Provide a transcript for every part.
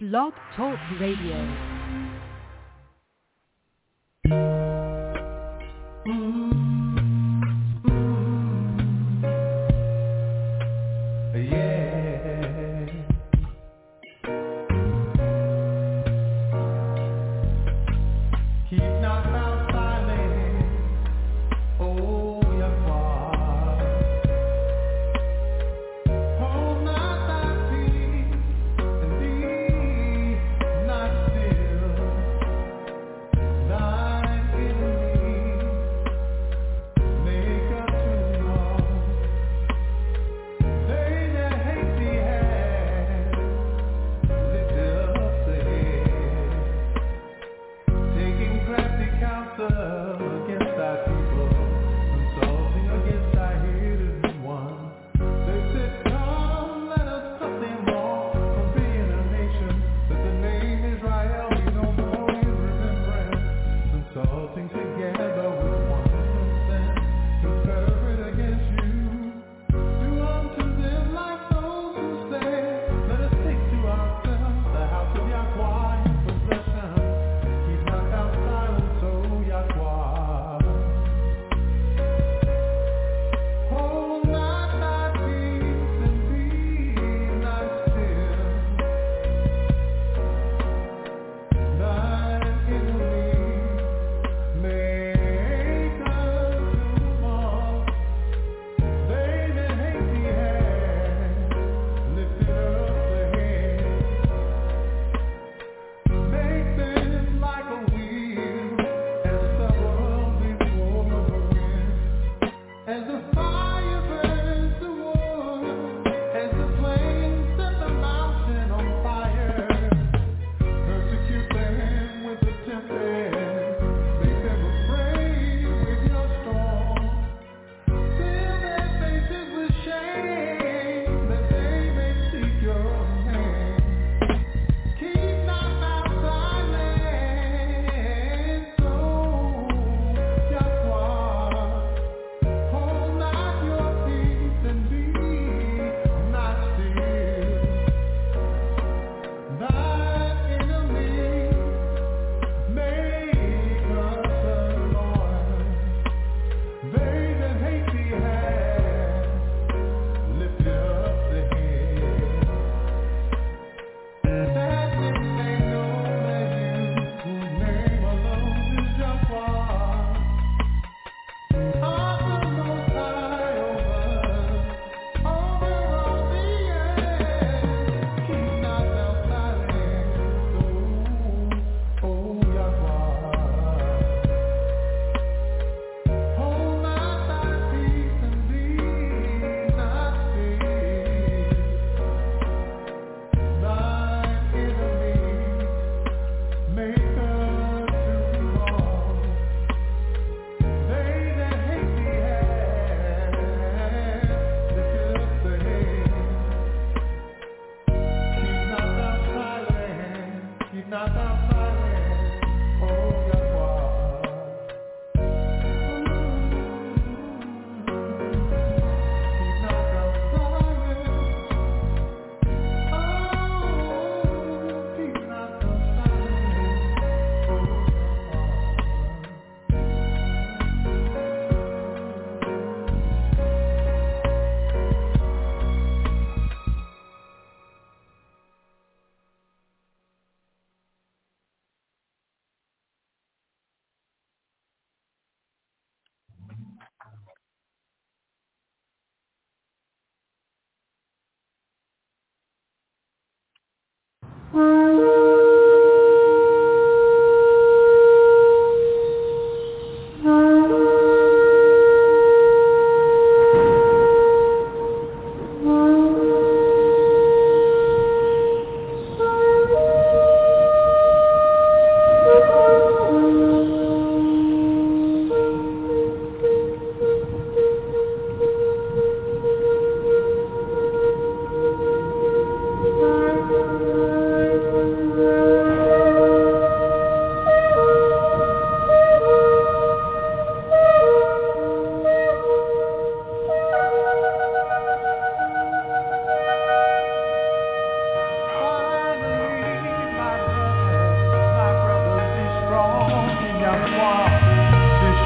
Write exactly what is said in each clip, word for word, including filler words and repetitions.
Blog Talk Radio. Hold my back, indeed, not still.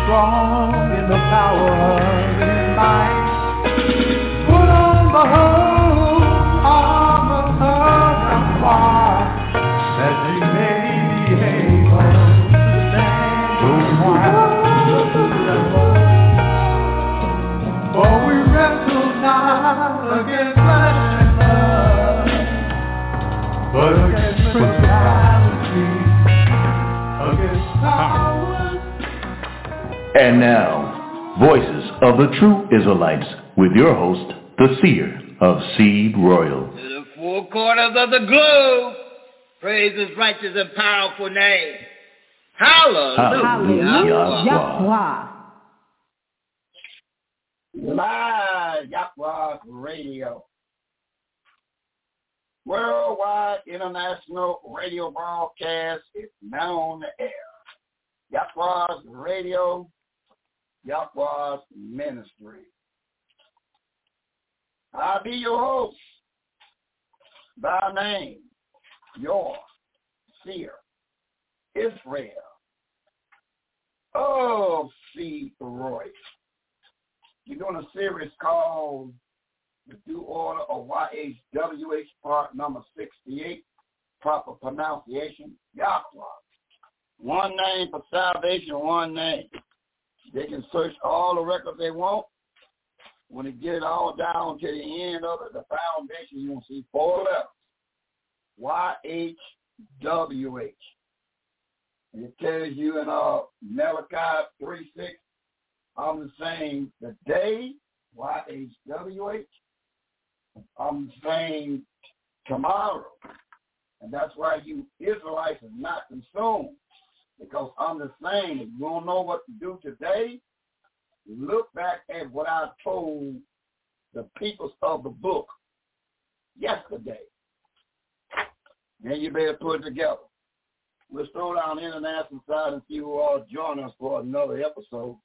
strong in the power of his might. Put on the whole armor of Yahweh, that ye may be able to stand your while. For we wrestle not against flesh and blood, but against principalities, against powers. And now, Voices of the True Israelites, with your host, the Seer of Seed Royal. To the four corners of the globe, praise his righteous and powerful name. Hallelujah. Hallelujah. Yahweh. Live Yahweh Radio. Worldwide international radio broadcast is now on the air. Yahweh's Radio, Yahweh's Ministry. I'll be your host, by name, your Seer, Israel, of Seed Royal. You're doing a series called The Due Order of Y H W H, part number sixty-eight, proper pronunciation, Yahweh. One name for salvation, one name. They can search all the records they want. When they get it all down to the end of it, the foundation, you're going to see four letters. Y H W H. And it tells you in uh, Malachi three six, I'm the same today, Y H W H. I'm the same tomorrow. And that's why you Israelites are not consumed. Because I'm the same. If you don't know what to do today, look back at what I told the peoples of the book yesterday. Then you better put it together. We'll slow down the international side and see who all join us for another episode.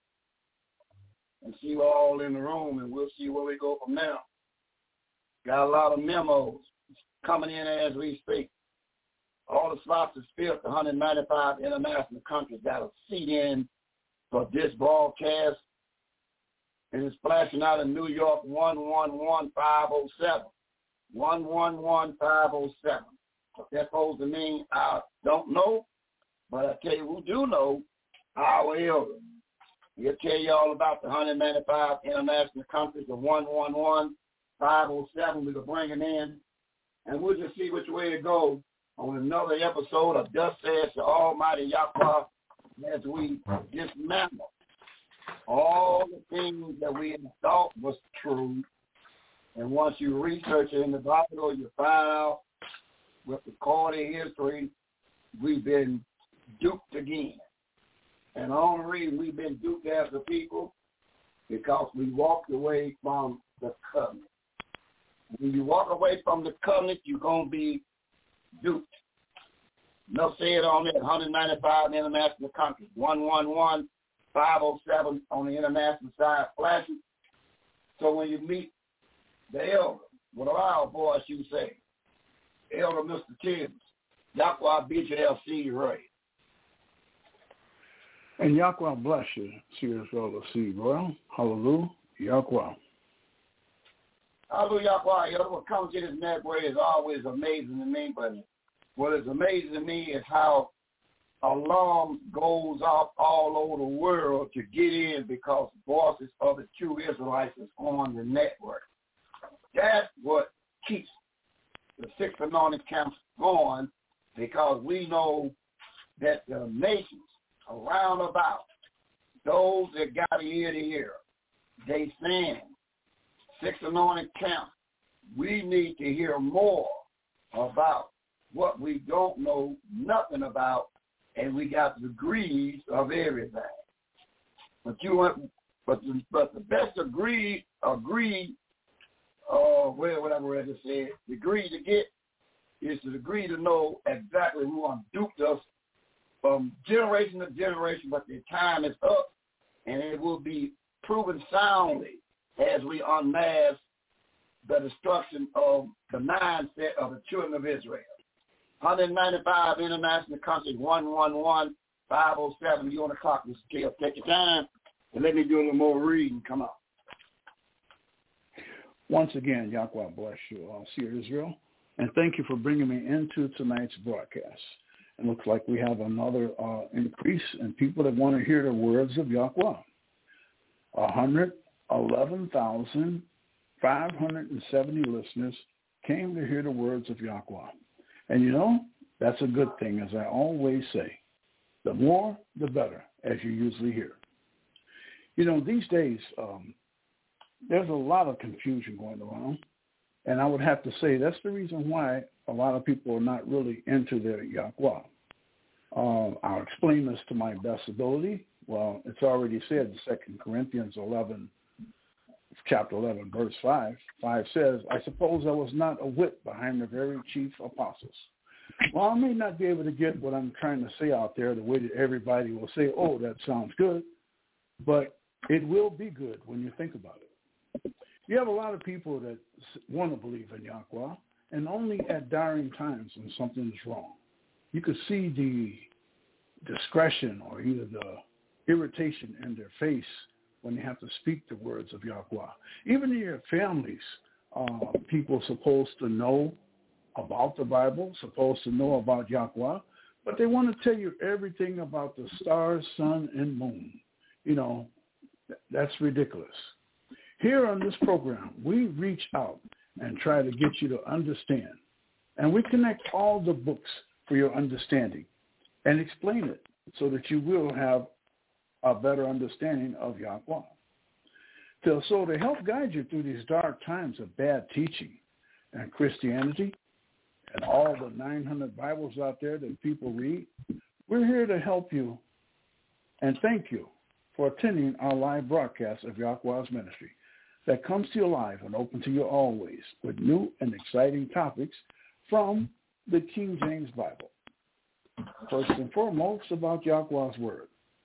And see you all in the room, and we'll see where we go from there. Got a lot of memos coming in as we speak. All the slots is filled. one hundred ninety-five international countries got a seat in for this broadcast. And it's flashing out in New York, one one one five oh seven. one one one five oh seven. What that's supposed to mean, I don't know. But I tell you who do know, our elder. He'll tell you all about the one hundred ninety-five international countries, the one one one five oh seven we can bring it in. And we'll just see which way to go on another episode of Thus Says the Almighty Yahweh, as we dismantle all the things that we thought was true. And once you research it in the Bible, you find out with the recorded history, we've been duped again. And the only reason we've been duped as a people, because we walked away from the covenant. When you walk away from the covenant, you're going to be duped. No said on it, one hundred ninety-five international countries, one one one five oh seven on the international side flashing. So when you meet the elder, with a loud voice you say, Elder Mister Timms, Yahweh B J L C Ray. And Yahweh bless you, Seers of the Seed Royal. Hallelujah, Yahweh. Hallelujah, Yahweh. Elder, what comes in this network is always amazing to me, but what is amazing to me is how alarm goes off all over the world to get in because Voices of the True Israelites is on the network. That's what keeps the Sixth Anointing Camps going, because we know that the nations around about, those that got ear to ear, they saying, Sixth Anointing Camp, we need to hear more about what we don't know nothing about, and we got degrees of everything. But you want, but the, but the best degree, agree, uh, well, whatever I just said, degree to get is the degree to know exactly who duped us from generation to generation. But the time is up, and it will be proven soundly as we unmask the destruction of the mindset of the children of Israel. one hundred ninety-five international countries, one one one five oh seven, you on the clock, Mister Kale. Take your time and let me do a little more reading. Come on. Once again, Yahweh bless you, all, Seer Israel, and thank you for bringing me into tonight's broadcast. It looks like we have another uh, increase in people that want to hear the words of Yahweh. one hundred eleven thousand five hundred seventy listeners came to hear the words of Yahweh. And you know, that's a good thing, as I always say. The more, the better, as you usually hear. You know, these days, um, there's a lot of confusion going around. And I would have to say that's the reason why a lot of people are not really into their Yahweh. Um, I'll explain this to my best ability. Well, it's already said in Second Corinthians eleven, chapter eleven, verse five. five says, I suppose I was not a whit behind the very chief apostles. Well, I may not be able to get what I'm trying to say out there the way that everybody will say, oh, that sounds good, but it will be good when you think about it. You have a lot of people that want to believe in Yahweh, and only at dire times when something is wrong. You could see the discretion or either the irritation in their face when they have to speak the words of Yahweh. Even in your families, uh, people are supposed to know about the Bible, supposed to know about Yahweh, but they want to tell you everything about the stars, sun, and moon. You know, that's ridiculous. Here on this program, we reach out and try to get you to understand. And we connect all the books for your understanding and explain it so that you will have a better understanding of Yahweh. So, so to help guide you through these dark times of bad teaching and Christianity and all the nine hundred Bibles out there that people read, we're here to help you and thank you for attending our live broadcast of Yahweh's ministry that comes to you live and open to you always with new and exciting topics from the King James Bible. First and foremost, about Yahweh's Word.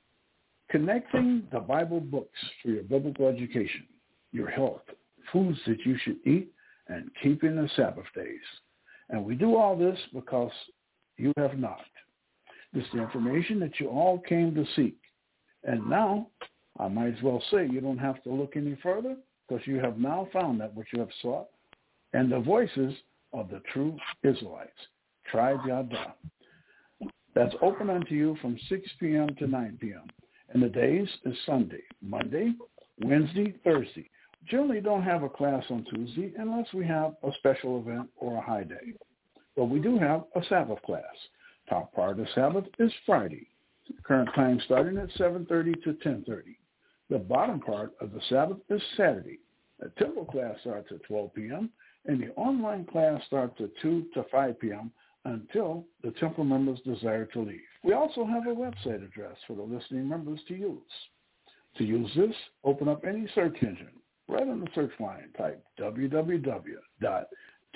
Connecting the Bible books for your biblical education, your health, foods that you should eat, and keeping the Sabbath days. And we do all this because you have knocked. This is the information that you all came to seek. And now, I might as well say you don't have to look any further because you have now found that which you have sought and the voices of the true Israelites. Tribe Yada. That's open unto you from six p.m. to nine p.m. And the days is Sunday, Monday, Wednesday, Thursday. Generally don't have a class on Tuesday unless we have a special event or a high day. But we do have a Sabbath class. Top part of the Sabbath is Friday. Current time starting at seven thirty to ten thirty. The bottom part of the Sabbath is Saturday. The temple class starts at twelve p.m. and the online class starts at two to five p.m. until the temple members desire to leave. We also have a website address for the listening members to use. To use this, open up any search engine. Right on the search line, type w w w dot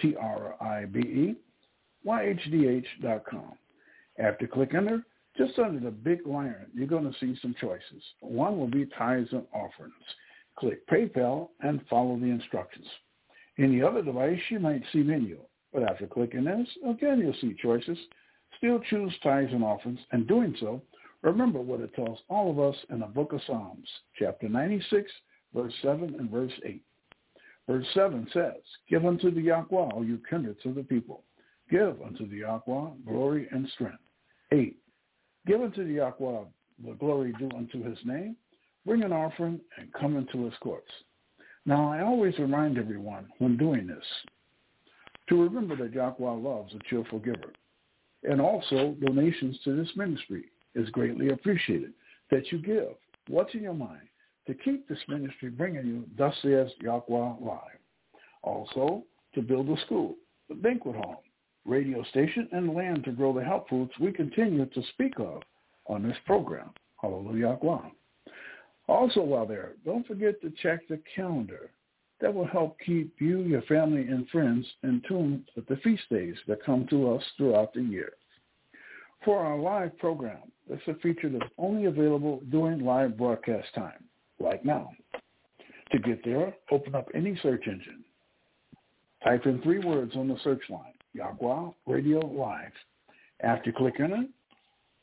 tribe y h d h dot com. After click enter, just under the big lion, you're going to see some choices. One will be tithes and offerings. Click PayPal and follow the instructions. Any other device, you might see menu. But after clicking this, again, you'll see choices. Still choose tithes and offerings. And doing so, remember what it tells all of us in the book of Psalms, chapter ninety-six, verse seven and verse eight. Verse seven says, Give unto the Yahweh, all you kindreds of the people. Give unto the Yahweh glory and strength. eight. Give unto the Yahweh the glory due unto his name. Bring an offering and come into his courts. Now, I always remind everyone when doing this to remember that Yahweh loves a cheerful giver. And also, donations to this ministry is greatly appreciated. That you give what's in your mind to keep this ministry bringing you Thus Says Yahweh Live. Also, to build a school, a banquet hall, radio station, and land to grow the health foods we continue to speak of on this program. Hallelujah. Also, while there, don't forget to check the calendar. That will help keep you, your family, and friends in tune with the feast days that come to us throughout the year. For our live program, it's a feature that's only available during live broadcast time, like now. To get there, open up any search engine. Type in three words on the search line, Yahweh Radio Live. After you click on it,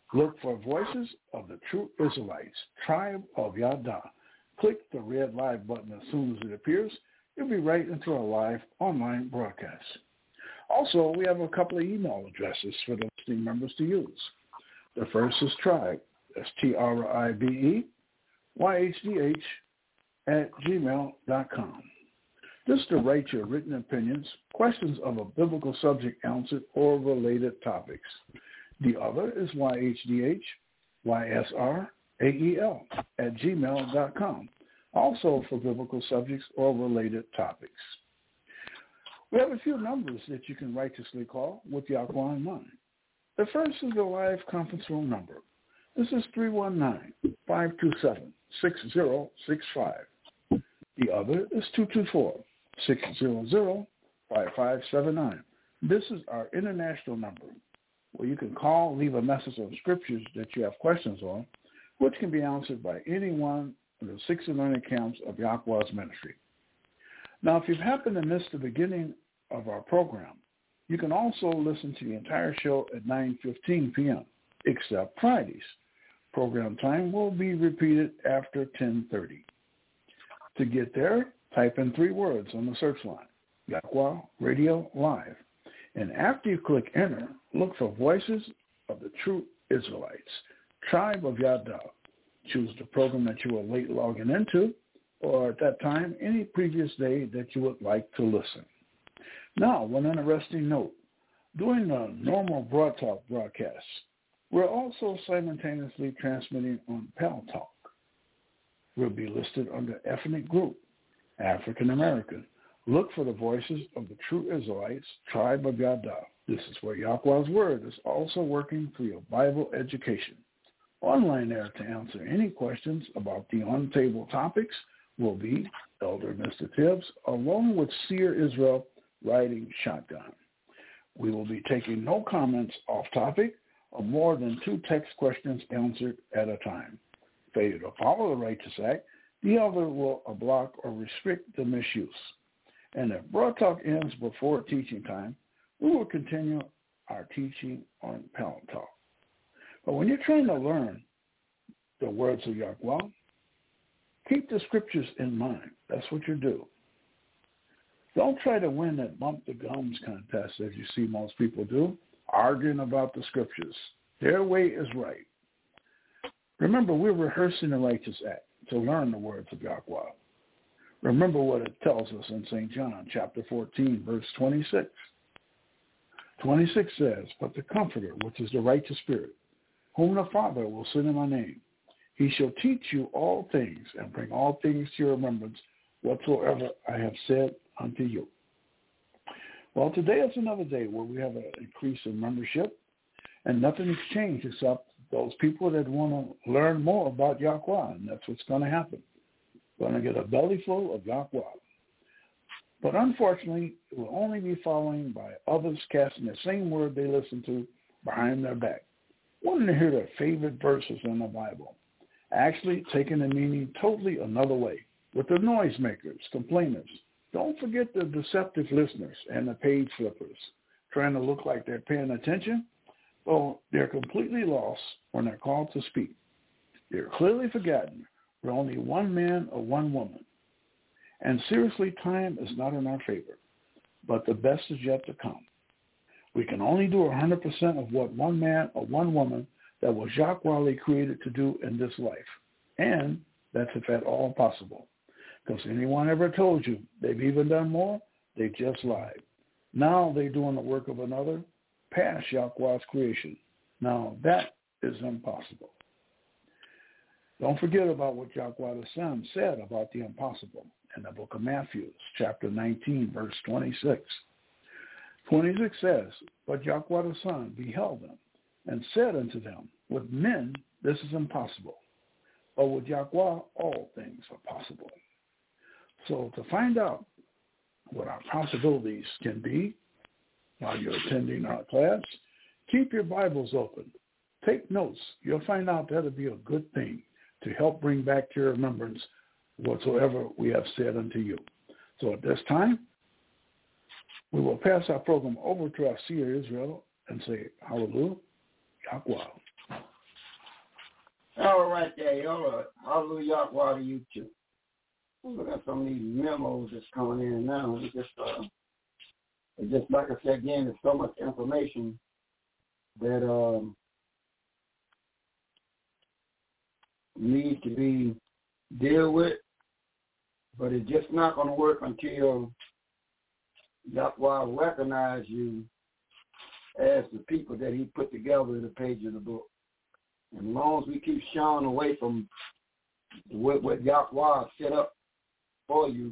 Look for Voices of the True Israelites, Tribe of Yada. Click the red live button as soon as it appears. You'll be right into our live online broadcast. Also, we have a couple of email addresses for the listening members to use. The first is Tribe, that's T R I B E, Y H D H, at gmail dot com. This is to write your written opinions, questions of a biblical subject answered, or related topics. The other is Y H D H, Y S R, A E L, at gmail dot com, also for biblical subjects or related topics. We have a few numbers that you can righteously call with Yahweh in mind. The first is the live conference room number. This is three one nine, five two seven, six zero six five. The other is two two four, six zero zero, five five seven nine. This is our international number, where you can call, leave a message of scriptures that you have questions on, which can be answered by anyone in the six learning camps of Yahweh's ministry. Now, if you've happened to miss the beginning of our program, you can also listen to the entire show at nine fifteen p.m., except Fridays. Program time will be repeated after ten thirty. To get there, type in three words on the search line, Yahweh Radio Live. And after you click enter, look for Voices of the True Israelites, Tribe of Yada. Choose the program that you were late logging into, or at that time, any previous day that you would like to listen. Now, one interesting note. During the normal Broad Talk broadcasts, we're also simultaneously transmitting on Pal Talk. We'll be listed under ethnic group, African American. Look for the Voices of the True Israelites, Tribe of Yada. This is where Yahweh's Word is also working for your Bible education. Online there to answer any questions about the on-table topics will be Elder Mister Tibbs, along with Seer Israel riding shotgun. We will be taking no comments off topic or more than two text questions answered at a time. Failure to follow the Righteous Act, the elder will block or restrict the misuse. And if Broad Talk ends before teaching time, we will continue our teaching on Pal Talk. But when you're trying to learn the words of Yahweh, keep the scriptures in mind. That's what you do. Don't try to win that bump the gums contest as you see most people do, arguing about the scriptures. Their way is right. Remember, we're rehearsing the Righteous Act to learn the words of Yahweh. Remember what it tells us in Saint John chapter fourteen, verse twenty-six. twenty-six says, "But the Comforter, which is the righteous Spirit, whom the Father will send in my name, he shall teach you all things and bring all things to your remembrance whatsoever I have said unto you." Well, today is another day where we have an increase in membership, and nothing has changed except those people that want to learn more about Yahweh, and that's what's going to happen. We're going to get a belly full of Yahweh. But unfortunately, it will only be following by others casting the same word they listen to behind their back, wanting to hear their favorite verses in the Bible, actually taking the meaning totally another way, with the noisemakers, complainers. Don't forget the deceptive listeners and the page flippers, trying to look like they're paying attention. Well, they're completely lost when they're called to speak. They're clearly forgotten. We're only one man or one woman. And seriously, time is not in our favor, but the best is yet to come. We can only do one hundred percent of what one man or one woman that was Yahweh created to do in this life. And that's if at all possible. Because anyone ever told you they've even done more, they just lied. Now they're doing the work of another, past Yahweh's creation. Now that is impossible. Don't forget about what Yahweh the Son said about the impossible in the book of Matthew, chapter nineteen, verse twenty-six. twenty-six says, "But Yahweh the Son beheld them and said unto them, with men this is impossible, but with Yahweh all things are possible." So to find out what our possibilities can be while you're attending our class, keep your Bibles open. Take notes. You'll find out that'll be a good thing to help bring back to your remembrance whatsoever we have said unto you. So at this time, we will pass our program over to our Seer Israel and say, Hallelujah, Yahweh. All right there. All right. Hallelujah. Why to you too? Look at some of these memos that's coming in now. It's just, uh, it's just like I said again, there's so much information that um, needs to be dealt with, but it's just not going to work until Yahweh recognize you as the people that he put together in the page of the book. And as long as we keep shying away from what, what Yahweh set up for you,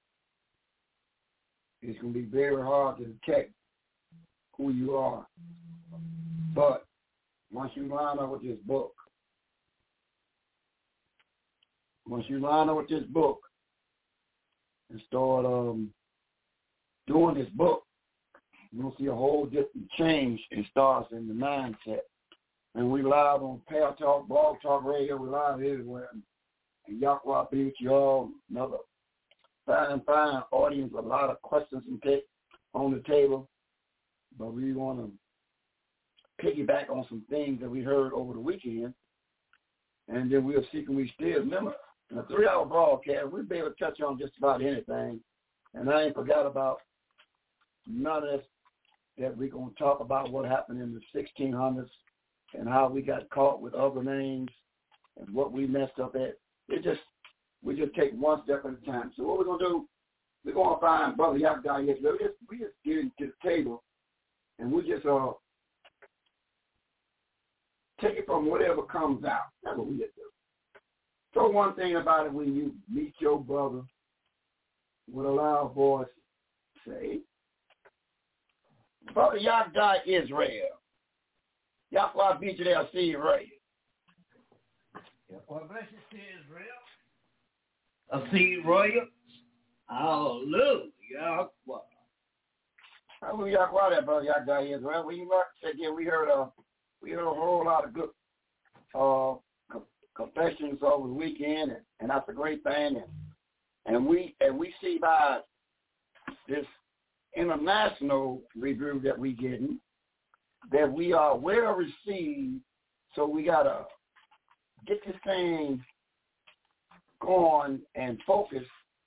it's going to be very hard to detect who you are. But once you line up with this book, once you line up with this book and start um, doing this book, you're going to see a whole different change and starts in the mindset. And we live on Power Talk, Blog Talk Radio, we live everywhere. And Yahweh be with you all. Another fine, fine audience, a lot of questions and pick on the table. But we want to piggyback on some things that we heard over the weekend. And then we'll see can we still remember in a three-hour broadcast, we'll be able to touch on just about anything. And I ain't forgot about none of this that we're going to talk about what happened in the sixteen hundreds and how we got caught with other names and what we messed up at. It just, we just take one step at a time. So what we're going to do, we're going to find Brother Yahweh. We just, we just get into the table and we just uh, take it from whatever comes out. That's what we just do. So one thing about it, when you meet your brother with a loud voice, say, Brother Yahweh Israel. Yahweh beat you there, I see you right. Well, bless you, see Israel. I see you, Royal. Hallelujah. Yahweh. Hallelujah, Yahweh, that brother Yahweh Israel. Well, you like again, we heard a we heard a whole lot of good uh, confessions over the weekend, and, and that's a great thing. And, and we and we see by this international review that we getting that we are well received, so we gotta get this thing going and focus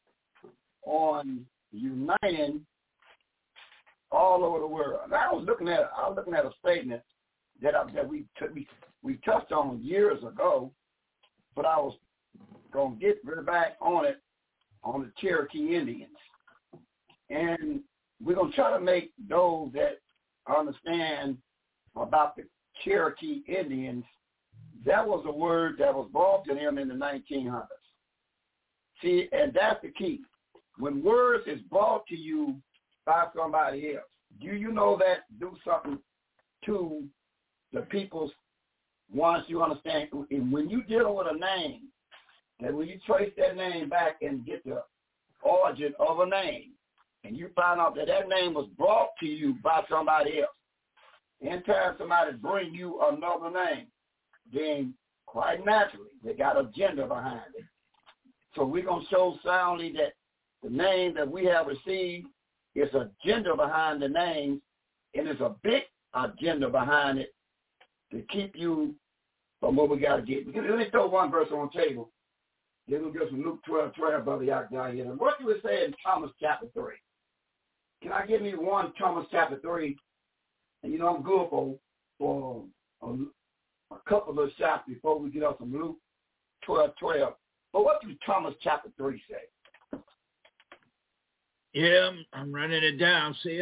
on uniting all over the world. And I was looking at I was looking at a statement that I, that we, t- we we touched on years ago, but I was gonna get right back on it on the Cherokee Indians, and we're gonna try to make those that understand about the Cherokee Indians. That was a word that was brought to them in the nineteen hundreds. See, and that's the key. When words is brought to you by somebody else, do you know that do something to the people's, once you understand, and when you deal with a name, that when you trace that name back and get the origin of a name, and you find out that that name was brought to you by somebody else, anytime somebody bring you another name, then quite naturally, they got an agenda behind it. So we're going to show soundly that the name that we have received is an agenda behind the name, and it's a big agenda behind it to keep you from what we got to get. Let me throw one verse on the table. Then we'll get some Luke twelve, twelve, Brother Yahweh here. And what do we say in Thomas chapter three? Can I give me one Thomas chapter three? And you know I'm good for, for a, a couple of shots before we get up some Luke twelve, twelve. But what does Thomas chapter three say? Yeah, I'm, I'm running it down, see ya.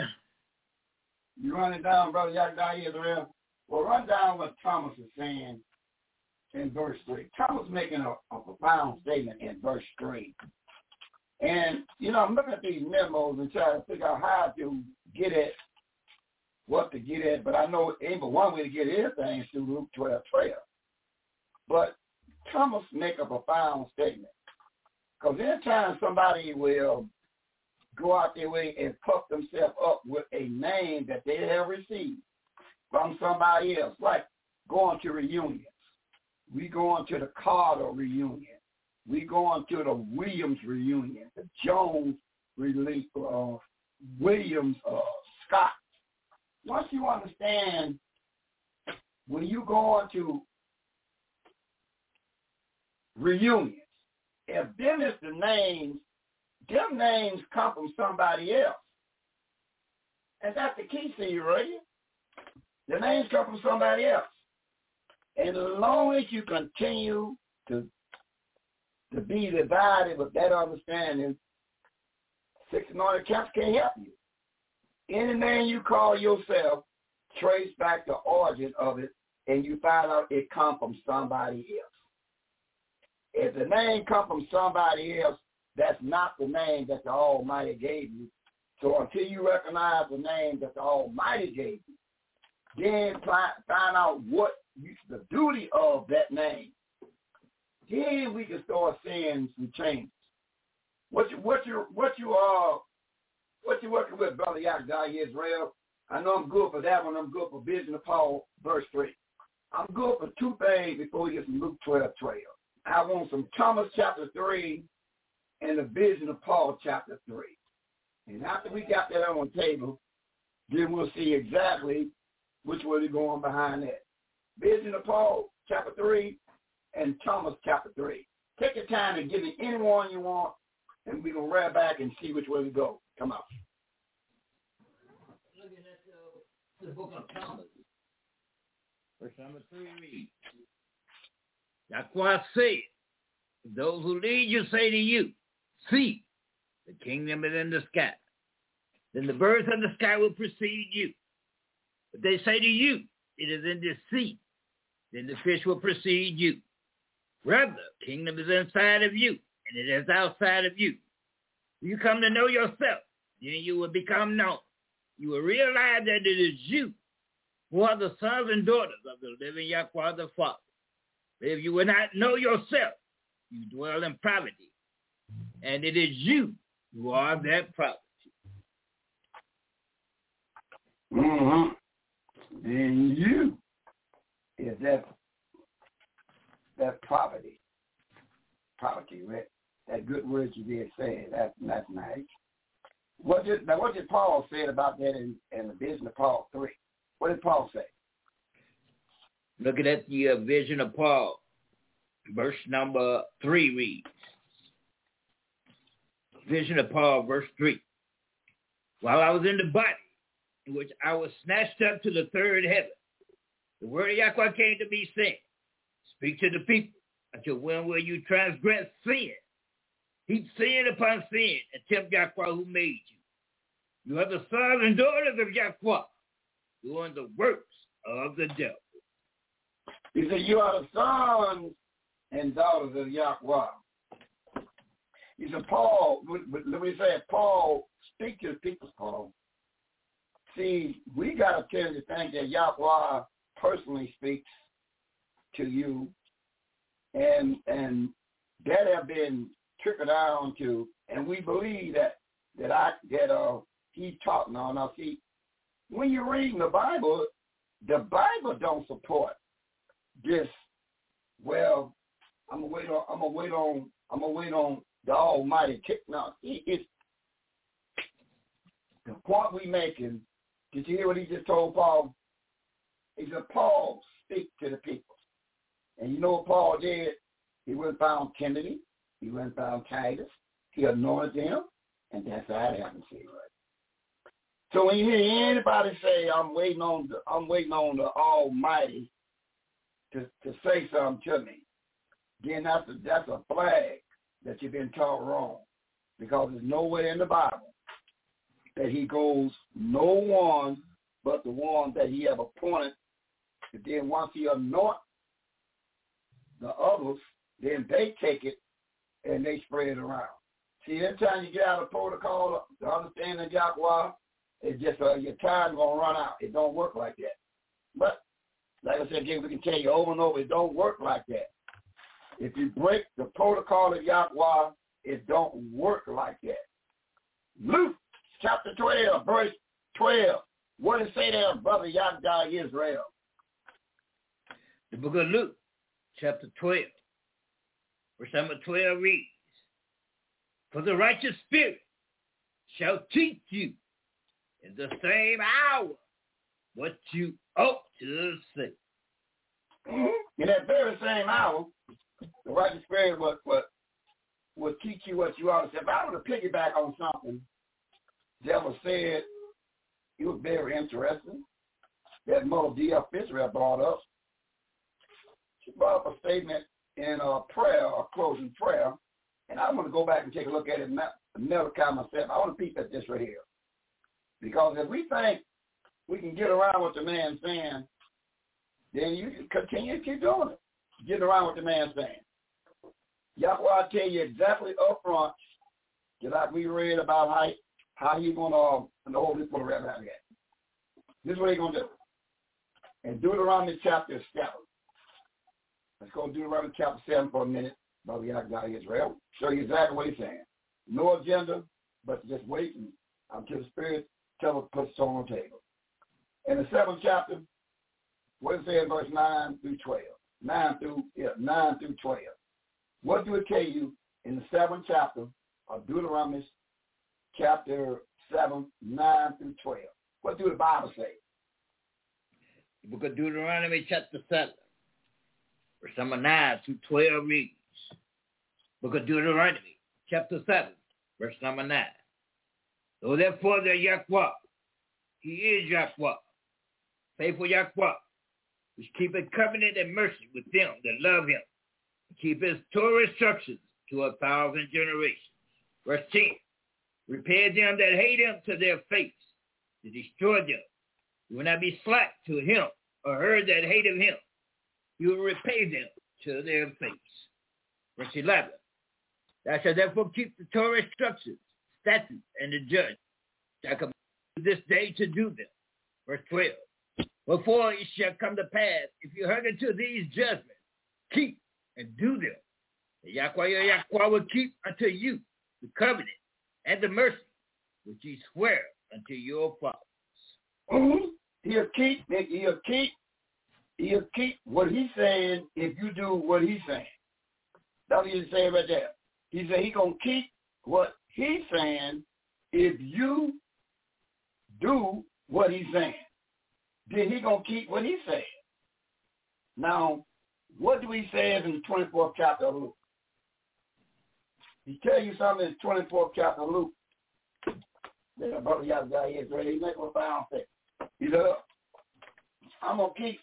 You run it down, Brother Yahweh Israel. Well, run down what Thomas is saying in verse three. Thomas making a, a profound statement in verse three. And, you know, I'm looking at these memos and trying to figure out how to get at what to get at, but I know ain't but one way to get anything is through Luke twelve, twelve. But Thomas make a profound statement. Because anytime somebody will go out their way and puff themselves up with a name that they have received from somebody else, like going to reunions. We going to the Carter reunion. We going to the Williams reunion, the Jones release, uh, Williams, uh, Scott. Once you understand, when you go on to reunions. If them is the names, them names come from somebody else. And that's the key, see, right? The names come from somebody else. And as long as you continue to, to be divided with that understanding, six anointed camps can't help you. Any name you call yourself, trace back the origin of it, and you find out it comes from somebody else. If the name comes from somebody else, that's not the name that the Almighty gave you. So until you recognize the name that the Almighty gave you, then find out what is the duty of that name. Then we can start seeing some changes. What you what you what you are what you working with, Brother Yakda Israel? I know I'm good for that one. I'm good for Vision of Paul, verse three. I'm good for two things before we get some Luke twelve twelve. I want some Thomas chapter three and the Vision of Paul chapter three. And after we got that on the table, then we'll see exactly which way we're going behind that. Vision of Paul chapter three and Thomas chapter three. Take your time and give me any one you want, and we're going to wrap back and see which way we go. Come on. Looking at the, the book of Thomas, verse number three reads, Yahweh said, those who lead you say to you, see, the kingdom is in the sky. Then the birds of the sky will precede you. If they say to you, it is in the sea, then the fish will precede you. Rather, the kingdom is inside of you, and it is outside of you. When you come to know yourself, then you will become known. You will realize that it is you who are the sons and daughters of the living Yahweh the Father. But if you will not know yourself, you dwell in poverty, and it is you who are that poverty. Mm-hmm. Then you is that that poverty. Poverty, right? That good word you did say. That, that's nice. What did, now, what did Paul say about that in, in the Vision of Paul three? What did Paul say? Looking at the uh, Vision of Paul, verse number three reads, Vision of Paul, verse three. While I was in the body, in which I was snatched up to the third heaven, the word of Yahweh came to me, saying, speak to the people, until when will you transgress sin? Heap sin upon sin, and tempt Yahweh who made you. You are the sons and daughters of Yahweh, doing the works of the devil. He said, you are the sons and daughters of Yahweh. He said, Paul, let me say, Paul, speak to the people, Paul. See, we got to tell you to think that Yahweh personally speaks to you, and and that have been trickled down to, and we believe that that I that uh he taught now. Now see, when you're reading the Bible, the Bible don't support this. Well, I'm gonna wait on. I'm gonna wait on. I'm gonna wait on the Almighty. Now, it's the point we making. Did you hear what he just told Paul? He said, Paul, speak to the people. And you know what Paul did? He went and found Timothy. He went and found Titus. He anointed them, and that's how it happened. See, right? So when you hear anybody say, "I'm waiting on the, I'm waiting on the Almighty to to say something to me," then that's a, that's a flag that you've been taught wrong, because there's nowhere in the Bible that he goes no one but the one that he have appointed. And then once he anoint the others, then they take it and they spread it around. See, every time you get out of protocol, the understanding of Yahweh, it's just uh, your time going to run out. It don't work like that. But like I said again, we can tell you over and over, it don't work like that. If you break the protocol of Yahweh, it don't work like that. Luke chapter twelve, verse twelve. What does it say there, Brother Yakda Israel? The book of Luke, chapter twelve, verse number twelve reads, for the righteous spirit shall teach you in the same hour what you ought to say. Mm-hmm. In that very same hour, The right spirit would, would, would teach you what you ought to say. If I were to piggyback on something that was said, it was very interesting, that Mother D F Israel brought up. She brought up a statement in a prayer, a closing prayer, and I'm going to go back and take a look at it Malachi myself. I want to peep at this right here. Because if we think we can get around what the man's saying, then you continue to keep doing it. Getting around what the man's saying. Yahweh, I tell you exactly up front, just like we read about how, how he's going to, uh, and the Holy Spirit will read out here. This is what he's going to do. In Deuteronomy chapter seven. Let's go to Deuteronomy chapter seven for a minute. Brother Yahweh Israel. Show you exactly what he's saying. No agenda, but just wait until the Spirit tells us puts it on the table. In the seventh chapter, what it says in verse nine through twelve. Nine through yeah, nine through twelve. What do it tell you in the seventh chapter of Deuteronomy chapter seven, nine through twelve? What do the Bible say? The book of Deuteronomy chapter seven, verse number nine through twelve reads. Book of Deuteronomy chapter seven, verse number nine. So therefore the Yahweh, he is Yahweh, faithful Yahweh, which keepeth covenant and mercy with them that love him, and keep his Torah instructions to a thousand generations. Verse ten, repair them that hate him to their face, to destroy them. You will not be slack to him or her that hated him. You will repay them to their face. Verse eleven, thou shalt therefore keep the Torah instructions, statutes, and the judgments that come this day to do them. Verse twelve, wherefore it shall come to pass, if you hearken to these judgments, keep and do them. The Yahweh your Yahweh will keep unto you the covenant and the mercy which he sware unto your fathers. Mm-hmm. He'll keep, he'll keep, he'll keep what he's saying if you do what he's saying. That's what he's saying right there. He said he's going to keep what he's saying if you do what he's saying. Then he's going to keep what he's saying. Now, what do he say in the twenty-fourth chapter of Luke? He tell you something in the twenty-fourth chapter of Luke. Yeah, brother Yahweh is ready. He make a bound thing. He said, I'm going to keep.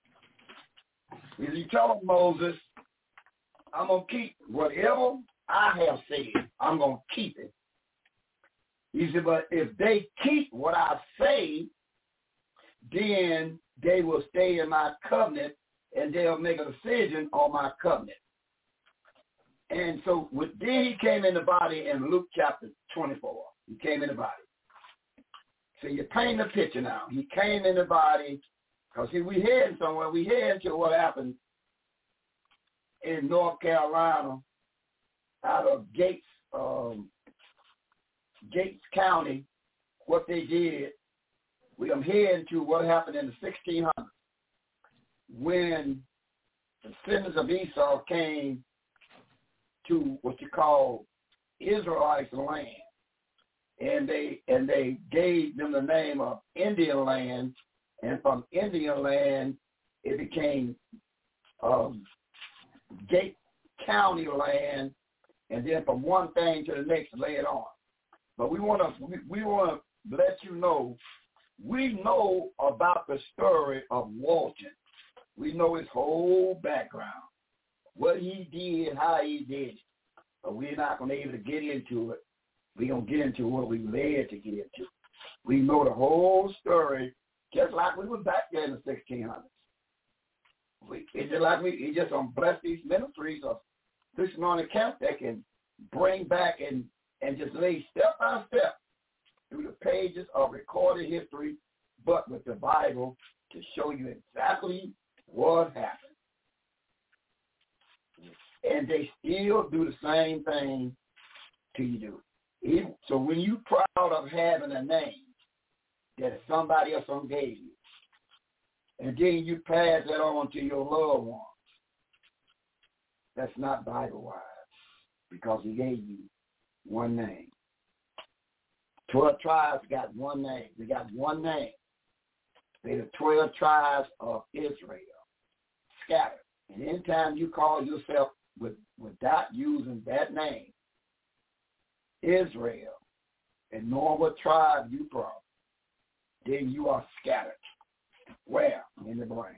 He told Moses, I'm going to keep whatever I have said. I'm going to keep it. He said, but if they keep what I say, then they will stay in my covenant and they'll make a decision on my covenant. And so with, then he came in the body in Luke chapter twenty-four. He came in the body. So you paint the picture now. He came in the body because see, we heading somewhere. We heading to what happened in North Carolina out of Gates, um, Gates County, what they did. We are heading to what happened in the sixteen hundreds when the descendants of Esau came to what you call Israelites land. And they and they gave them the name of Indian land, and from Indian land it became um, Gate County land, and then from one thing to the next later on. But we want to we, we want to let you know we know about the story of Walton. We know his whole background, what he did, how he did it. But we're not going to be able to get into it. We're going to get into what we led to get into. We know the whole story, just like we were back there in the sixteen hundreds. We, it's just like we, it's just on bless these ministries of Christian on the camp that can bring back and, and just lay step by step through the pages of recorded history, but with the Bible to show you exactly what happened. And they still do the same thing to you. It, so when you're proud of having a name that somebody else gave you, and then you pass that on to your loved ones, that's not Bible-wise, because he gave you one name. Twelve tribes got one name. They got one name. They're the twelve tribes of Israel, scattered. And anytime you call yourself start using that name, Israel, and knowing what tribe you from, then you are scattered. Where? In the brain.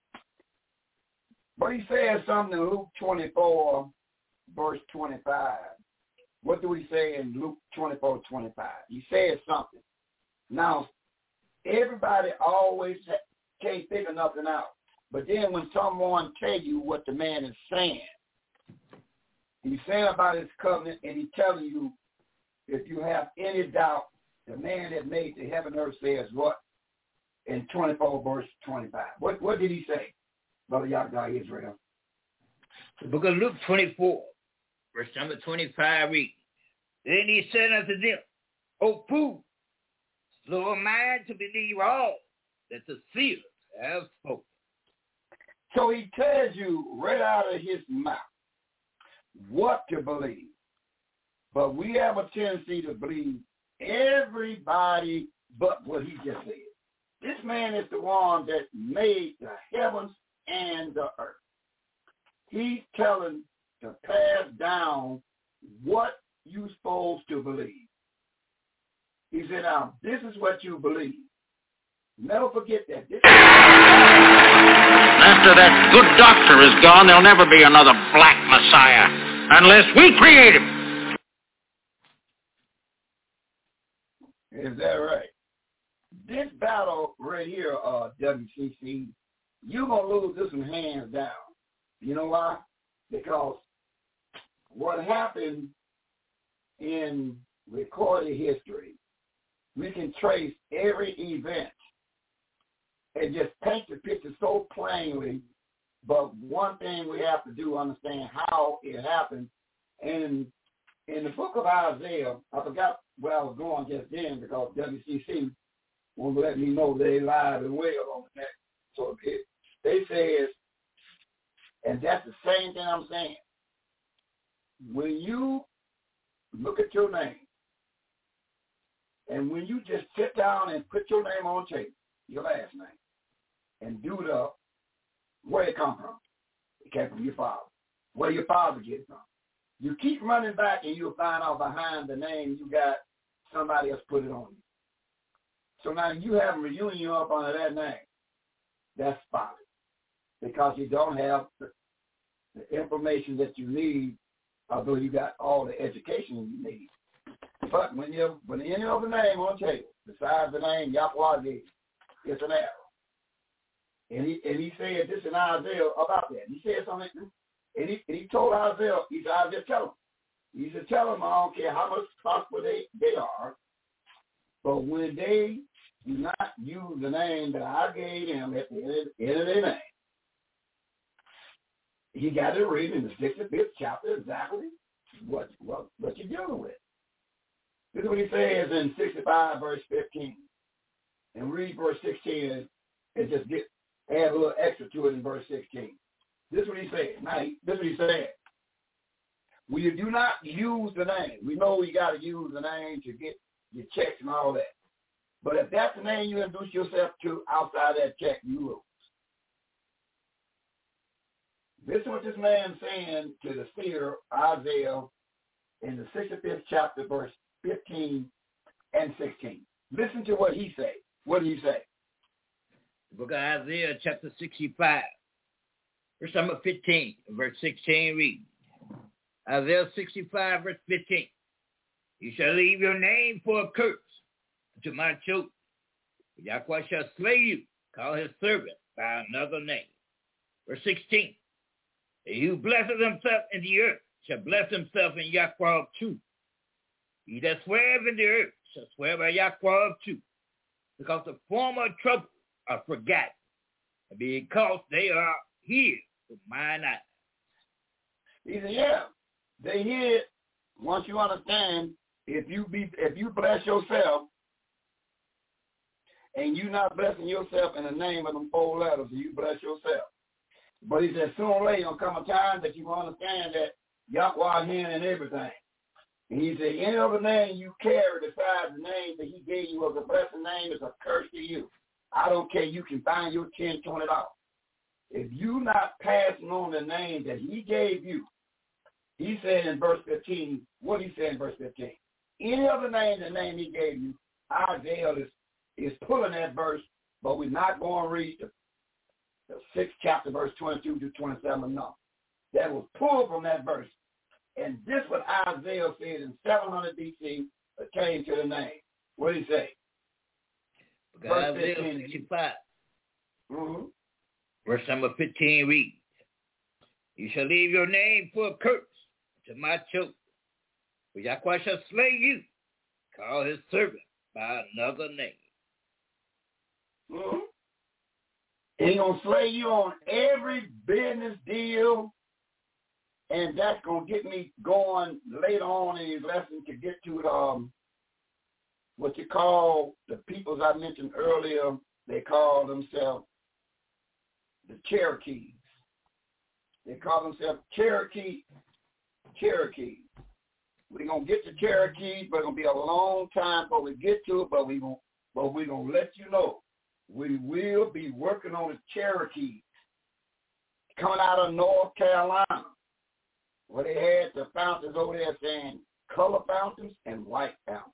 But he says something in Luke twenty-four, verse twenty-five. What do we say in Luke twenty-four, twenty-five? He says something. Now, everybody always can't figure nothing out. But then when someone tell you what the man is saying, he's saying about his covenant, and he's telling you, if you have any doubt, the man that made the heaven and earth says what? In twenty-four, verse twenty-five. What what did he say, Brother Yahweh Israel? The book of Luke twenty-four, verse number twenty-five reads, Then he said unto them, O fool, slow of mind to believe all that the seers have spoken. So he tells you right out of his mouth what to believe. But we have a tendency to believe everybody but what he just said. This man is the one that made the heavens and the earth. He's telling to pass down what you're supposed to believe. He said, now, this is what you believe. Never forget that. This After that good doctor is gone, there'll never be another black Messiah unless we create him. Is that right? This battle right here, uh, W C C, you're going to lose this one hands down. You know why? Because what happened in recorded history, we can trace every event and just paint the picture so plainly. But one thing we have to do, understand how it happened. And in the book of Isaiah, I forgot where I was going just then because W C C won't let me know they live and well on that. So it, they says, and that's the same thing I'm saying. When you look at your name, and when you just sit down and put your name on tape, your last name, and do the, where it come from? It came from your father. Where your father get it from? You keep running back and you'll find out behind the name you got, somebody else put it on you. So now you have a reunion up under that name. That's spotted. Because you don't have the, the information that you need, although you got all the education you need. But when you when any other name on the table, besides the name Yahweh gave, it's an arrow. And he and he said this in Isaiah about that. He said something, and he, and he told Isaiah, he said, Isaiah, tell him. He said, tell them I don't care how much prosper they, they are, but when they do not use the name that I gave them at the end, end of their name, he got it read in the sixty-fifth chapter exactly what, what, what you're dealing with. This is what he says in sixty-five, verse fifteen. And read verse sixteen and just get add a little extra to it in verse sixteen. This is what he said. Now, this is what he said. When you do not use the name, we know you got to use the name to get your checks and all that. But if that's the name you introduce yourself to outside that check, you lose. This is what this man saying to the seer Isaiah in the sixty-fifth chapter, verse fifteen and sixteen. Listen to what he said. What did he say? The book of Isaiah, chapter sixty-five, verse number fifteen, verse sixteen reads, Isaiah sixty-five, verse fifteen, You shall leave your name for a curse unto my children. Yahweh shall slay you, call his servant by another name. Verse sixteen, He who blesses himself in the earth shall bless himself in Yahweh of truth. He that swears in the earth shall swear by Yahweh of truth, because the former troubles are forgotten, and because they are hid from mine eyes. He said, yeah, they hid. Once you understand, if you be if you bless yourself, and you not blessing yourself in the name of them four letters, you bless yourself. But he said, sooner or later, going to come a time that you will understand that Yahweh hand in everything. And he said, any other name you carry besides the name that he gave you as a blessed name is a curse to you. I don't care. You can find your ten, twenty dollars. If you not passing on the name that he gave you, he said in verse fifteen, what he said in verse fifteen. Any other name, the name he gave you, Isaiah is, is pulling that verse, but we're not going to read the, the sixth chapter, verse twenty-two to twenty-seven, no. That was pulled from that verse. And this what Isaiah said in seven hundred B C pertaining to the name. What did he say? Verse Isaiah sixty-five. Mm-hmm. Verse number fifteen reads, you shall leave your name for a curse to my children. For Yahweh shall slay you, call his servant by another name. Mm-hmm. He's going to slay you on every business deal, and that's going to get me going later on in his lesson to get to um, what you call the peoples I mentioned earlier. They call themselves the Cherokees. They call themselves Cherokee, Cherokees. We're going to get to Cherokees, but it's going to be a long time before we get to it, but we're going but we're going to let you know. We will be working on the Cherokees coming out of North Carolina, where they had the fountains over there saying color fountains and white fountains.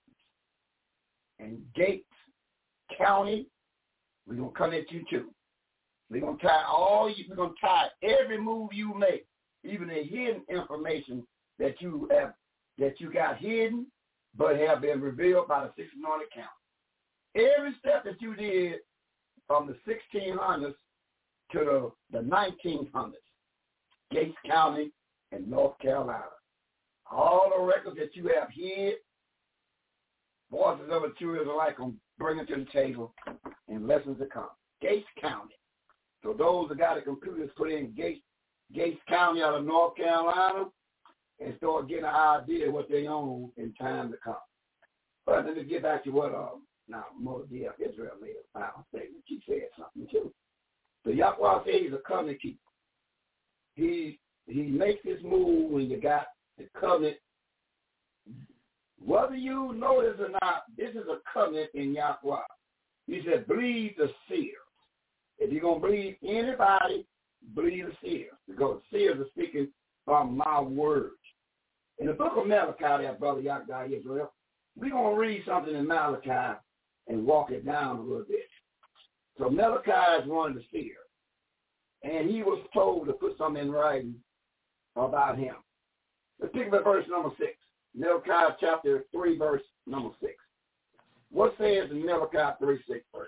And Gates County, we're going to come at you too. We're going to tie all you, we're going to tie every move you make, even the hidden information that you have, that you got hidden, but have been revealed by the six anointed count. Every step that you did from the sixteen hundreds to the, the nineteen hundreds, Gates County and North Carolina. All the records that you have hid, voices of a true Israelite going to bring it to the table in lessons to come. Gates County. So those that got the computers put in Gates, Gates County out of North Carolina and start getting an idea of what they own in time to come. But let me get back to what um, now Mother D F Israel made a final statement. She said something too. So Yahweh said he's a covenant keeper. He he makes this move when you got the covenant. Whether you notice or not, this is a covenant in Yahweh. He said, believe the seers. If you're going to believe anybody, believe the seers, because the seers are speaking from my words. In the book of Malachi, that brother Yahweh Israel, we're going to read something in Malachi and walk it down a little bit. So Malachi is one of the seers, and he was told to put something in writing about him. Let's pick up verse number six. Malachi chapter three, verse number six. What says in Malachi three, six, verse?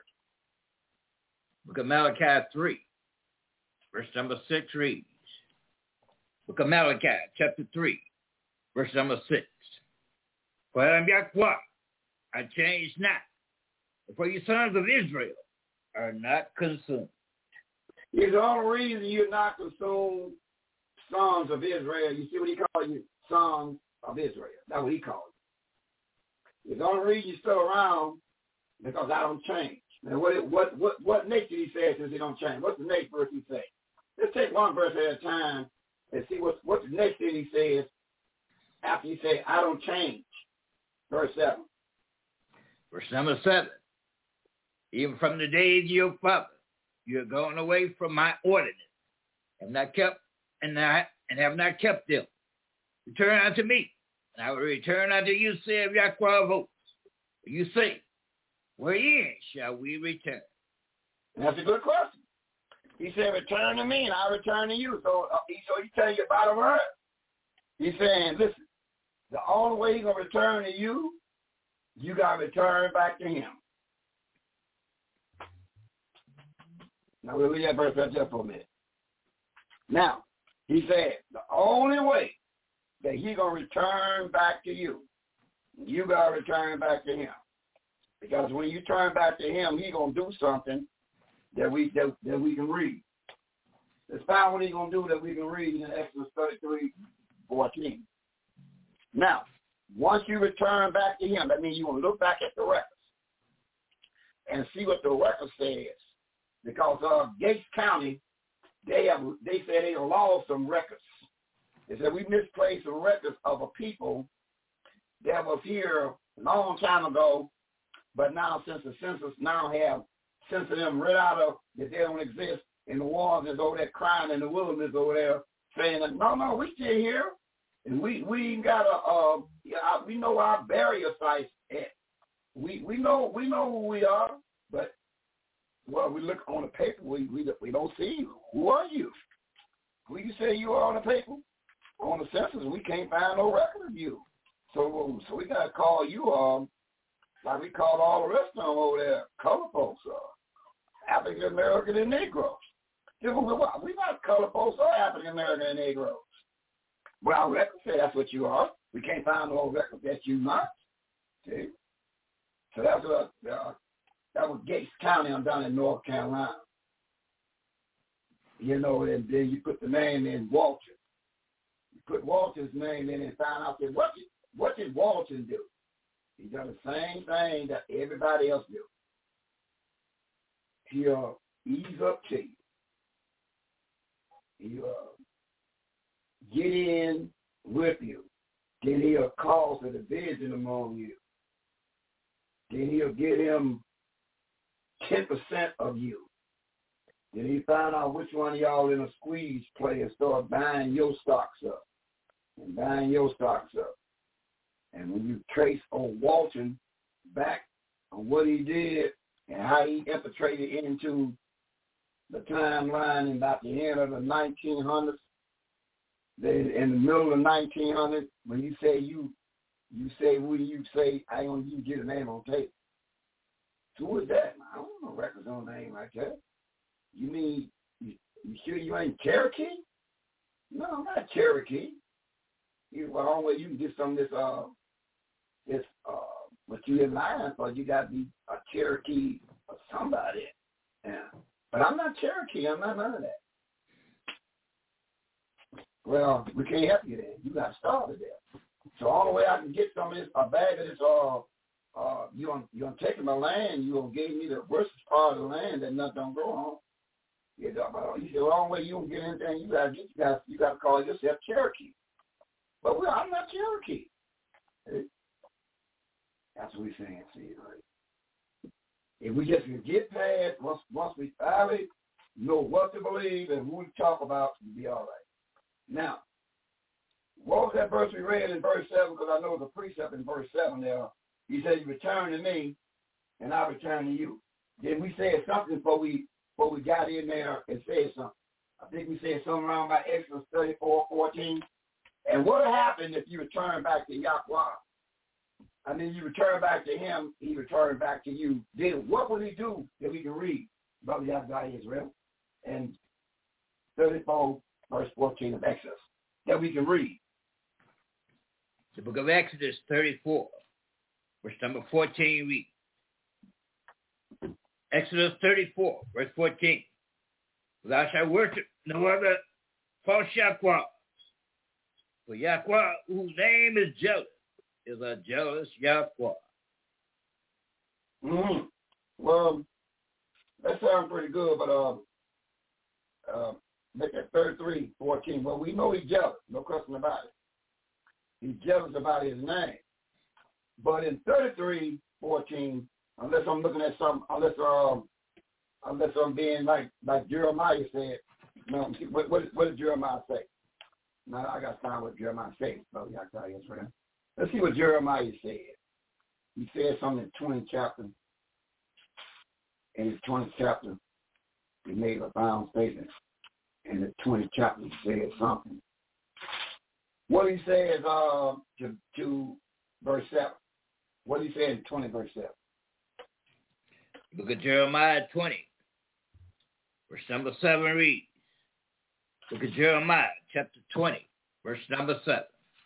Book of Malachi three, verse number six reads, Book of Malachi chapter three, verse number six. For I am Yahweh, I change not, for you sons of Israel are not consumed. It's the only reason you're not consumed, sons of Israel. You see what he calls you? Sons of Israel. That's what he calls you. It's the only reason you're still around because I don't change. And what what what what nature he says since he don't change? What's the next verse he say? Let's take one verse at a time and see what what the next thing he says after he say I don't change. Verse seven. Verse number seven. Even from the days of your father, you are going away from my ordinance, and not kept and not and have not kept them. Return unto me, and I will return unto you, saith Yahweh of hosts. You say, wherein shall we return? That's a good question. He said, return to me, and I return to you. So, uh, he, so he tell you about a word. He's saying, listen, the only way he's going to return to you, you got to return back to him. Now, we'll leave that verse right there for a minute. Now, he said, the only way that he's going to return back to you, you got to return back to him. Because when you turn back to him, he's going to do something that we that, that we can read. Let's find what he's going to do that we can read in Exodus thirty-three, fourteen. Now, once you return back to him, that means you're going to look back at the records and see what the record says. Because uh, Gates County, they have they said they lost some records. They said we misplaced some records of a people that was here a long time ago, but now since the census now have censored them right out of that they don't exist, and the ones that's over there crying in the wilderness over there saying that, no, no, we still here. And we we even got a uh, yeah, we know our barrier sites at. We we know we know who we are, but well, we look on the paper. We we we don't see you. Who are you? Who you say you are on the paper? On the census, we can't find no record of you. So so we gotta call you um like we call all the rest of them over there, color folks, uh, African American and Negroes. We're not color folks or African American and Negroes. Well, our records say that's what you are. We can't find no record that you're not. See? So that's what uh, that was Gates County. I'm down in North Carolina. You know, and then you put the name in Walter. You put Walter's name in and find out that what did, what did Walter do? He done the same thing that everybody else do. He'll ease up to you. He'll uh, get in with you. Then he'll cause a division among you. Then he'll get him ten percent of you. Then he find out which one of y'all in a squeeze play and start buying your stocks up. And buying your stocks up. And when you trace on Walton back on what he did and how he infiltrated into the timeline in about the end of the nineteen hundreds, then in the middle of the nineteen hundreds, when you say you, you say who you say, I don't you get a name on tape. So who is that? I don't know records on a name like that. You mean, you, you sure you ain't Cherokee? No, I'm not Cherokee. You, well, the only way you can get some of this, uh, this, uh, what you in line for, you got to be a Cherokee or somebody. Yeah. But I'm not Cherokee. I'm not none of that. Well, we can't help you then. You got to start it there. So all the way I can get some of this, a bag of this, uh, uh, you on you on taking my land, you gonna give me the worst part of the land that nothing don't grow on. You know, you say the long way you don't get anything, you gotta get you got you gotta call yourself Cherokee. But well, I'm not Cherokee. That's what we're saying, see, right? If we just can get past once once we finally know what to believe and who to talk about, we'll be all right. Now, what was that verse we read in verse seven? Because I know there's a precept in verse seven there. He said, "You return to me, and I return to you." Then we said something before we before we got in there and said something. I think we said something around about Exodus thirty-four, fourteen. And what happened if you return back to Yahweh? I mean, you return back to him, he returned back to you. Then what will he do that we can read? Brother Yahweh Israel. And thirty-four, verse fourteen of Exodus, that we can read. The book of Exodus thirty-four, verse number fourteen reads. Exodus thirty-four, verse fourteen. Thou shalt worship no other false Yahweh. For Yahweh, whose name is jealous, is a jealous Yahweh. Mm-hmm. Well, that sounds pretty good, but uh, uh, make that thirty-three, fourteen. Well, we know he's jealous, no question about it. He's jealous about his name. But in thirty-three, fourteen, unless I'm looking at some, unless um, unless I'm being like like Jeremiah said, no, what what, what did Jeremiah say? Now I got to find what Jeremiah said. So yeah, I tell you right. Let's see what Jeremiah said. He said something in the twentieth chapter. In his twentieth chapter, he made a bound statement. In the twentieth chapter, he said something. What he says uh, to, to verse seven. What he said in twenty, verse seven. Look at Jeremiah twenty, verse number seven reads. Look at Jeremiah chapter twenty, verse number seven.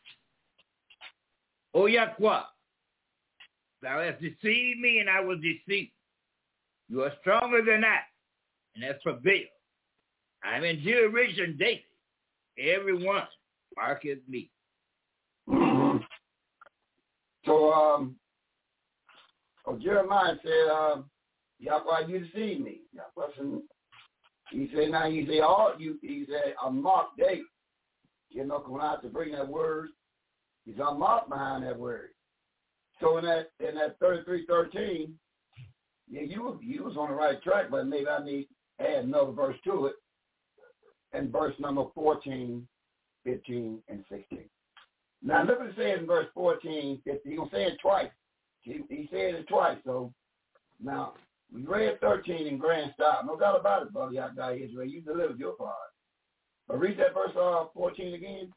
O Yahweh, thou hast deceived me, and I will deceive. You are stronger than I, and hast prevailed. I am in generation daily. Every one marketh me. Mm-hmm. So, um, oh, Jeremiah said, um, Yahweh, you deceived me. Yahweh, he said, now he said, all you, he said, I'm marked daily. You know, when I have to bring that word, he's unmarked behind that word. So in that in that thirty-three thirteen, yeah, you you was on the right track, but maybe I need to add another verse to it. And verse number fourteen, fifteen, and sixteen. Now look what it says in verse fourteen, fifteen. He's going to say it twice. He, he said it twice. So now, we read thirteen in grand style. No doubt about it, brother Yahweh Israel. You delivered your part. But read that verse uh, fourteen again.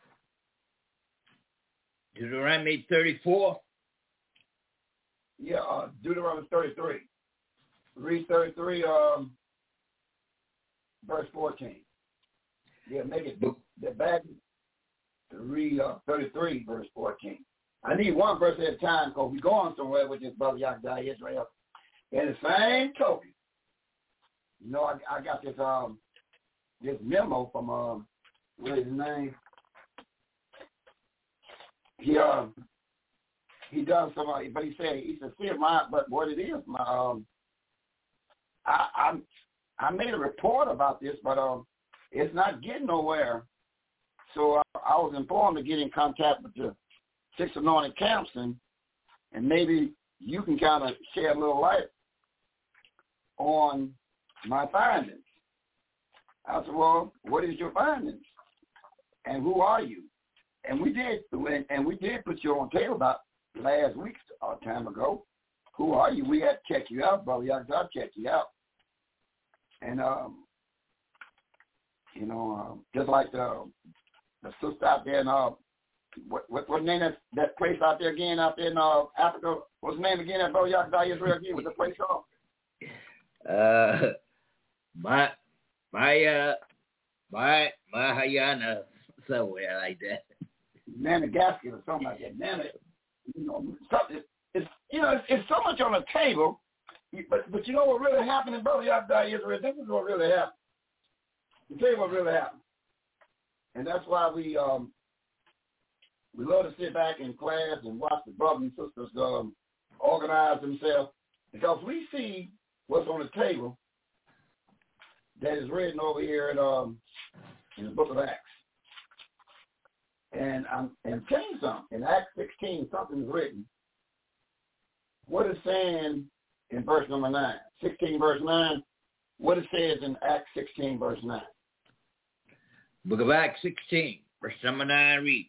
Deuteronomy thirty-four. Yeah, uh, Deuteronomy thirty-three. Read thirty-three, um, verse fourteen. Yeah, make it the back to read uh, thirty-three, verse fourteen. I need one verse at a time because we're going somewhere with this brother Yahweh Israel. In the same token, you know, I, I got this um this memo from um what is his name? He um he does some, uh, but he said he said, see my, but what it is, my um I I I made a report about this, but um it's not getting nowhere. So I, I was informed to get in contact with the Six Anointed Camps, and and maybe you can kind of shed a little light on my findings. I said, well, what is your findings? And who are you? And we did, and we did put you on tape about last week, a time ago. Who are you? We had to check you out, brother. I got to check you out. And, um, you know, um, just like the, the sister out there in, uh, what, what, what name that, that place out there again, out there in uh, Africa? What's the name again, that brother Yahweh Israel again? What's the place called? Uh, my, my, uh, my, Mahayana, somewhere like that. Madagascar or something like that. Nana, you know, something. It's you know, it's, it's so much on the table, but but you know what really happened, brother Yahweh Israel? This is what really happened. I'll tell you what really happened, and that's why we um we love to sit back in class and watch the brothers and sisters um organize themselves, because we see what's on the table that is written over here in um in the book of Acts. And I'm and tell you something. In Acts sixteen, something's written. What it's saying in verse number nine, sixteen verse nine, what it says in Acts sixteen verse nine. Book of Acts sixteen, verse number nine reads,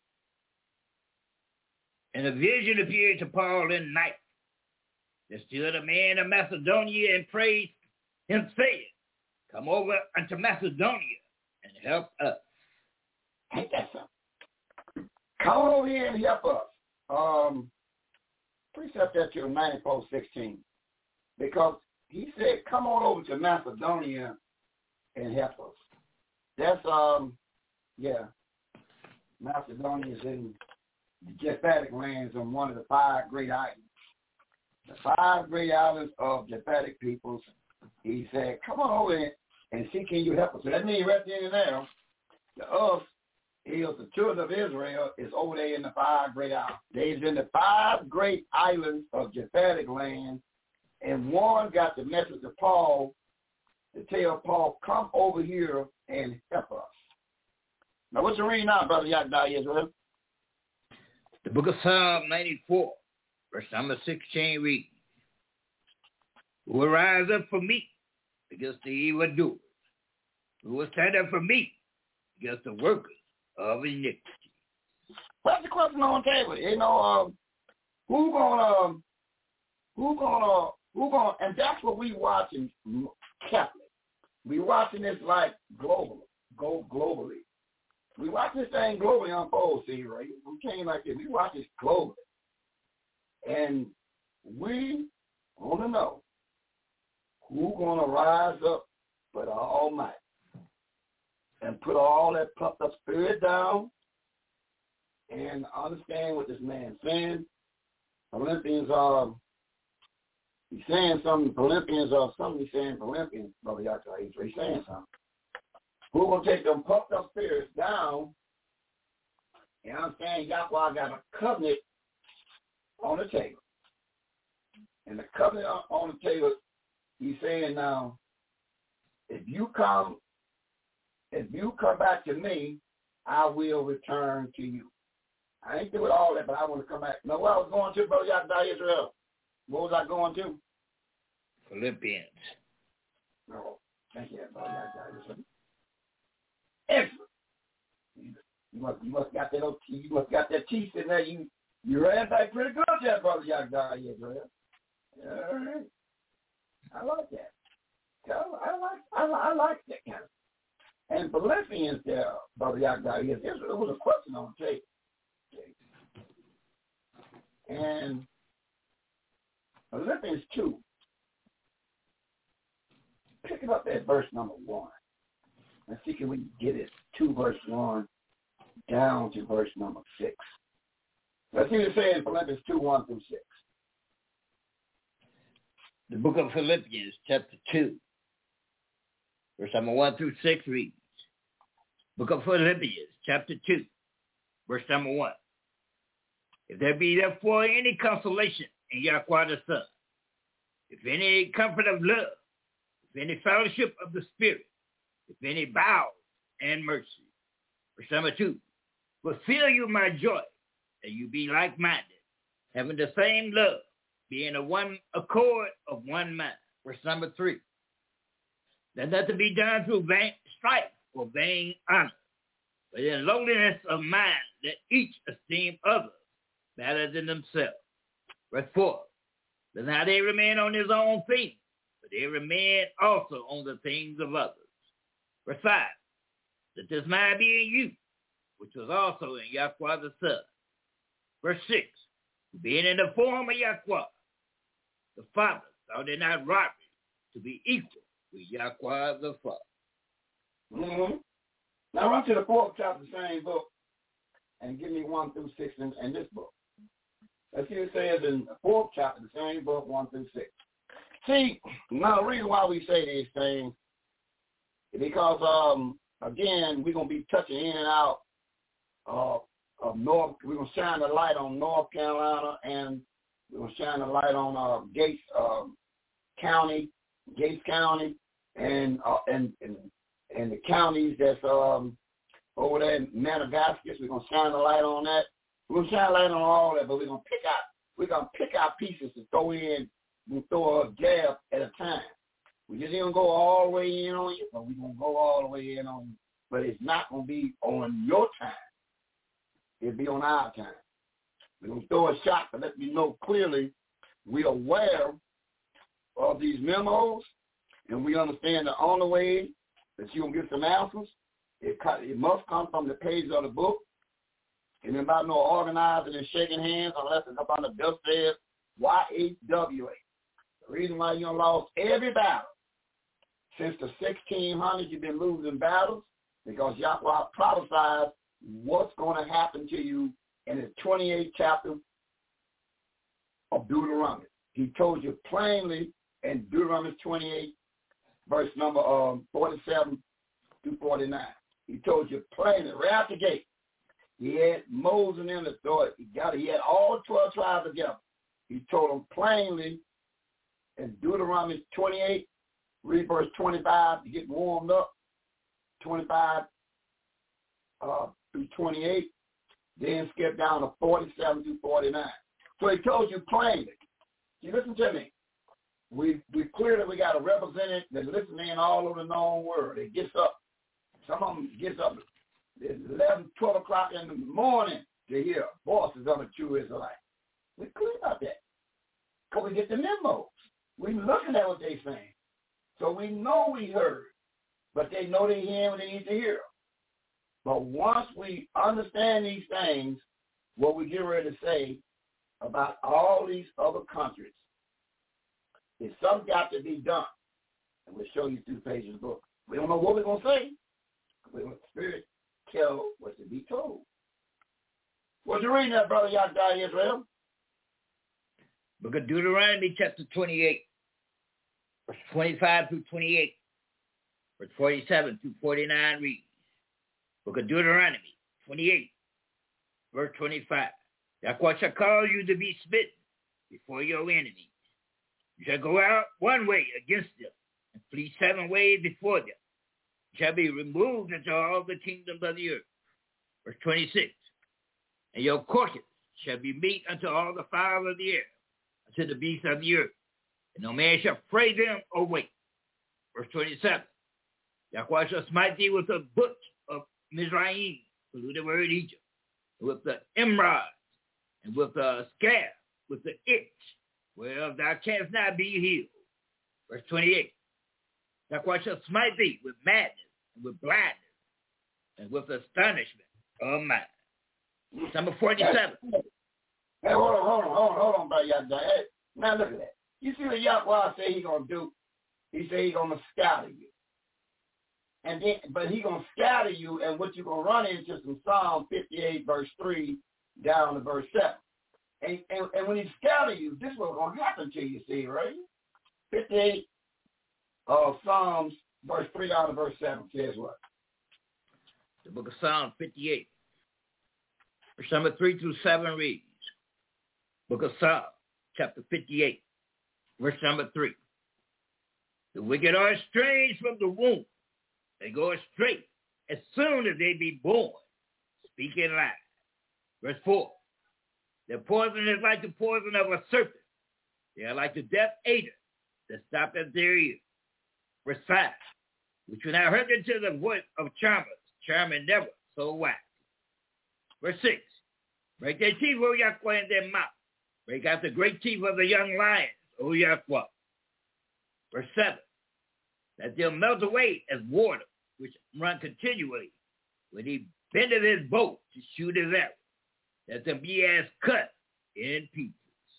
and a vision appeared to Paul in night. There stood a man of Macedonia and praised him, saying, come over unto Macedonia and help us. Ain't that something? Come over here and help us. Um, precept that to ninety-four sixteen. Because he said, come on over to Macedonia and help us. That's, um, yeah, Macedonia is in the Japhetic lands on one of the five great islands. The five great islands of Japhetic peoples. He said, come on over here and see, can you help us? So that means right there and there, the us is the children of Israel is over there in the five great islands. They's in the five great islands of Japhetic land, and one got the message of Paul to tell Paul, come over here and help us. Now, what's the reading now, brother Yahweh Israel? The book of Psalm ninety-four, verse number sixteen reads, who will rise up for me against the evildoers? Who will stand up for me against the workers of iniquity? What's the question on the table? You know, um, who gonna, um, who gonna, who gonna, and that's what we watching Catholic. We watching this like globally, go globally. We watch this thing globally unfold, see, right? We came like this. We watch this globally. And we want to know who's going to rise up for the Almighty and put all that puffed up spirit down and understand what this man's saying. Philippians are, he's saying something, Philippians are something he's saying, Philippians, brother Yahweh, he's saying something. Who's going to take them puffed up spirits down and understand Yahweh got a covenant on the table. And the covenant on the table, he's saying now, if you come, if you come back to me, I will return to you. I ain't doing all that, but I want to come back. Now, what I was going to, brother Yahweh Israel? What was I going to? Philippians. No, thank you, brother Yahweh Israel. Excellent. You must, you must got that old, you must got that teeth in there. You, you ran back pretty good, there, Brother Yagdar Israel. All right. I like that. I like, I like, I like that kind of. And Philippians there, Brother Yagdar Israel, there was a question on tape. And Philippians two, pick it up at verse number one. Let's see if we can get it to verse one down to verse number six. Let's see what it says in Philippians two, one through six. The book of Philippians, chapter two, verse number one through six reads. Book of Philippians, chapter two, verse number one. If there be therefore any consolation in Yahweh the Son, if any comfort of love, if any fellowship of the Spirit, if any bowels and mercy. Verse number two, fulfill you my joy, that you be like-minded, having the same love, being of one accord of one mind. Verse number three, that nothing be done through vain strife or vain honor, but in lowliness of mind, let each esteem others better than themselves. Verse four, that now they remain on his own things, but they remain also on the things of others. Verse five, that this mind be in you, which was also in Yahweh the Son. Verse six, being in the form of Yahweh, the Father thought it not robbery to be equal with Yahweh the Father. Mm-hmm. Now run to the fourth chapter of the same book and give me one through six in, in this book. Let's see what it says in the fourth chapter of the same book, one through six. See, now the reason why we say these things is because, um, again, we're going to be touching in and out uh, of North. We're going to shine the light on North Carolina, and we're going to shine the light on uh, Gates uh, County, Gates County, and, uh, and and and the counties that's um, over there in Madagascar. We're going to shine the light on that. We're going to shine a light on all that, but we're going to pick out, we're going to pick out pieces to throw in, we throw a jab at a time. We just ain't going to go all the way in on you, but we're going to go all the way in on you. But it's not going to be on your time. It'll be on our time. We're going to throw a shot to let you know clearly we're aware of these memos, and we understand the only way that you're going to get some answers, it, it must come from the pages of the book. And about no organizing and shaking hands unless it's up on the bill says Y H W H. The reason why you lost every battle since the sixteen hundreds, you've been losing battles because Yahweh prophesied what's going to happen to you in the twenty-eighth chapter of Deuteronomy. He told you plainly in Deuteronomy twenty-eight, verse number um, forty-seven through forty-nine. He told you plainly, right out the gate. He had Moses in the story. He got he had all twelve tribes together. He told them plainly in Deuteronomy twenty-eight, read verse twenty-five to get warmed up, twenty-five uh, through twenty-eight, then skip down to forty-seven through forty-nine. So he told you plainly. You listen to me. We we clear that we got a representative that listens in all over the known world. It gets up. Some of them gets up at eleven, twelve o'clock in the morning to hear voices of the true Israelite. We're clear about that. Because we get the memos. We're looking at what they're saying. So we know we heard. But they know they hear what they need to hear. But once we understand these things, what we get ready to say about all these other countries, is something got to be done. And we'll show you through the pages of the book. We don't know what we're going to say. We want the Spirit tell what to be told. What you reading there, Brother Yahweh Israel? Book of Deuteronomy, chapter twenty-eight, verse twenty-five through twenty-eight, verse forty-seven through forty-nine reads. Book of Deuteronomy, twenty-eight, verse twenty-five. Yahweh shall cause you to be smitten before your enemies. You shall go out one way against them and flee seven ways before them. You shall be removed into all the kingdoms of the earth. Verse twenty-six. And your carcass shall be meat unto all the fowls of the air, unto the beasts of the earth. And no man shall fray them away. Verse twenty-seven. Yahweh shall smite thee with a bush of Mizraim, polluted word Egypt, with the emerald, and with the scab, with the itch, whereof thou canst not be healed. Verse twenty-eight. Yahweh shall smite thee with madness, and with blindness, and with astonishment of mind. Number forty-seven. Hey, hold on, hold on, hold on, hold on, brother. Hey, now look at that. You see what Yahweh say he gonna do? He say he gonna scatter you. And then, but he gonna scatter you, and what you gonna run into some Psalm fifty-eight, verse three, down to verse seven. And, and, and when he scatter you, this is what's gonna happen to you, see, right? fifty-eight, uh, Psalms, verse three down to verse seven says what? The book of Psalm fifty-eight, verse number three through seven reads, book of Psalm, chapter fifty-eight, verse number three. The wicked are estranged from the womb. They go astray as soon as they be born, speaking lies. Verse four. Their poison is like the poison of a serpent. They are like the death eater that stopped at their ears. Verse five. Which when I heard unto the voice of charmers, charming never so wise. Verse six. Break their teeth, O Yahweh, in their mouth. Break out the great teeth of the young lions, O Yahweh. Verse seven. That they'll melt away as water, which run continually, when he bendeth his bow to shoot his arrow, that they'll be as cut in pieces.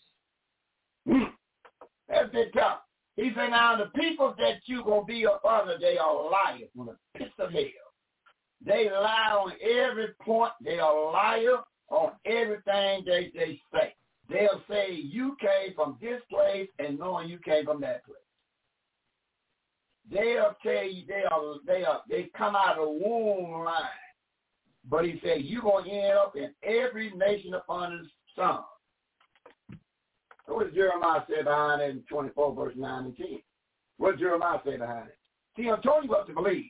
Mm. That's it, tough. He said, now the people that you going to be up under, they are liars from the pits of hell. They lie on every point. They are liars on everything they, they say. They'll say you came from this place and knowing you came from that place. They'll tell you they are they are they come out of the womb line. But he said you're gonna end up in every nation upon the sun. So what does Jeremiah say behind it in twenty-four, verse nine and ten? What does Jeremiah say behind it? See, I'm telling you what to believe.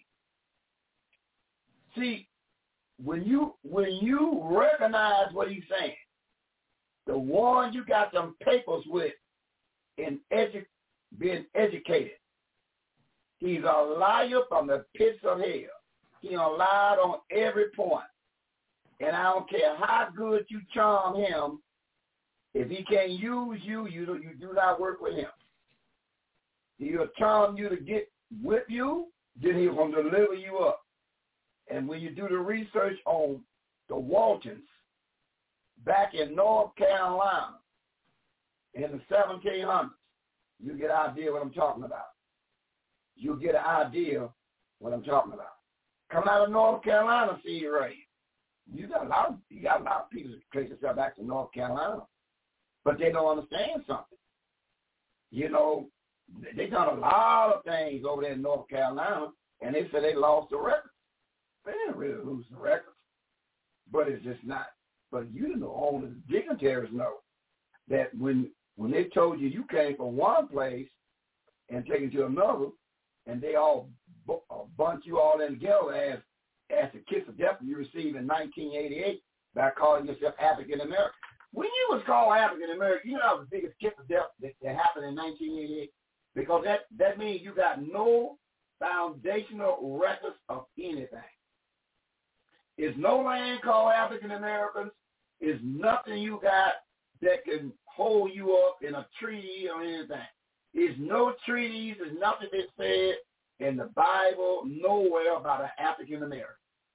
See, when you when you recognize what he's saying, the one you got them papers with in edu- being educated. He's a liar from the pits of hell. He lied on every point. And I don't care how good you charm him, if he can't use you, you do, you do not work with him. He'll charm you to get with you, then he's going to deliver you up. And when you do the research on the Waltons back in North Carolina in the seventeen hundreds, you get an idea what I'm talking about. You'll get an idea what I'm talking about. Come out of North Carolina, see you right. You got a lot of you got a lot of people that trace themselves back to North Carolina, but they don't understand something. You know, they done a lot of things over there in North Carolina, and they said they lost the records. They didn't really lose the records, but it's just not. But you know, only the dignitaries know that when when they told you you came from one place and taken to another, and they all bu- bunch you all in together as as the kiss of death you received in nineteen eighty-eight by calling yourself African American. When you was called African American, you know that was the biggest kiss of death that, that happened in nineteen eighty-eight, because that, that means you got no foundational records of anything. There's no land called African Americans. There's nothing you got that can hold you up in a treaty or anything. There's no treaties, there's nothing that's said in the Bible nowhere about an African American.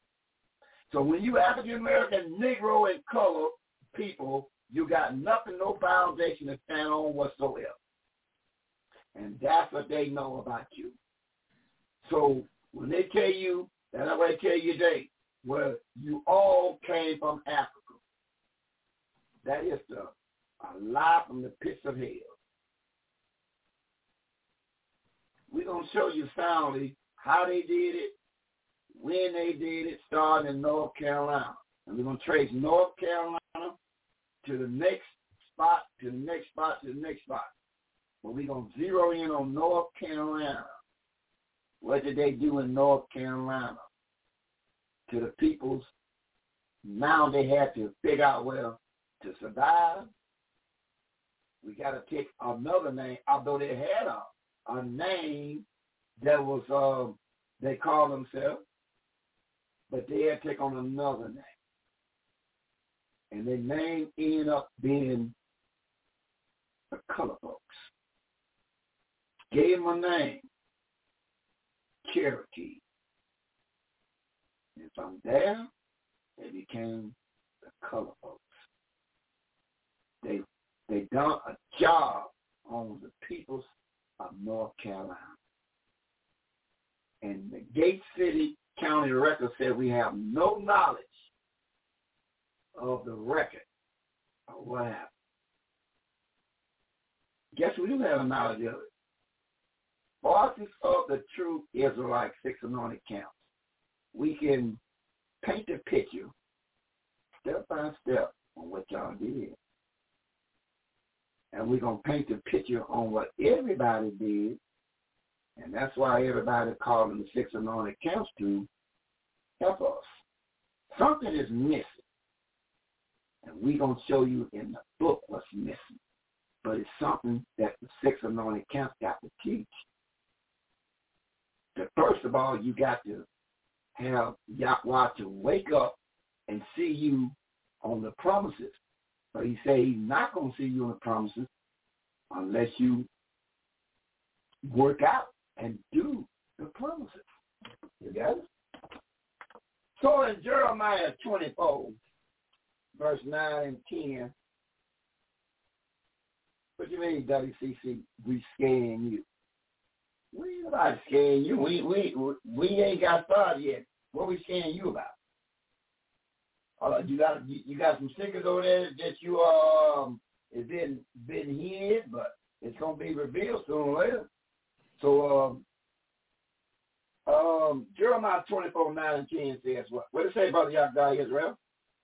So when you African American, Negro, and color people, you got nothing, no foundation to stand on whatsoever. And that's what they know about you. So when they tell you, that's what they tell you today, well, you all came from Africa. That is the, a lie from the pits of hell. We're going to show you soundly how they did it, when they did it, starting in North Carolina. And we're going to trace North Carolina to the next spot, to the next spot, to the next spot. But we're going to zero in on North Carolina. What did they do in North Carolina to the peoples? Now they had to figure out, well, to survive, we got to take another name, although they had a a name that was, uh, they called themselves but they had to take on another name. And their name ended up being the color folks. Gave them a name, Cherokee. And from there, they became the color folks. They they done a job on the peoples of North Carolina. And the Gates City County record said we have no knowledge of the record of what happened. Guess we do have a knowledge of it. Voices of the True Israelite Six Anointed Camps. We can paint a picture step by step on what y'all did. And we're going to paint a picture on what everybody did. And that's why everybody called them the Six Anointed Camps to help us. Something is missing. And we're going to show you in the book what's missing. But it's something that the Six Anointed Camps got to teach. That first of all, you got to have Yahweh to wake up and see you on the promises. But he said he's not going to see you on the promises unless you work out and do the promises. You got it? So in Jeremiah twenty-four, verse nine and ten, what do you mean, W C C, we scaring you? We ain't about scaring you. We, we, we ain't got started yet. What we scaring you about? Uh, you got you, you got some secrets over there that you um it's been been hid, but it's gonna be revealed sooner or later. So um um Jeremiah twenty-four, nine and ten says what? What does it say, Brother Yahweh Israel?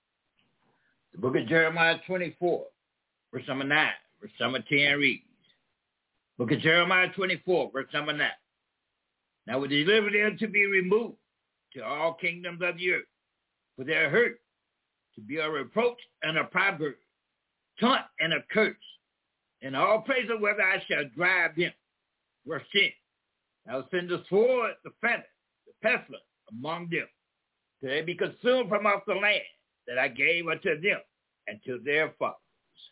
The book of Jeremiah twenty-four, verse number nine, verse number ten reads. Book of Jeremiah twenty-four, verse number nine. Now we deliver them to be removed to all kingdoms of the earth, for their hurt to be a reproach and a proverb, taunt and a curse, in all places whether I shall drive them. Verse ten. I will send the sword, the famine, the pestilence among them, till they be consumed from off the land that I gave unto them and to their fathers.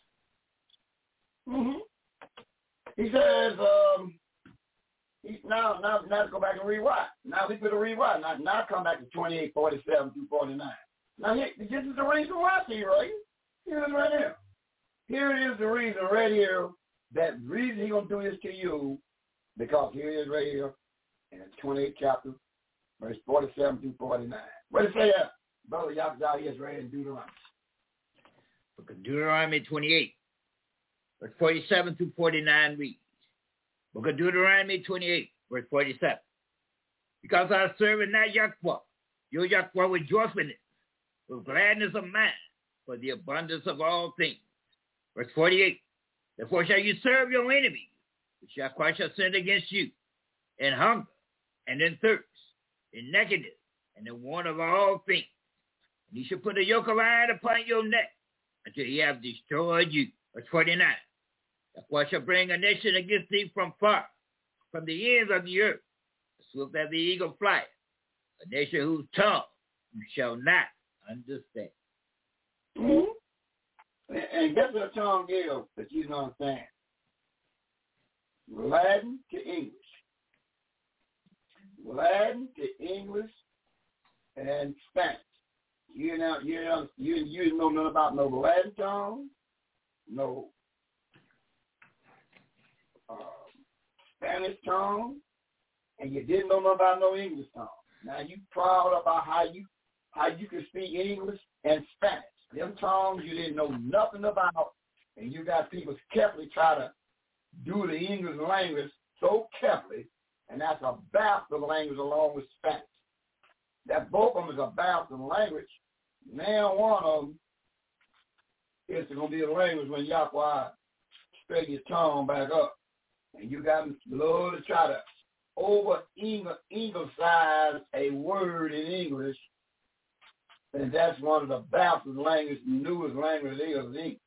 Mm-hmm. He says, um, he, now, now, now let's go back and rewrite. Now we put a rewrite. Now, now come back to twenty-eight, forty-seven through forty-nine. Now, here, this is the reason why I see, right? Here it is right here. Here it is the reason right here, that reason he's going to do this to you, because here it is right here in the twenty-eighth chapter, verse forty-seven through forty-nine. What does it say there? Brother Yahweh Israel in Deuteronomy. Book of Deuteronomy twenty-eight, verse forty-seven through forty-nine reads. Book of Deuteronomy twenty-eight, verse forty-seven. Because I serve not Yahweh, your Yahweh with joyfulness, with gladness of mind, for the abundance of all things. Verse forty-eight. Therefore shall you serve your enemies, which Yahweh shall send against you, in hunger, and in thirst, in nakedness, and in want of all things. And he shall put a yoke of iron upon your neck, until he have destroyed you. Verse forty-nine. Yahweh shall bring a nation against thee from far, from the ends of the earth, as swift as the eagle flieth, a nation whose tongue you shall not understand. Mm-hmm. And, and guess what a tongue is that you don't understand? Latin to English. Latin to English and Spanish. You know, you know, you you know nothing about no Latin tongue, no uh, Spanish tongue, and you didn't know nothing about no English tongue. Now you proud about how you how you can speak English and Spanish. Them tongues you didn't know nothing about, and you got people carefully try to do the English language so carefully, and that's a bastard language along with Spanish. That both of them is a bastard language. Now one of them is going to be a language when Yahweh straighten your tongue back up. And you got Lord to try to over Englicize a word in English, and that's one of the bastard languages, the newest language is English.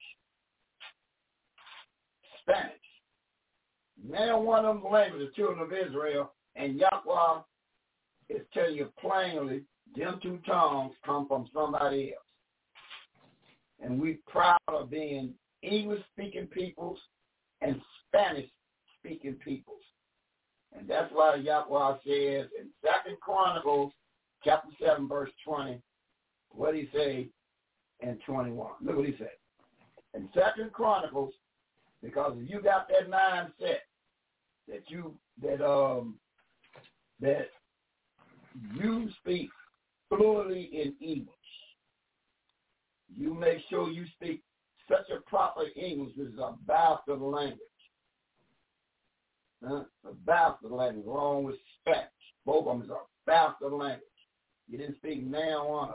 Spanish. Now one of them languages, the children of Israel, and Yahweh is telling you plainly them two tongues come from somebody else. And we're proud of being English-speaking peoples and Spanish-speaking peoples. And that's why Yahweh says in Second Chronicles chapter seven, verse twenty, what did he say in twenty-one? Look what he said. In Second Chronicles, because if you got that mindset that you that um that you speak fluently in English, you make sure you speak such a proper English, which is a bastard language. Huh? A bastard language, along with Spanish. Both of them is a bastard language. You didn't speak now one of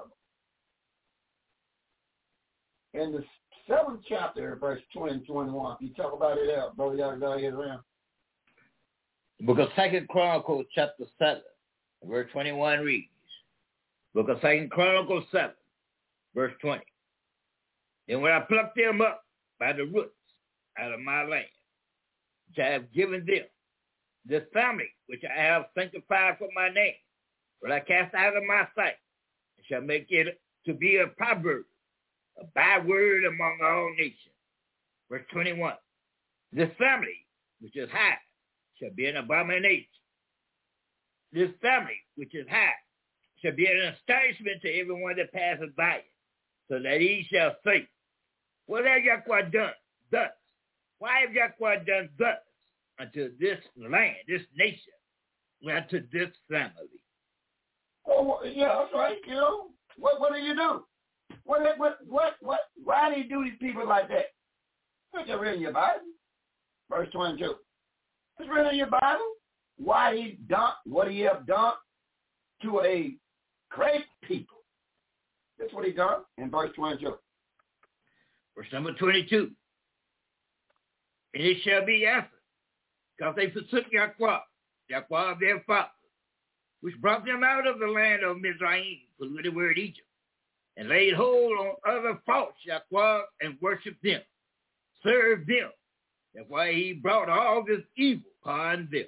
them. In the seventh chapter, verse twenty and twenty-one, you talk about it out, brother. Y'all got to get around. Book of Second Chronicles, chapter seven, verse twenty-one reads, Book of Second Chronicles seven, verse twenty. And when I plucked them up by the roots out of my land, which I have given them, this family which I have sanctified for my name, will I cast out of my sight, and shall make it to be a proverb, a byword among all nations. Verse twenty-one. This family which is high shall be an abomination. This family which is high shall be an astonishment to everyone that passes by it, so that he shall say, what have Yahweh done thus? Why have Yahweh done thus unto this land, this nation, unto this family? Oh, yeah, that's right, you know. What what do you do? What what what what why do you do these people like that? It's written in your Bible. Verse twenty-two. It's written in your Bible. Why he done what he have done to a great people. That's what he done in verse twenty-two. Verse number twenty-two. And it shall be after, because they forsook Yahweh, Yahweh of their fathers, which brought them out of the land of Mizraim, polluted word Egypt, and laid hold on other false Yahweh and worshiped them, served them. That's why he brought all this evil upon them.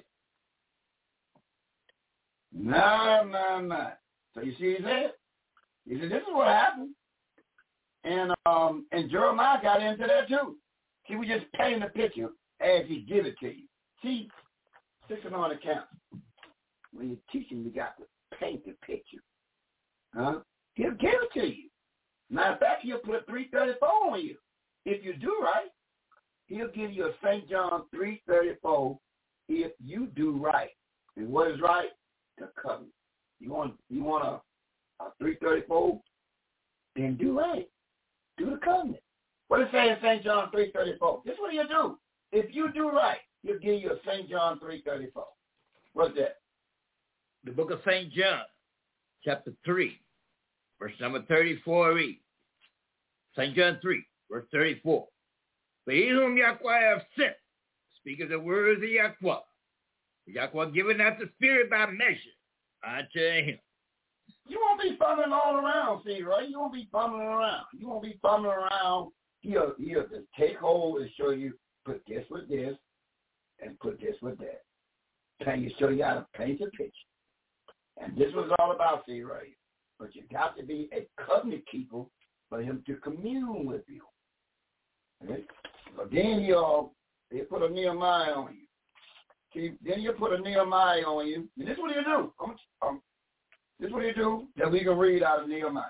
No, no, no. So you see, he said, he said, this is what happened. And um, and Jeremiah got into that too. He was just painting the picture as he give it to you. See, sitting on account. When you're teaching, you got to paint the picture. Huh? He'll give it to you. Matter of fact, he'll put three thirty-four on you. If you do right, he'll give you a Saint John three thirty-four if you do right. And what is right? The covenant. You want you want a, a three thirty-four? Then do right. Do the covenant. What does it say in Saint John three thirty-four? This is what he'll do. If you do right, he'll give you a Saint John three thirty-four. What's that? The book of Saint John, chapter three, verse number thirty-four reads, Saint John three, verse thirty-four. For he whom Yahweh hath sent speaketh the words of Yahweh. Yahweh giveth not the Spirit by measure unto him. You won't be fumbling all around, see, right? You won't be fumbling around. You won't be fumbling around. He'll, he'll just take hold and show you, put this with this, and put this with that. And you show you how to paint a picture. And this was all about, see, right? But you got to be a covenant keeper for him to commune with you. Okay? But then he'll, he'll put a Nehemiah on you. See, then you put a Nehemiah on you. And this is what he'll do. Um, um, this is what he'll do that we can read out of Nehemiah.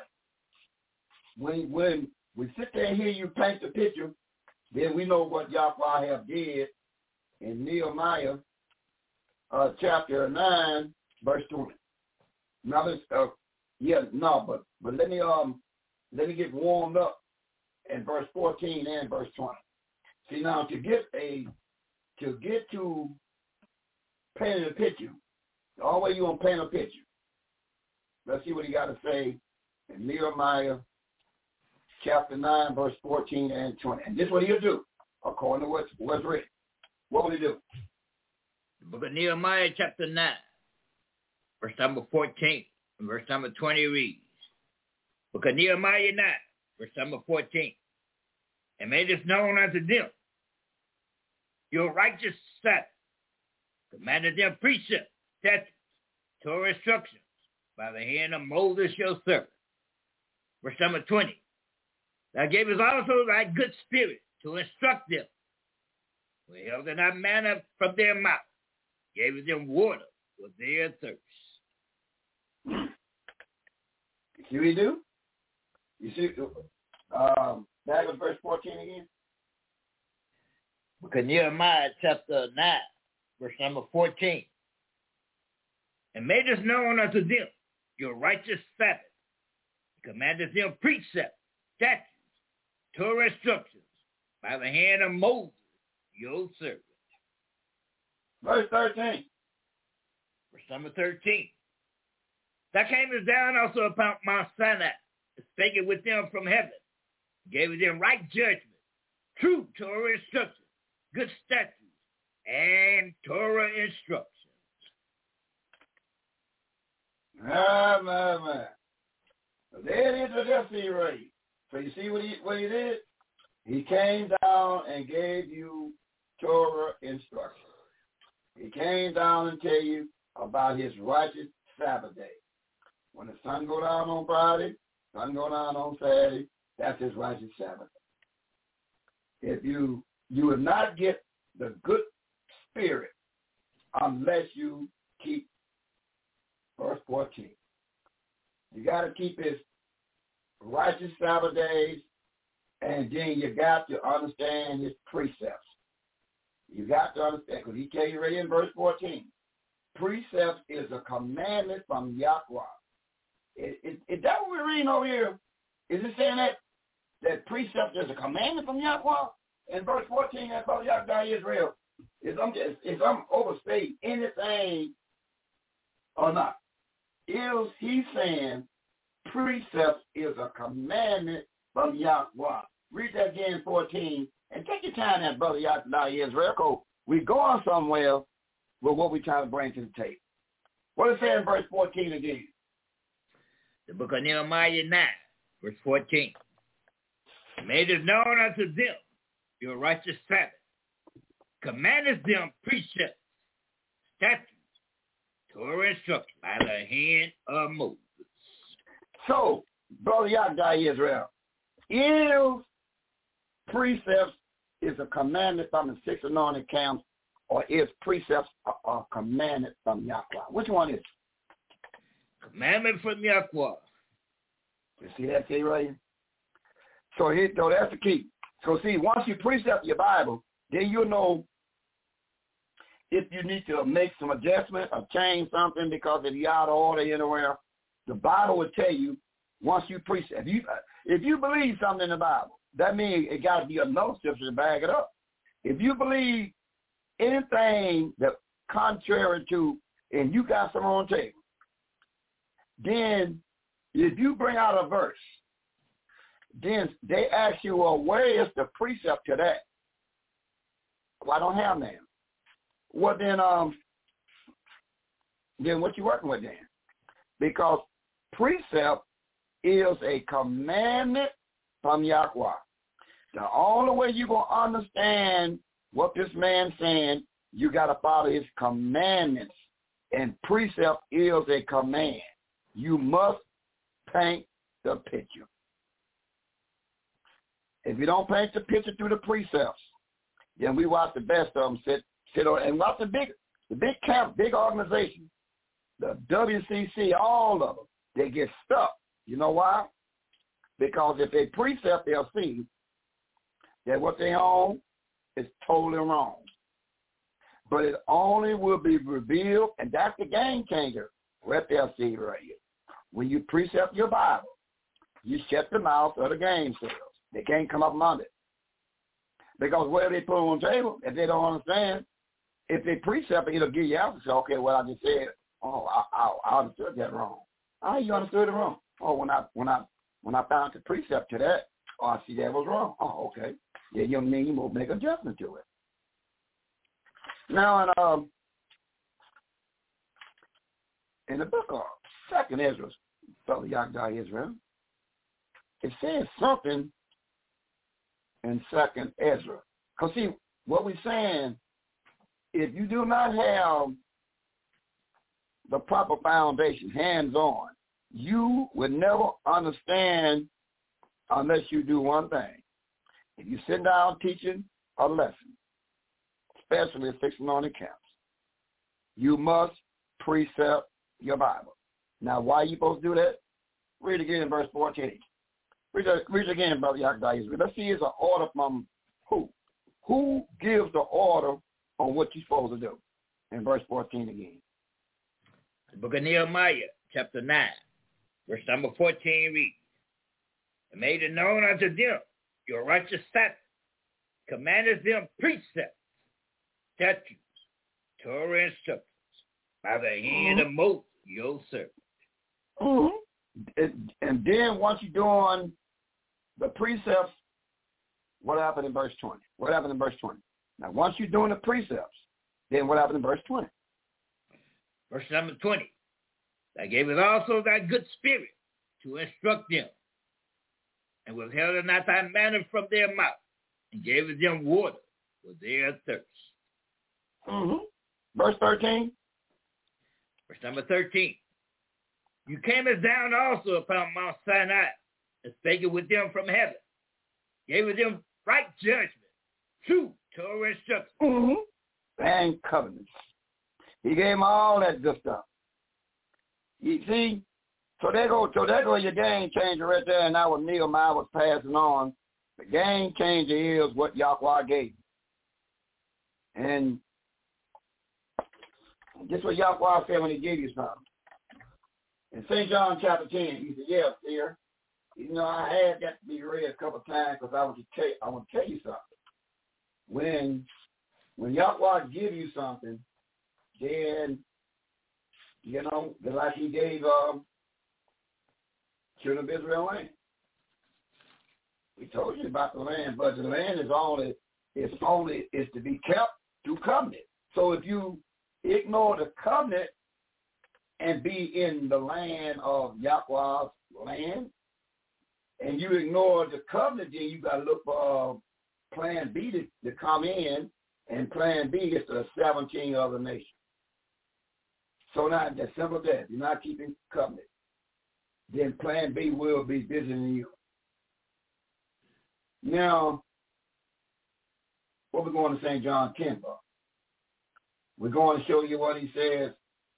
When, when we sit there and hear you paint the picture, then we know what Yahweh have did in Nehemiah uh, chapter nine, verse twenty. Now, this, uh, yeah, no, but but let me um let me get warmed up in verse fourteen and verse twenty. See, now to get a to get to painting a picture, the only way you gonna paint a picture. Let's see what he got to say in Nehemiah chapter nine, verse fourteen and twenty. And this is what he'll do, according to what's what's written. What will he do? The book of Nehemiah chapter nine, verse number fourteen, and verse number twenty reads, book of Nehemiah nine, verse number fourteen, and made this known unto them, your righteous Sabbath, commanded them precepts, statutes, Torah instructions, by the hand of Moses your servant. Verse number twenty. Thou gavest also thy good spirit to instruct them. We held in thy manna from their mouth, gave them water for their thirst. You see what he do? You see, um, that was verse fourteen again? Because Nehemiah chapter nine, verse number fourteen. And made us known unto them your righteous Sabbath. Commanded them precepts, statutes, Torah instructions by the hand of Moses, your servant. Verse thirteen. Verse number thirteen. Thou camest down also upon Mount Sinai, and spake with them from heaven, gave them right judgment, true Torah instructions, good statutes, and Torah instructions. Ah, man, man. So there it is with that sea race. So you see what he what he did? He came down and gave you Torah instructions. He came down and tell you about his righteous Sabbath day. When the sun go down on Friday, sun go down on Saturday, that's his righteous Sabbath. If you you will not get the good spirit unless you keep verse fourteen. You got to keep his righteous Sabbath days, and then you got to understand his precepts. You got to understand, because he tell you right in verse fourteen, precepts is a commandment from Yahweh. Is, is, is that what we're reading over here? Is it saying that that precept is a commandment from Yahweh? In verse fourteen, that's about Yahweh Israel. Is I'm just is I'm overstating anything or not? Is he saying precept is a commandment from Yahweh? Read that again, fourteen, and take your time, that brother Yahweh Israel. We're going somewhere with what we're trying to bring to the table. What does it say in verse fourteen again? The book of Nehemiah nine, verse fourteen. Made it known unto them your righteous Sabbath. Commanded them precepts, statutes, Torah instructions by the hand of Moses. So, brother Yahweh Israel, if precepts is a commandment from the six anointed camps, or if precepts are, are commanded from Yahweh, which one is it? Commandment from Yahweh. You see that, see right here? So, here, so that's the key. So, see, once you precept your Bible, then you'll know if you need to make some adjustment or change something because if you're out of order anywhere. The Bible will tell you once you precept. If you, if you believe something in the Bible, that means it got to be another scripture to back it up. If you believe anything that contrary to, and you got some on the table, then if you bring out a verse, then they ask you, well, where is the precept to that? Well, I don't have that. Well, then, um, then what you working with then? Because precept is a commandment from Yahweh. The only way you're going to understand what this man's saying, you got to follow his commandments. And precept is a command. You must paint the picture. If you don't paint the picture through the precepts, then we watch the best of them sit sit on and watch the big the big camp, big organization, the W C C, all of them, they get stuck. You know why? Because if they precept, they'll see that what they own is totally wrong. But it only will be revealed, and that's the game changer right there, see right here. When you precept your Bible, you shut the mouth of the game sales. They can't come up among it. Because where they put on the table, if they don't understand, if they precept it, it'll give you out and say, okay, well, I just said, oh, I, I, I understood that wrong. How you understood it wrong? Oh, when I when I when I found the precept to that, oh, I see that was wrong. Oh, okay. Yeah, you mean you will make adjustment to it. Now, in, um, in the book of Second Ezra, Brother Yahweh Israel, it says something in Second Ezra. Because, see, what we're saying, if you do not have the proper foundation, hands-on, you will never understand unless you do one thing. If you sit down teaching a lesson, especially fixing on the camps, you must precept your Bible. Now, why are you supposed to do that? Read again in verse fourteen. Read it, read it again, Brother Yakda. Let's see, it's an order from who? Who gives the order on what you're supposed to do? In verse fourteen again. The book of Nehemiah, chapter nine, verse number fourteen reads, and made it known unto them your righteous statutes, commanded them precepts, statutes, Torah instructions, by the hand of Moses, your servant. Mm-hmm. And, and then once you're doing the precepts, what happened in verse twenty? What happened in verse twenty? Now, once you're doing the precepts, then what happened in verse twenty? Verse number twenty. Thou gavest also thy good spirit to instruct them, and withheld not thy manna from their mouth, and gavest them water for their thirst. Mm-hmm. Verse thirteen. Verse number thirteen. You camest down also upon Mount Sinai, and spake with them from heaven, gave them right judgment, true Torah instructions. Mm-hmm. And covenants. He gave them all that good stuff. You see, so there go, so there go your game changer right there, and now what Nehemiah was passing on. The game changer is what Yahweh gave you. And this is what Yahweh said when he gave you something. In Saint John chapter ten, he said, yeah, dear, you know, I had that to be read a couple of times because I want to tell you, I want to tell you something. When when Yahweh give you something, then, you know, like he gave um, children of Israel land. We told you about the land, but the land is only, it's only, is to be kept through covenant. So if you ignore the covenant and be in the land of Yahweh's land, and you ignore the covenant, then you got to look for uh, plan B to, to come in, and plan B is the seventeen other nations. So now, as simple as that. You're not keeping covenant. Then plan B will be visiting you. Now, what we're going to Saint John ten for? We're going to show you what he says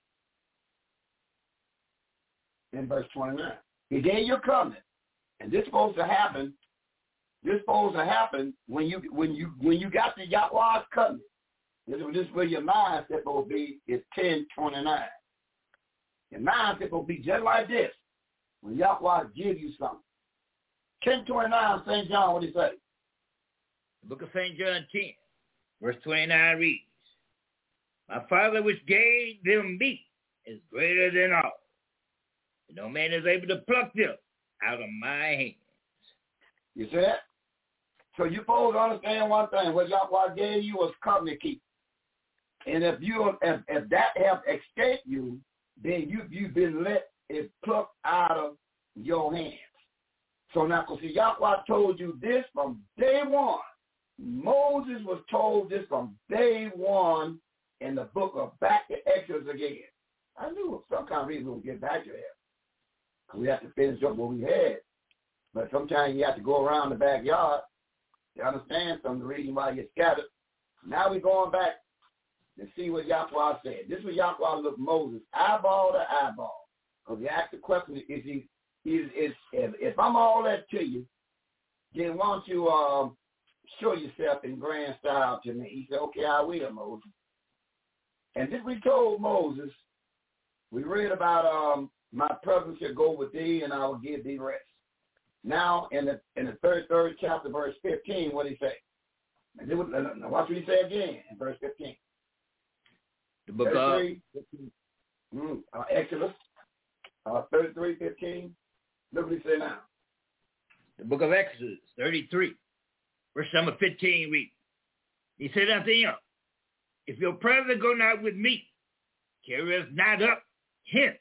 in verse twenty-nine. He gave you a covenant. And this is supposed to happen. This is supposed to happen when you when you when you got the Yahweh's covenant. This is this is where your mindset will be is ten twenty-nine. Your mindset will be just like this. When Yahweh give you something. ten twenty-nine, Saint John, what did he say? The book of Saint John ten, verse twenty-nine reads, my Father which gave them me is greater than all, and no man is able to pluck them out of my hands. You see that? So you're supposed to understand one thing. What Yahweh gave you was covenant keep. And if you if, if that have escaped you, then you, you've been let it plucked out of your hands. So now, because see, Yahweh told you this from day one. Moses was told this from day one in the book of back to Exodus again. I knew some kind of reason we would get back to that. Because we have to finish up what we had. But sometimes you have to go around the backyard to understand some of the reason why you get scattered. Now we're going back to see what Yahweh said. This is what Yahweh looked Moses eyeball to eyeball. Because he asked the question, is he, is, is, if, if I'm all that to you, then why don't you um, show yourself in grand style to me? He said, okay, I will, Moses. And this we told Moses, we read about um, my presence shall go with thee and I will give thee rest. Now, in the in the third, third chapter, verse fifteen, what did he say? And was, now watch what he said again in verse fifteen. The book of mm, uh, Exodus, uh, thirty-three, fifteen. Look what he said now. The book of Exodus, thirty-three, verse number fifteen reads, he said unto him, if your presence go not with me, carry us not up hence.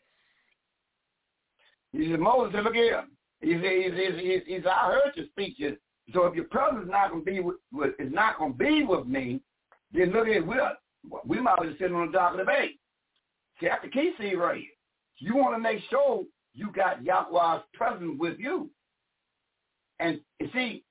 He said, Moses said, look here. He said, he said, he said, I heard your speeches. So if your presence is not going to be with, with is not going to be with me, then look at we we might be sitting on the dock of the bay. See, that's the key seed right here. You want to make sure you got Yahweh's presence with you. And you see,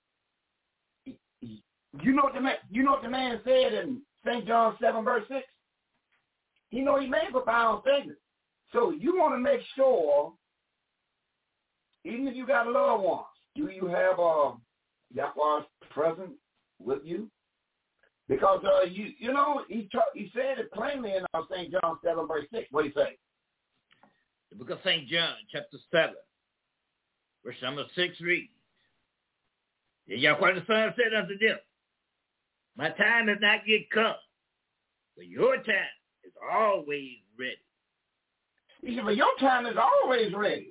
you know what the man, you know what the man said in Saint John seven verse six? He know he made profound statements. So you want to make sure, even if you got loved ones, do you have uh, Yahweh's presence with you? Because uh, you you know he tra- he said it plainly in uh, Saint John seven verse six. What do you say? The book of Saint John, chapter seven, verse number six reads, "And Yahweh the Son said unto them, My time has not yet come, but your time is always ready." He said, "But your time is always ready."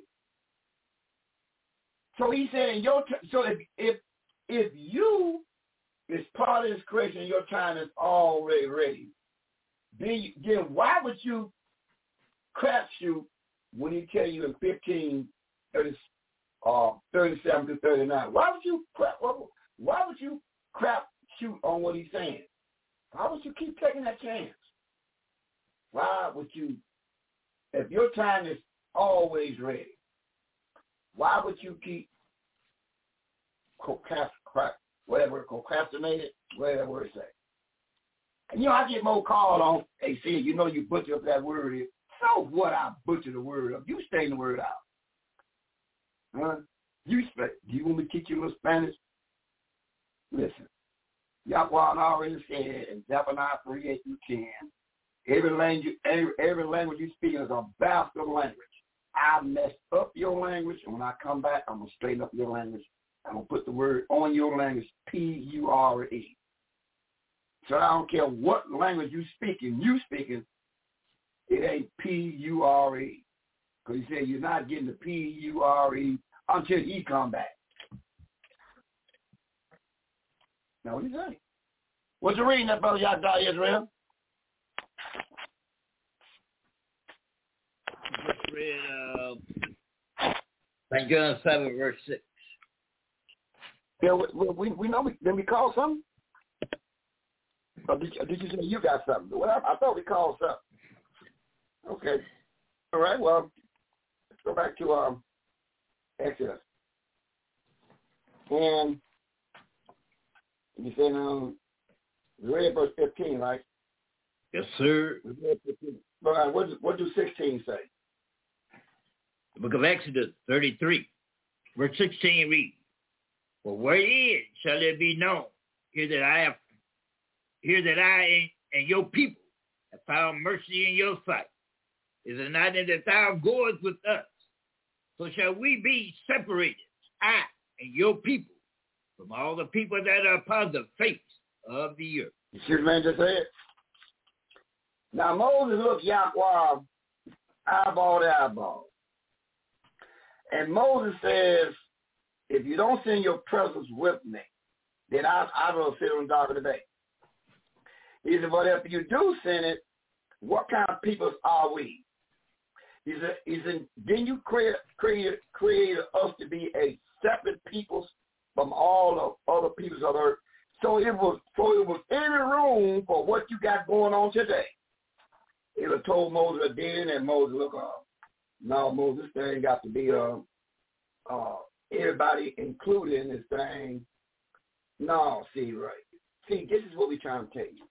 So he said, "In your t- so if if if you is part of this creation, your time is already ready. Then, you, then why would you crap shoot when he tell you in fifteen, thirty, uh, thirty-seven to thirty-nine? Why would you crap? Why would you crap shoot on what he's saying? Why would you keep taking that chance? Why would you, if your time is always ready, why would you keep crap? Whatever, procrastinated, whatever word say. And you know, I get more called on, hey, see, you know you butcher up that word. So what, I butcher the word up. You stay the word out. Huh? You do you want me to teach you a little Spanish? Listen, Yahweh already said in Zephaniah three eight you can. Every language, every, every language you speak is a bastard language. I messed up your language, and when I come back, I'm going to straighten up your language. I'm going to put the word on your language, P U R E. So I don't care what language you speaking, you speaking, it ain't P U R E. Because he said you're not getting the P U R E until he come back. Now what do you say? What you reading that, brother Yahweh Israel? Just read uh, Saint John seven, verse six. Yeah, we, we, we know. We, did we call something? Or did, did you say you got something? Well, I, I thought we called something. Okay. All right. Well, let's go back to um, Exodus. And you say now, we read verse fifteen, right? Yes, sir. We read fifteen. All right. What, what do sixteen say? The book of Exodus thirty-three, verse sixteen reads, "For wherein shall it be known here that I have, here that I and your people have found mercy in your sight? Is it not in that thou goest with us? So shall we be separated, I and your people, from all the people that are upon the face of the earth." You see what man just said? Now Moses looked Yahweh eyeball to eyeball. And Moses says, if you don't send your presence with me, then I, I will sit on the dark of the day. He said, but if you do send it, what kind of people are we? He said, he said then you create, create, create us to be a separate people from all the other peoples of the earth. So it was, so it was any room for what you got going on today. It was told Moses then, and Moses, look, uh, no, Moses, this thing got to be uh, uh, everybody included in this thing. No, see, right. See, this is what we're trying to tell you.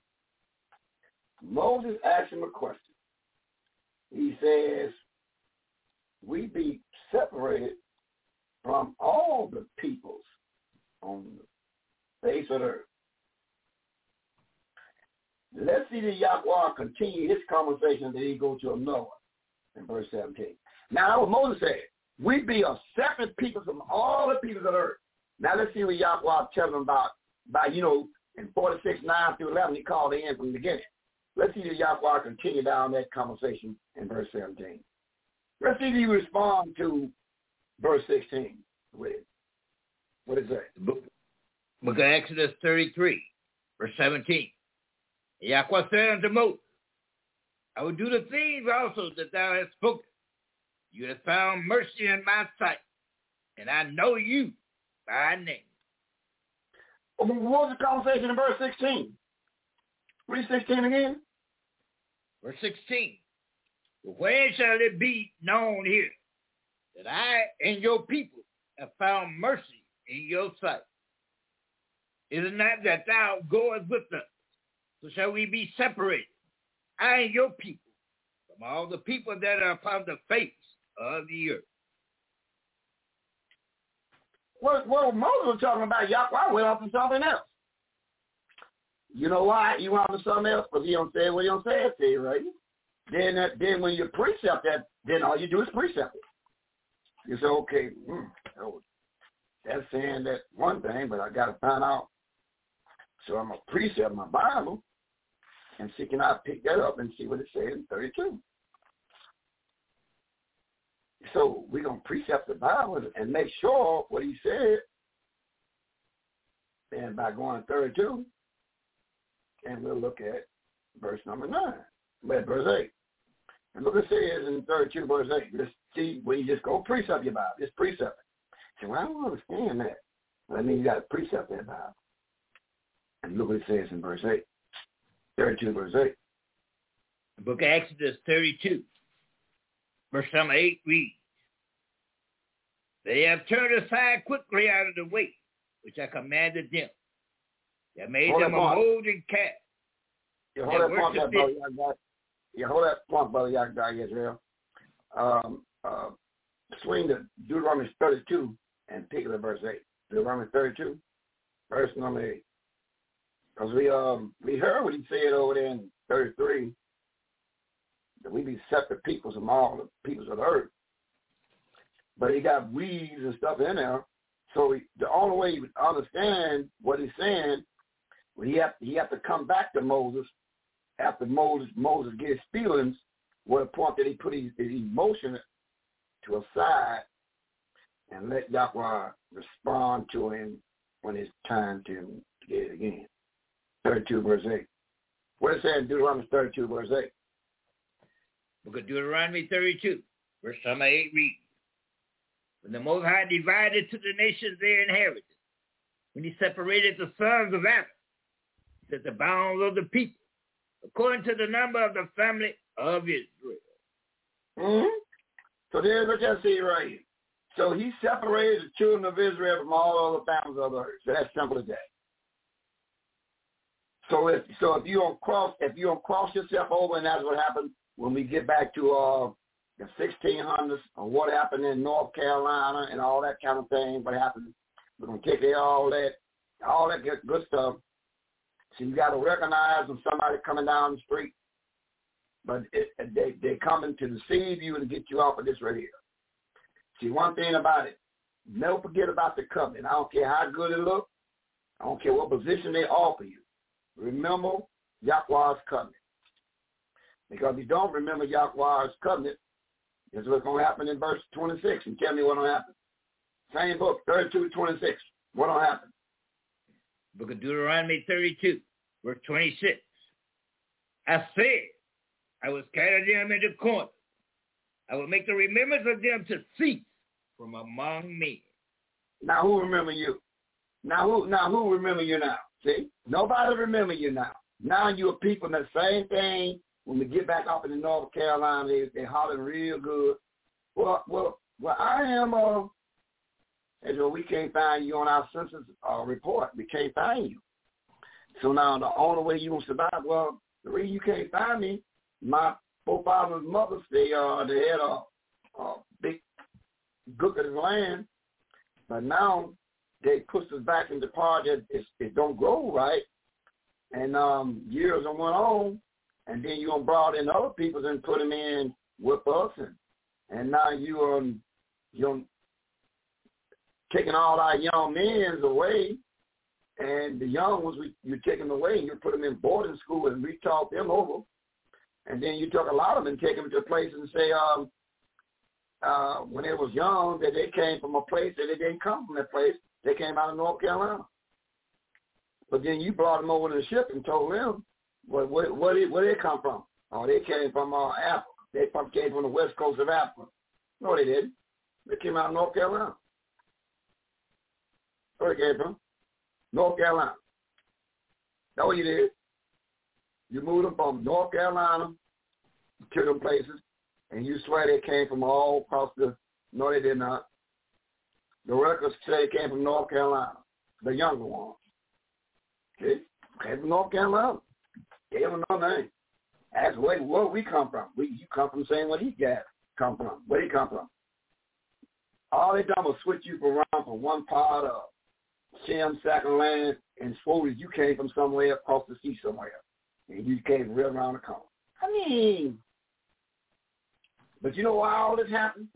Moses asked him a question. He says, we be separated from all the peoples on the face of the earth. Let's see the Yahweh continue his conversation that he go to Noah in verse seventeen. Now, that was Moses said, we be a separate people from all the peoples of the earth. Now, let's see what Yahweh tells them about, by, you know, in forty-six, nine through eleven, he called the end from the beginning. Let's see the Yahweh continue down that conversation in verse seventeen. Let's see if you respond to verse sixteen with it. What is that? The book, book of Exodus thirty-three, verse seventeen. Yahweh said unto Moses, I will do the things also that thou hast spoken. You have found mercy in my sight, and I know you by name. What was the conversation in verse sixteen? Read sixteen again. Verse sixteen. But when shall it be known here that I and your people have found mercy in your sight? Is it not that thou goest with us? So shall we be separated, I and your people, from all the people that are upon the face of the earth. What, what Moses was talking about, Yahweh went off to something else. You know why he went off to something else? Because he don't say what he don't say it, say, right? Then, that, then when you precept that, then all you do is precept it. You say, okay, hmm, oh, that's saying that one thing, but I got to find out. So I'm going to precept my Bible and see can I pick that up and see what it says in thirty-two. So we're going to precept the Bible and make sure what he said. And by going to thirty-two, and we'll look at verse number nine, but verse eight. And look what it says in thirty-two, verse eight. Let's see where you just go precept your Bible. Just precept it. So well, I don't understand that. That means you got to precept that Bible. And look what it says in verse eight. thirty-two, verse eight. The book of Exodus thirty-two, verse number eight reads, they have turned aside quickly out of the way, which I commanded them. They made hold them a golden calf. You hold that point, that brother. You hold that point, brother. Yagdar Israel. Um, uh, swing to Deuteronomy thirty-two and pick it at verse eight. Deuteronomy thirty-two, verse number eight. Because we um we heard what he said over there in thirty-three, that we be separate peoples from all the peoples of the earth. But he got weeds and stuff in there. So he, the only way you would understand what he's saying, well, he have he have to come back to Moses after Moses Moses get his feelings, what a point that he put his, his emotion to a side and let Yahweh respond to him when it's time to get it again. thirty-two, verse eight. What does it say in Deuteronomy thirty-two, verse eight? Book of Deuteronomy thirty-two, verse number eight reads, when the Most High divided to the nations their inheritance, when he separated the sons of Adam, set the bounds of the people, according to the number of the family of Israel. Mm-hmm. So there's what you see right here. So he separated the children of Israel from all other families of the earth. So that's simple as that. So if so, if you don't cross, if you don't cross yourself over, and that's what happened when we get back to uh, the sixteen hundreds, or what happened in North Carolina and all that kind of thing. What happened? We're gonna take care of all that, all that good, good stuff. So you got to recognize when somebody coming down the street, but it, they they coming to deceive you and get you off of this right here. See, one thing about it, never forget about the covenant. I don't care how good it looks. I don't care what position they offer you. Remember Yahweh's covenant. Because if you don't remember Yahweh's covenant, this is what's going to happen in verse twenty-six. And tell me what will happen. Same book, thirty-two to twenty-six. What will happen? Book of Deuteronomy thirty-two, verse twenty-six. I said, I will scatter them into corners. I will make the remembrance of them to cease from among men. Now who remember you? Now who now who remember you now? See? Nobody remember you now. Now you're people that same thing. When we get back up in the North Carolina, they they hollering real good. Well, well, well, I am. Uh, as well, we can't find you on our census uh, report. We can't find you. So now the only way you will survive. Well, the reason you can't find me, my forefathers and mothers, they uh they had a, a big book of the land, but now they pushed us back into part that it, it don't grow right, and um years went on. And then you brought in other people and put them in with us, and, and now you um you're taking all our young men away, and the young ones we, you're taking away, and you put them in boarding school and we talk them over, and then you took a lot of them and take them to places and say um uh when they was young that they came from a place that they didn't come from that place, they came out of North Carolina, but then you brought them over to the ship and told them. What where, where, did, where did they come from? Oh, they came from uh, Africa. They from, came from the west coast of Africa. No, they didn't. They came out of North Carolina. Where they came from? North Carolina. That's what you did. You moved them from North Carolina to them places, and you swear they came from all across the, no they did not. The records say they came from North Carolina, the younger ones. Okay? Came from North Carolina. Gave them no name. Ask where, where we come from. We You come from saying where these guys come from. Where they come from. All they done was switch you around from one part of Shem, second land, and suppose you came from somewhere across the sea somewhere. And you came real around the corner. I mean, but you know why all this happened?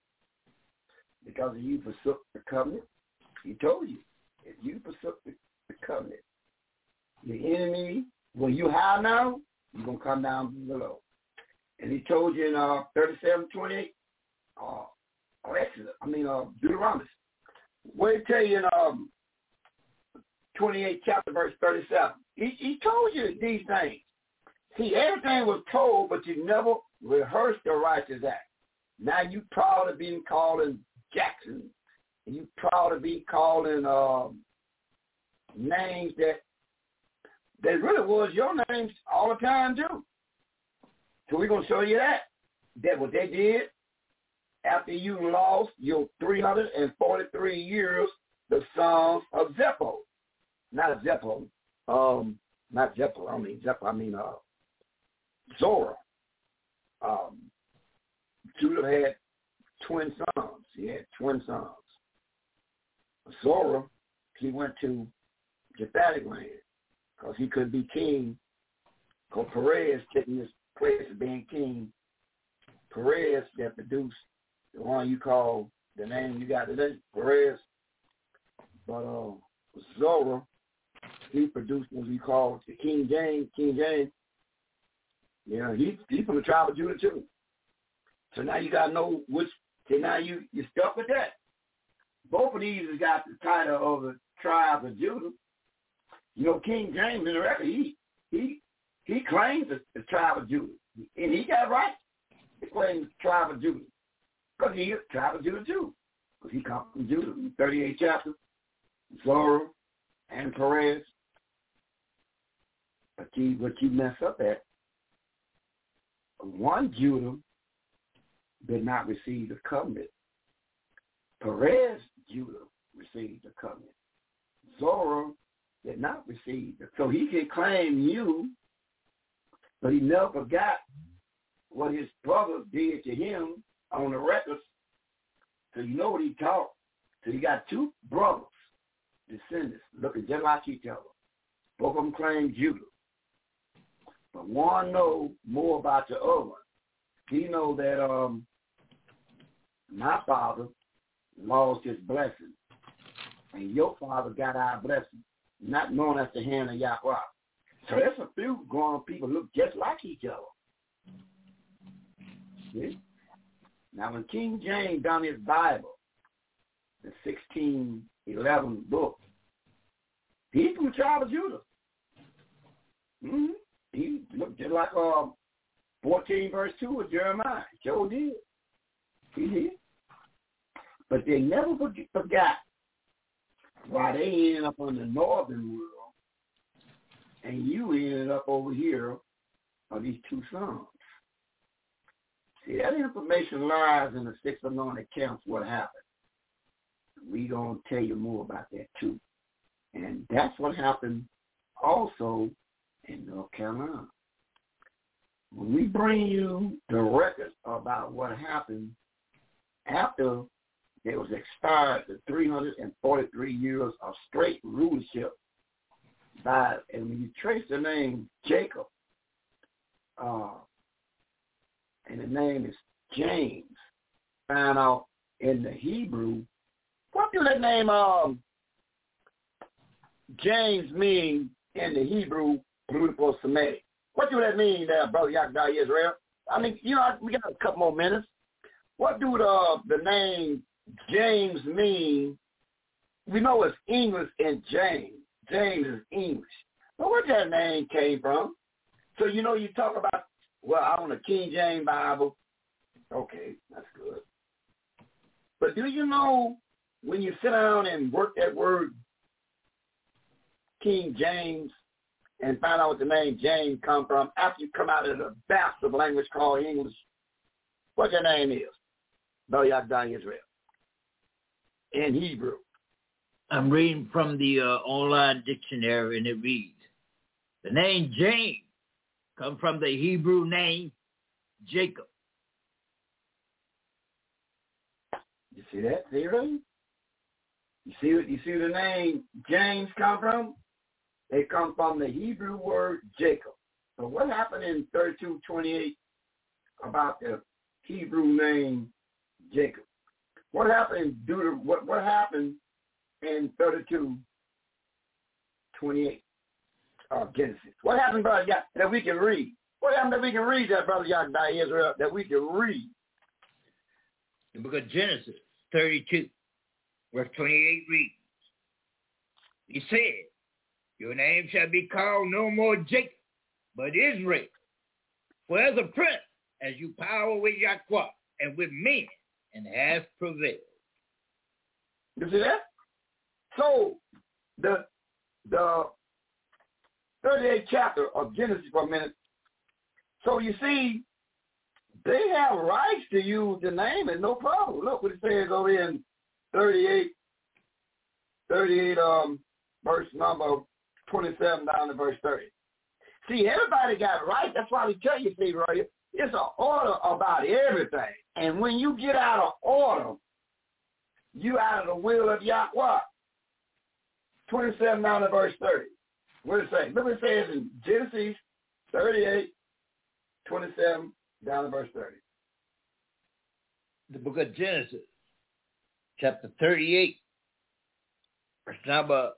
Because you forsook the covenant. He told you, if you forsook the, the covenant, the enemy, when you high now, you're going to come down below. And he told you in uh, thirty-seven twenty-eight, uh, or Exodus, I mean, uh, Deuteronomy. What did he tell you in um, twenty-eight chapter, verse thirty-seven? He, he told you these things. See, everything was told, but you never rehearsed the righteous act. Now you proud of being called in Jackson. And you proud to be calling um, names that that really was your names all the time too. So we're going to show you that. That what they did after you lost your three hundred forty-three years, the sons of Zepho. Not Zepho. Um, not Zepho. I mean Zepho. I mean uh, Zorah. Um, Judah had twin sons. He had twin sons. Zorah, he went to Japhetic land because he couldn't be king. Because Perez taking his place of being king. Perez that produced the one you call the name you got today, Perez. But uh, Zorah, he produced what we call the King James. King James. Yeah, he he from the tribe of Judah too. So now you gotta know which. So now you you stuck with that. Both of these has got the title of the tribe of Judah. You know, King James in the record, he he he claims the, the tribe of Judah, and he got it right. He claims the tribe of Judah because he is the tribe of Judah too, because he comes from Judah in the thirty-eighth chapter. Zorah and Perez. But you, what you mess up at, one Judah did not receive the covenant. Perez, Judah, received the covenant. Zorah did not receive it. So he can claim you, but he never forgot what his brother did to him on the records. So you know what he taught. So you got two brothers, descendants, looking just like each other. Both of them claim Judah. But one knows more about the other one. He knows that um, my father lost his blessing, and your father got our blessing, not known as the hand of Yahweh. So there's a few grown people look just like each other. See? Now when King James done his Bible, the sixteen eleven book, he's from the tribe of Judah. Mm-hmm. He looked just like uh, fourteen verse two of Jeremiah. Sure did. He did. But they never forgot why they ended up on the northern world and you ended up over here on these two sons. See, that information lies in the six anointed accounts what happened. We're going to tell you more about that too. And that's what happened also in North Carolina. When we bring you the records about what happened after there was expired the three hundred forty-three years of straight rulership by, and when you trace the name Jacob, uh, and the name is James, find out in the Hebrew, what do that name um, James mean in the Hebrew political Semitic? What do that mean there, Brother Yakda Israel? I mean, you know, we got a couple more minutes. What do the, the name James mean? We know it's English in James. James is English. But where that name came from? So, you know, you talk about, well, I want a King James Bible. Okay, that's good. But do you know when you sit down and work that word King James, and find out what the name James come from after you come out of the bastard language called English. What your name is? Brother Yakdai Israel. In Hebrew. I'm reading from the uh, online dictionary, and it reads, the name James comes from the Hebrew name Jacob. You see that? See right? You see what you see the name James come from? They come from the Hebrew word Jacob. So what happened in thirty-two twenty-eight about the Hebrew name Jacob? What happened in Deuter- what what happened in thirty-two twenty-eight of Genesis? What happened, brother, Yah- that we can read? What happened that we can read that, brother Yakdai Israel, that we can read? The book of Genesis, thirty-two, verse twenty-eight reads, he said, your name shall be called no more Jacob, but Israel. For as a prince, as you power with Yahweh and with men, and has prevailed. You see that? So, the the thirty-eighth chapter of Genesis for a minute. So you see, they have rights to use the name and no problem. Look what it says over in thirty-eight, thirty-eight um, verse number twenty-seven down to verse thirty. See, everybody got rights. That's why we tell you, see, right? It's an order about everything. And when you get out of order, you out of the will of Yahweh. twenty-seven down to verse thirty. What does it say? Look what it says in Genesis thirty-eight, twenty-seven down to verse thirty. The book of Genesis, chapter thirty-eight, verse number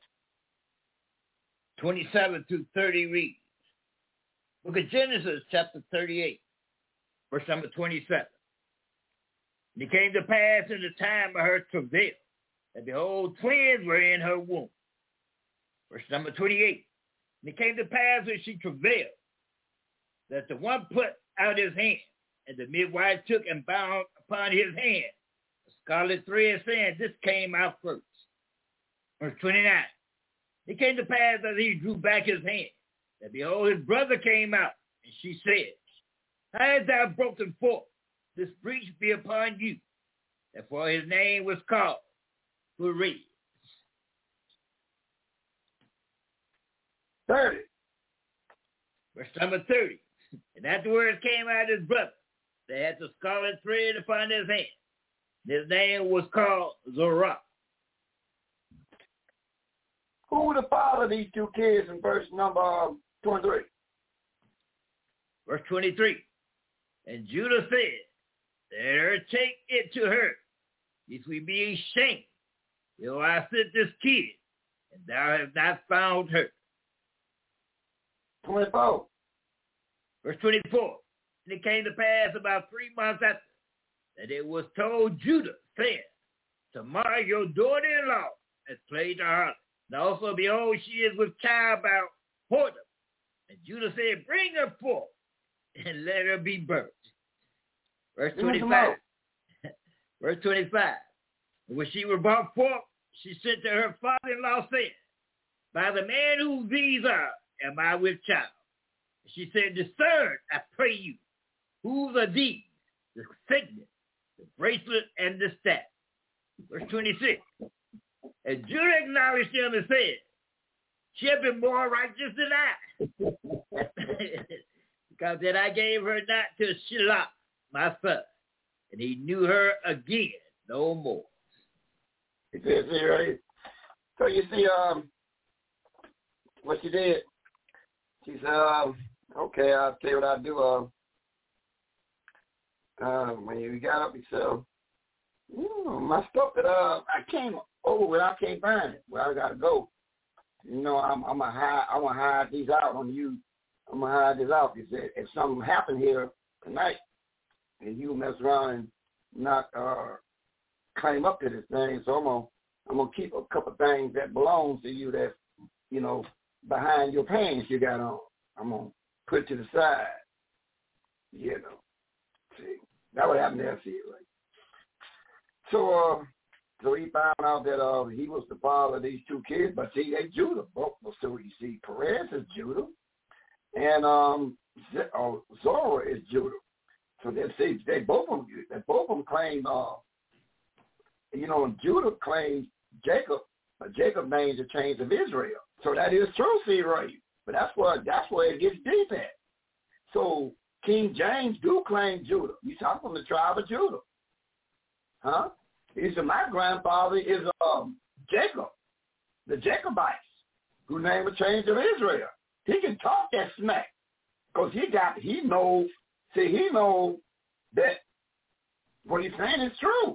twenty-seven through thirty reads. Book of Genesis, chapter thirty-eight, verse number twenty-seven. And it came to pass in the time of her travail, that behold, twins were in her womb. Verse number twenty-eight. And it came to pass when she travailed, that the one put out his hand, and the midwife took and bound upon his hand a scarlet thread, saying, this came out first. Verse twenty-nine. It came to pass as he drew back his hand, that behold, his brother came out, and she said, how hast thou broken forth? This breach be upon you. Therefore his name was called Perez. thirty. Verse number thirty. And afterwards came out his brother. They had the scarlet thread upon his hand. His name was called Zorah. Who would the father of these two kids in verse number twenty-three? Verse twenty-three. And Judah said, let her take it to her, if we be ashamed, till I sent this kid, and thou hast not found her. twenty-four. Verse twenty-four. And it came to pass about three months after, that it was told Judah, saying, Tamar, your daughter-in-law, has played the harlot. And also, behold, she is with child by whoredom. And Judah said, bring her forth, and let her be burnt. Verse twenty-five. Verse twenty-five. And when she was brought forth, she said to her father-in-law, saying, by the man whose these are, am I with child? And she said, discern, I pray you, whose are these? The signet, the bracelet, and the staff. Verse twenty-six. And Judah acknowledged him and said, she had been more righteous than I, because that I gave her not to Shelah, my son, and he knew her again no more. It says here, right? So you see, um, what she did, she said, um, okay, I'll tell you what I'll do. Uh, uh, when you got up, he said, mm, my stuff that uh, I came over with, I can't find it. Well, I got to go. You know, I'm, I'm going to hide, I'm going to hide these out on you. I'm going to hide this out. He said, if something happened here tonight, and you mess around and not uh, climb up to this thing, so I'm going to I'm gonna keep a couple things that belongs to you that's, you know, behind your pants you got on. I'm going to put it to the side. You know. See, that would happen there, see, right? So, uh, So he found out that uh, he was the father of these two kids, but see, they Judah. Both, so you see, Perez is Judah, and um, Zora is Judah. So they see, they both of them, they both of them claim, uh, you know, Judah claims Jacob, but Jacob names the chains of Israel. So that is true, see, right? But that's where that's where it gets deep at. So King James do claim Judah. He's talking from the tribe of Judah, huh? He said, my grandfather is um, Jacob, the Jacobites, who named the chains of Israel. He can talk that smack because he got, he knows, see, he knows that what he's saying is true.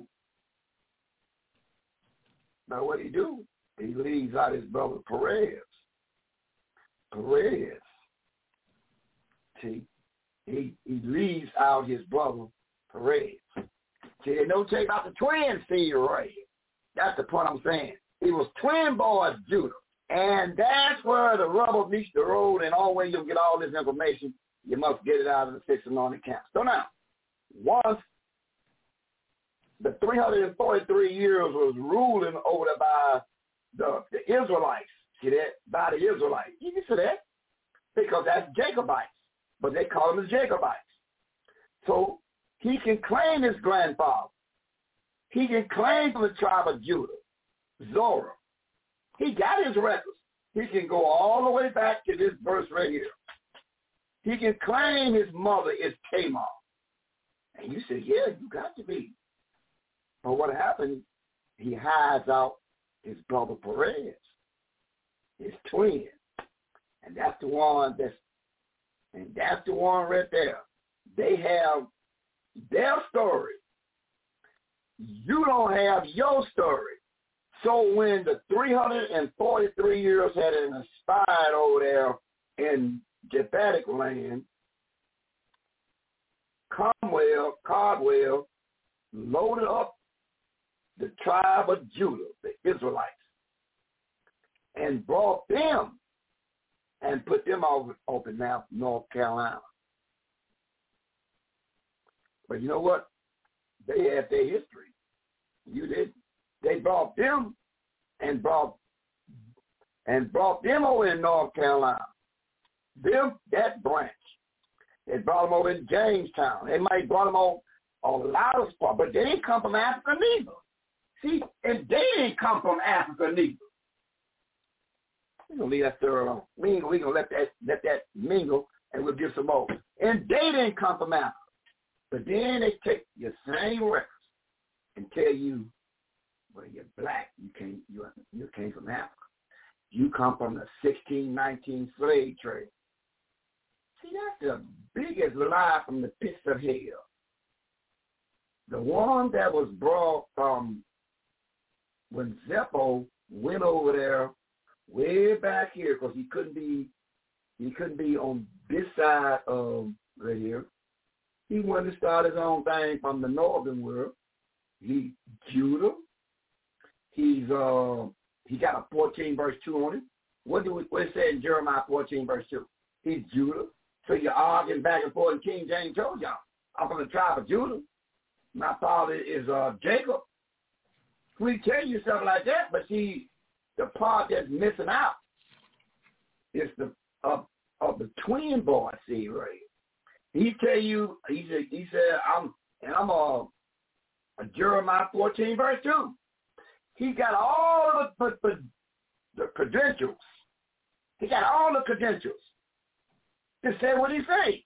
Now what he do? He leaves out his brother Perez. Perez. See, he, he leaves out his brother Perez. See, they don't take out the twin seed right here. That's the point I'm saying. He was twin boys, Judah. And that's where the rubber meets the road, and always you'll get all this information. You must get it out of the six anointed camps. So now, once the three hundred forty-three years was ruling over by the, the Israelites, see that? By the Israelites. You can see that because that's Jacobites, but they call them the Jacobites. So he can claim his grandfather. He can claim from the tribe of Judah, Zora. He got his records. He can go all the way back to this verse right here. He can claim his mother is Tamar. And you say, yeah, you got to be. But what happened, he hides out his brother Perez, his twin. And that's the one that's, and that's the one right there. They have their story. You don't have your story. So when the three hundred forty-three years had expired over there in Japhetic land, Cromwell, Cardwell loaded up the tribe of Judah, the Israelites, and brought them and put them over, over now North Carolina. But you know what? They had their history. You did. They brought them and brought and brought them over in North Carolina. Them, that branch. They brought them over in Jamestown. They might brought them over on a lot of spots, but they didn't come from Africa neither. See, and they didn't come from Africa neither. We're gonna leave that story alone. We ain't we gonna let that let that mingle, and we'll give some more. And they didn't come from Africa. But then they take your same records and tell you, well, you're black. You came, you, you came from Africa. You come from the sixteen nineteen slave trade. See, that's the biggest lie from the pits of hell. The one that was brought from when Zeppo went over there way back here, because he couldn't be, he couldn't be on this side of right here. He wanted to start his own thing from the northern world. He Judah. He's uh he got a fourteen verse two on it. What do we what it say in Jeremiah fourteen verse two? He's Judah. So you're arguing back and forth, and King James told y'all, I'm from the tribe of Judah. My father is uh Jacob. We tell you something like that, but see, the part that's missing out is the of of the twin boy seed right here. He tell you, he said, he said, I'm, and I'm a, a Jeremiah fourteen verse two. He got all the, the, the credentials. He got all the credentials to say what he say.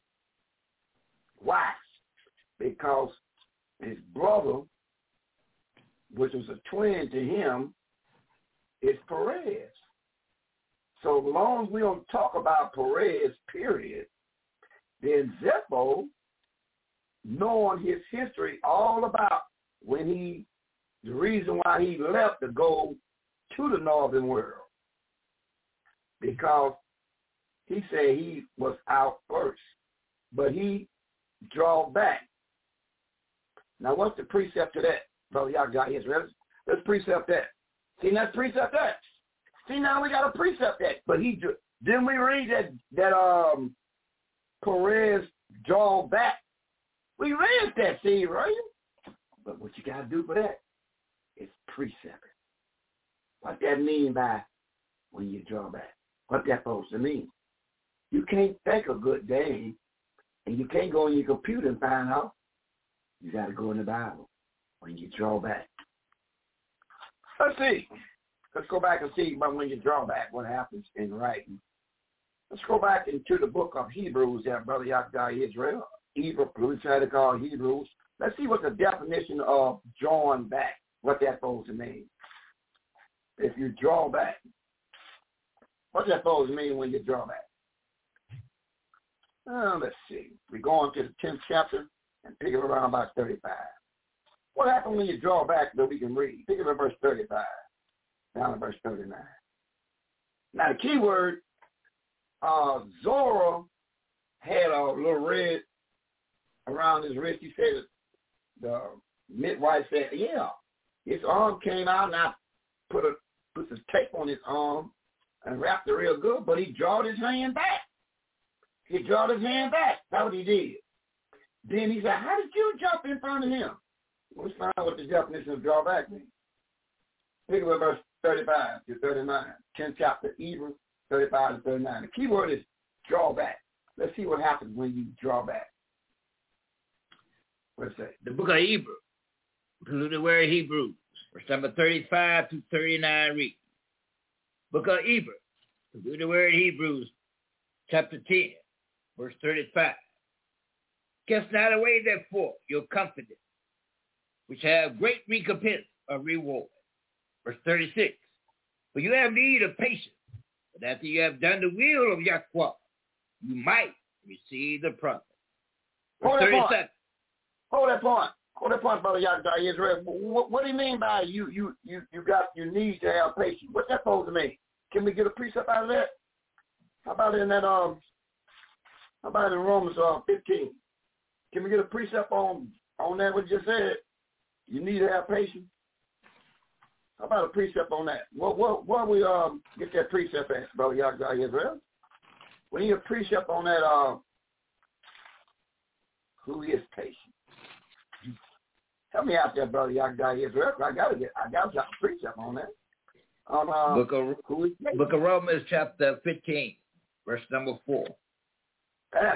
Why? Because his brother, which was a twin to him, is Perez. So long as we don't talk about Perez, period, then Zeppo, knowing his history all about when he, the reason why he left to go to the northern world, because he said he was out first, but he draw back. Now, what's the precept to that? Brother, y'all got his. Let's, let's precept that. See, let's precept that. See, now we got a precept that. But he, didn't we read that, that, um, Perez draw back? We read that, see, right? But what you got to do for that is precept. What that mean by when you draw back? What that supposed to mean? You can't think a good day, and you can't go on your computer and find out. You got to go in the Bible when you draw back. Let's see. Let's go back and see about when you draw back, what happens in writing. Let's go back into the book of Hebrews there, Brother Yakdai Israel. Hebrew, we try to call Hebrews. Let's see what the definition of drawing back, what that's supposed to mean. If you draw back, what's that supposed to mean when you draw back? Uh, let's see. We go on to the tenth chapter and pick it around about thirty-five. What happens when you draw back that we can read? Pick it up verse thirty-five, down to verse thirty-nine. Now the key word, uh, Zora had a little red around his wrist. He said, the midwife said, yeah, his arm came out and I put a put some tape on his arm and wrapped it real good, but he drawed his hand back. He drawed his hand back. That's what he did. Then he said, how did you jump in front of him? Let's find out what the definition of draw back means. Pick up verse thirty-five to thirty-nine. tenth chapter, Hebrews, thirty-five to thirty-nine. The key word is draw back. Let's see what happens when you draw back. What's that? The book of Hebrews, including the word Hebrews, verse number thirty-five to thirty-nine read. Book of Hebrews, including the word Hebrews, chapter ten, verse thirty-five. Cast not away, therefore, your confidence, which have great recompense of reward. Verse thirty-six. For you have need of patience, but after you have done the will of Yahweh, you might receive the promise. Verse thirty-seven. Hold that point. Hold that point, Brother Yakdai Israel. What, what do you mean by you you you you got you need to have patience? What's that supposed to mean? Can we get a precept out of that? How about in that um how about in Romans uh, fifteen? Can we get a precept on on that what you just said? You need to have patience. How about a precept on that? What what what we um get that precept at, Brother Yakdai Israel? We need a precept on that uh who is patient. Help me out there, Brother Yakdai Israel. I gotta get I gotta get a precept on that. On uh, book of who is patient? Book of Romans chapter fifteen, verse number four. Yes.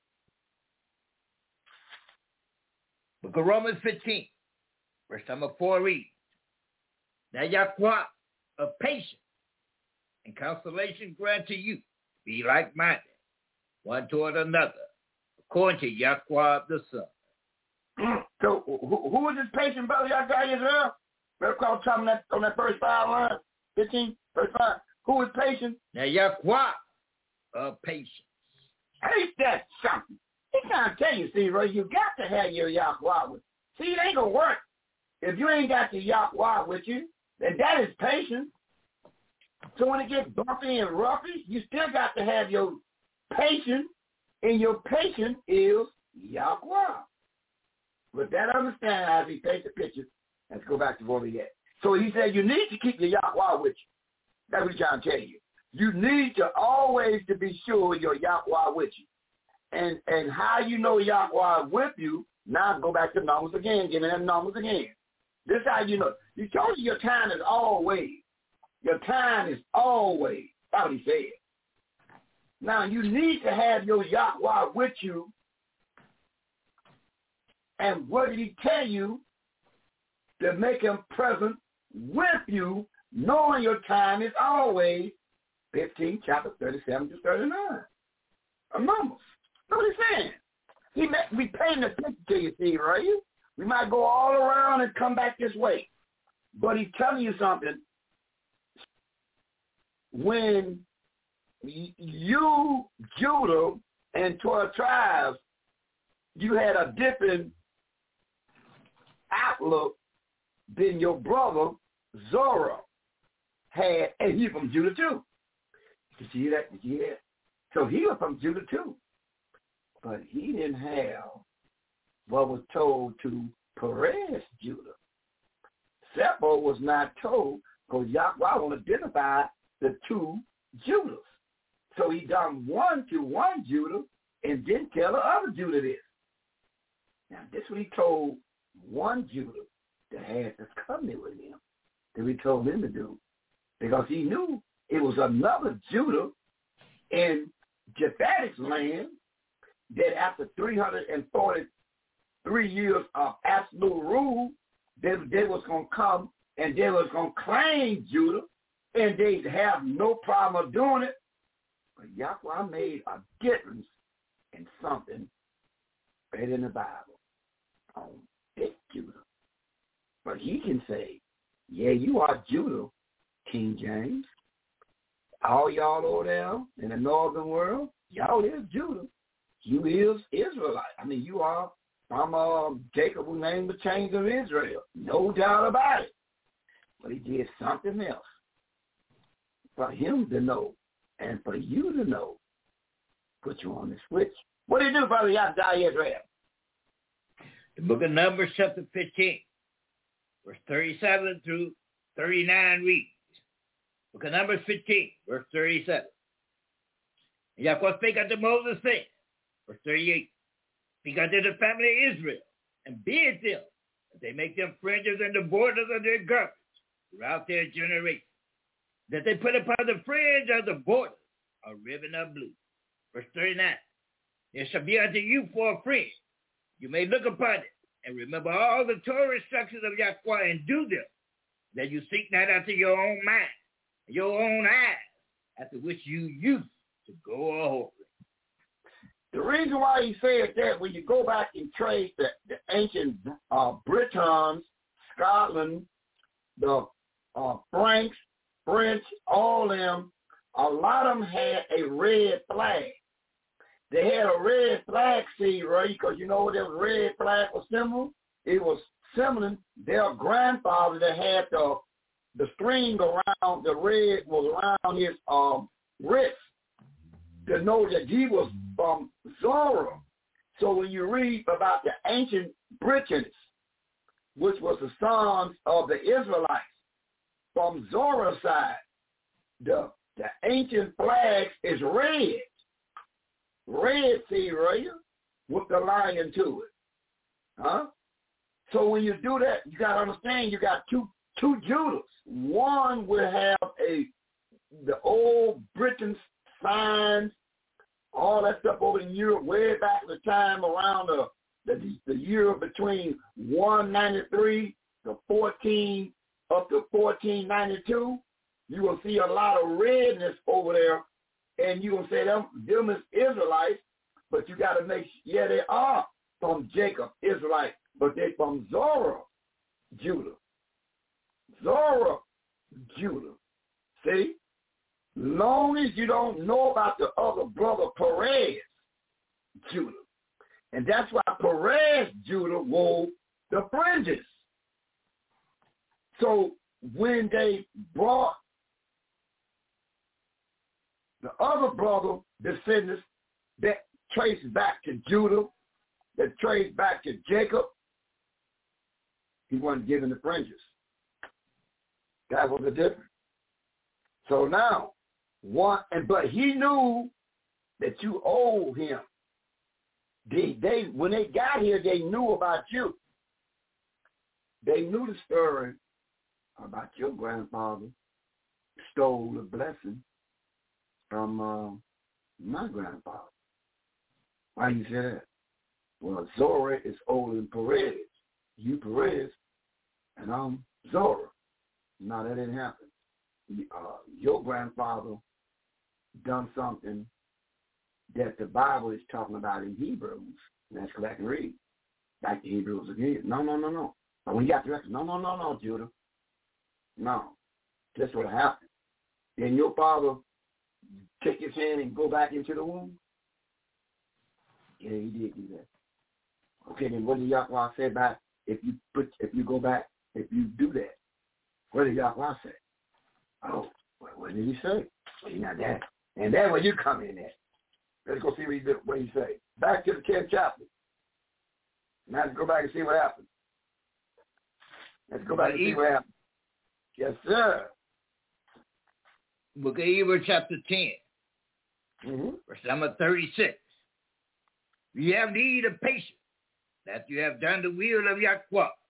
Book of Romans fifteen, verse number four reads, now Yahweh of patience and consolation grant to you, be like-minded, one toward another, according to Yahweh the Son. So who, who is this patient, Brother Yakdai Israel? Better call on that on that verse five line, fifteen, verse five. Who is patient? Now Yahweh of patience. Ain't that something? He's trying to tell you, see, Ray, you got to have your Yahweh with you. See, it ain't gonna work. If you ain't got the Yahweh with you, then that is patience. So when it gets bumpy and roughy, you still got to have your patience, and your patience is Yahweh. With that understanding, as he takes the picture, let's go back to where we at. So he said you need to keep your Yahweh with you. That's what he's trying to tell you. You need to always to be sure your Yahweh with you. And and how you know Yahweh with you, now go back to numbers again, give me them numbers again. This is how you know. You told you your time is always. Your time is always. That's what he said. Now you need to have your Yahweh with you. And what did he tell you? To make him present with you, knowing your time is always. fifteen, chapter thirty-seven to thirty-nine. A numbers. That's what he's saying. He may be paying attention to you, see, right? We might go all around and come back this way. But he's telling you something. When you, Judah, and twelve tribes, you had a different outlook than your brother, Zora, had, and he's from Judah too. Did you hear that? Did you hear that? So he was from Judah too. But he didn't have what was told to Perez, Judah. Seppo was not told because Yahweh will identify the two Judahs. So he done one to one Judah and didn't tell the other Judah this. Now this is what he told one Judah that had this covenant with him that we told him to do. Because he knew it was another Judah in Japhetic's land that after three hundred forty-three years of absolute rule, they, they was going to come and they was going to claim Judah, and they'd have no problem of doing it. But Yahweh made a difference in something right in the Bible on this Judah. But he can say, yeah, you are Judah, King James. All y'all over there in the northern world, y'all is Judah. You is Israelite. I mean, you are from uh, Jacob, who named the chains of Israel. No doubt about it. But he did something else for him to know and for you to know. Put you on the switch. What do you do, Brother Yahweh Israel? The book of Numbers, chapter fifteen, verse thirty-seven through thirty-nine reads. Book of Numbers fifteen, verse thirty-seven. And Yahweh spake unto Moses, saying, verse thirty-eight, speak unto the family of Israel, and bid them that they make them fringes in the borders of their garments throughout their generation, that they put upon the fringe of the borders a ribbon of blue. Verse thirty-nine, there shall be unto you for a fringe. You may look upon it, and remember all the Torah instructions of Yahweh, and do them, that you seek not after your own mind, your own eyes, after which you used to go a-whoring. The reason why he said that, when you go back and trace the, the ancient uh, Britons, Scotland, the uh, Franks, French, all them, a lot of them had a red flag. They had a red flag, see, right? Because you know what that red flag was symbol? It was symboling their grandfather that had the the string around, the red was around his um, wrist to know that he was from Zorah. So when you read about the ancient Britons, which was the sons of the Israelites, from Zorah's side, the, the ancient flags is red. Red, see, right? With the lion to it. Huh? So when you do that, you got to understand you got two two Judahs. One will have a the old Britain signs, all that stuff over in Europe, way back in the time around the the, the year between one ninety-three to fourteen up to fourteen ninety-two. You will see a lot of redness over there, and you will say them them is Israelites, but you got to make yeah they are from Jacob Israelite, but they from Zorah, Judah. Zorah, Judah. See? Long as you don't know about the other brother, Perez, Judah. And that's why Perez, Judah, wore the fringes. So when they brought the other brother descendants that trace back to Judah, that trace back to Jacob, he wasn't given the fringes. That was the difference. So now, one, and but he knew that you owe him. They, they, when they got here, they knew about you. They knew the story about your grandfather stole the blessing from uh, my grandfather. Why you say that? Well, Zorah is older than Perez. You Perez, and I'm Zorah. No, that didn't happen. Uh, your grandfather done something that the Bible is talking about in Hebrews. And that's correct and read. Back to Hebrews again. No, no, no, no. But when you got the record, no, no, no, no, Judah. No. That's what happened. Then your father take his hand and go back into the womb? Yeah, he did do that. Okay, then what did Yahweh say about if you put if you go back, if you do that? What did Yahweh say? Oh, well, what did he say? Well, not that. And that's where you come in at. Let's go see what he, did, what he say. Back to the tenth chapter. Now let's go back and see what happened. Let's go back and see what happened. Yes, sir. Book of Hebrews, chapter ten, mm-hmm. verse number thirty-six. You have need of patience, that you have done the will of Yahweh,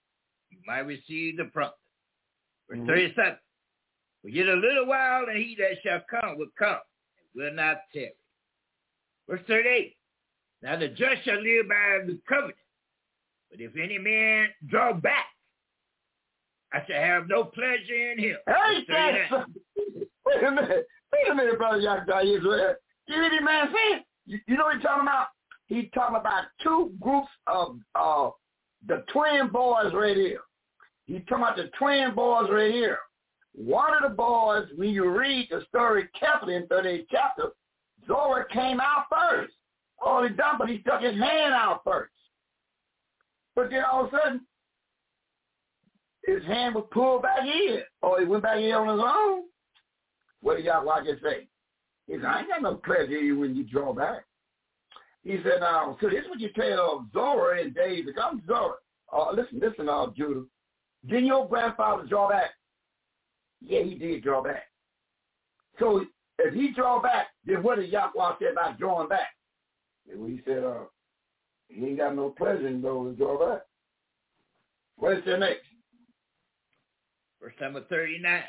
you might receive the promise. Verse mm-hmm. thirty-seven. For yet a little while, and he that shall come will come, and will not tarry. Verse thirty-eight. Now the just shall live by the covenant. But if any man draw back, I shall have no pleasure in him. Hey, wait a minute. Wait a minute, Brother Yahweh Israel. You hear this man saying? You, you know what he's talking about? He's talking about two groups of uh, the twin boys right here. He's talking about the twin boys right here. One of the boys, when you read the story carefully in thirty-eighth chapter, Zora came out first. All he done, but he stuck his hand out first. But then all of a sudden, his hand was pulled back in, or he went back in on his own. What did Yahweh just say? He said, I ain't got no pleasure in you when you draw back. He said, now, so this is what you tell Zora in days to come. Zora, uh, listen, listen, uh, Judah. Didn't your grandfather draw back? Yeah, he did draw back. So if he draw back, then what did Yahweh say about drawing back? And he said, uh, he ain't got no pleasure in those to draw back. What is there next? Verse number thirty-nine.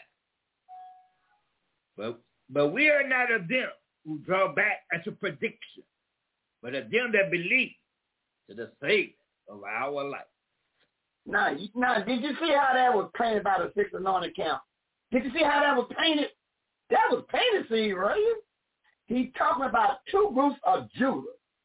But, but we are not of them who draw back as a prediction, but of them that believe to the saving of our life. Now, now, did you see how that was painted by the sixth anointed camp? Did you see how that was painted? That was painted, see, right? He's talking about two groups of Judah.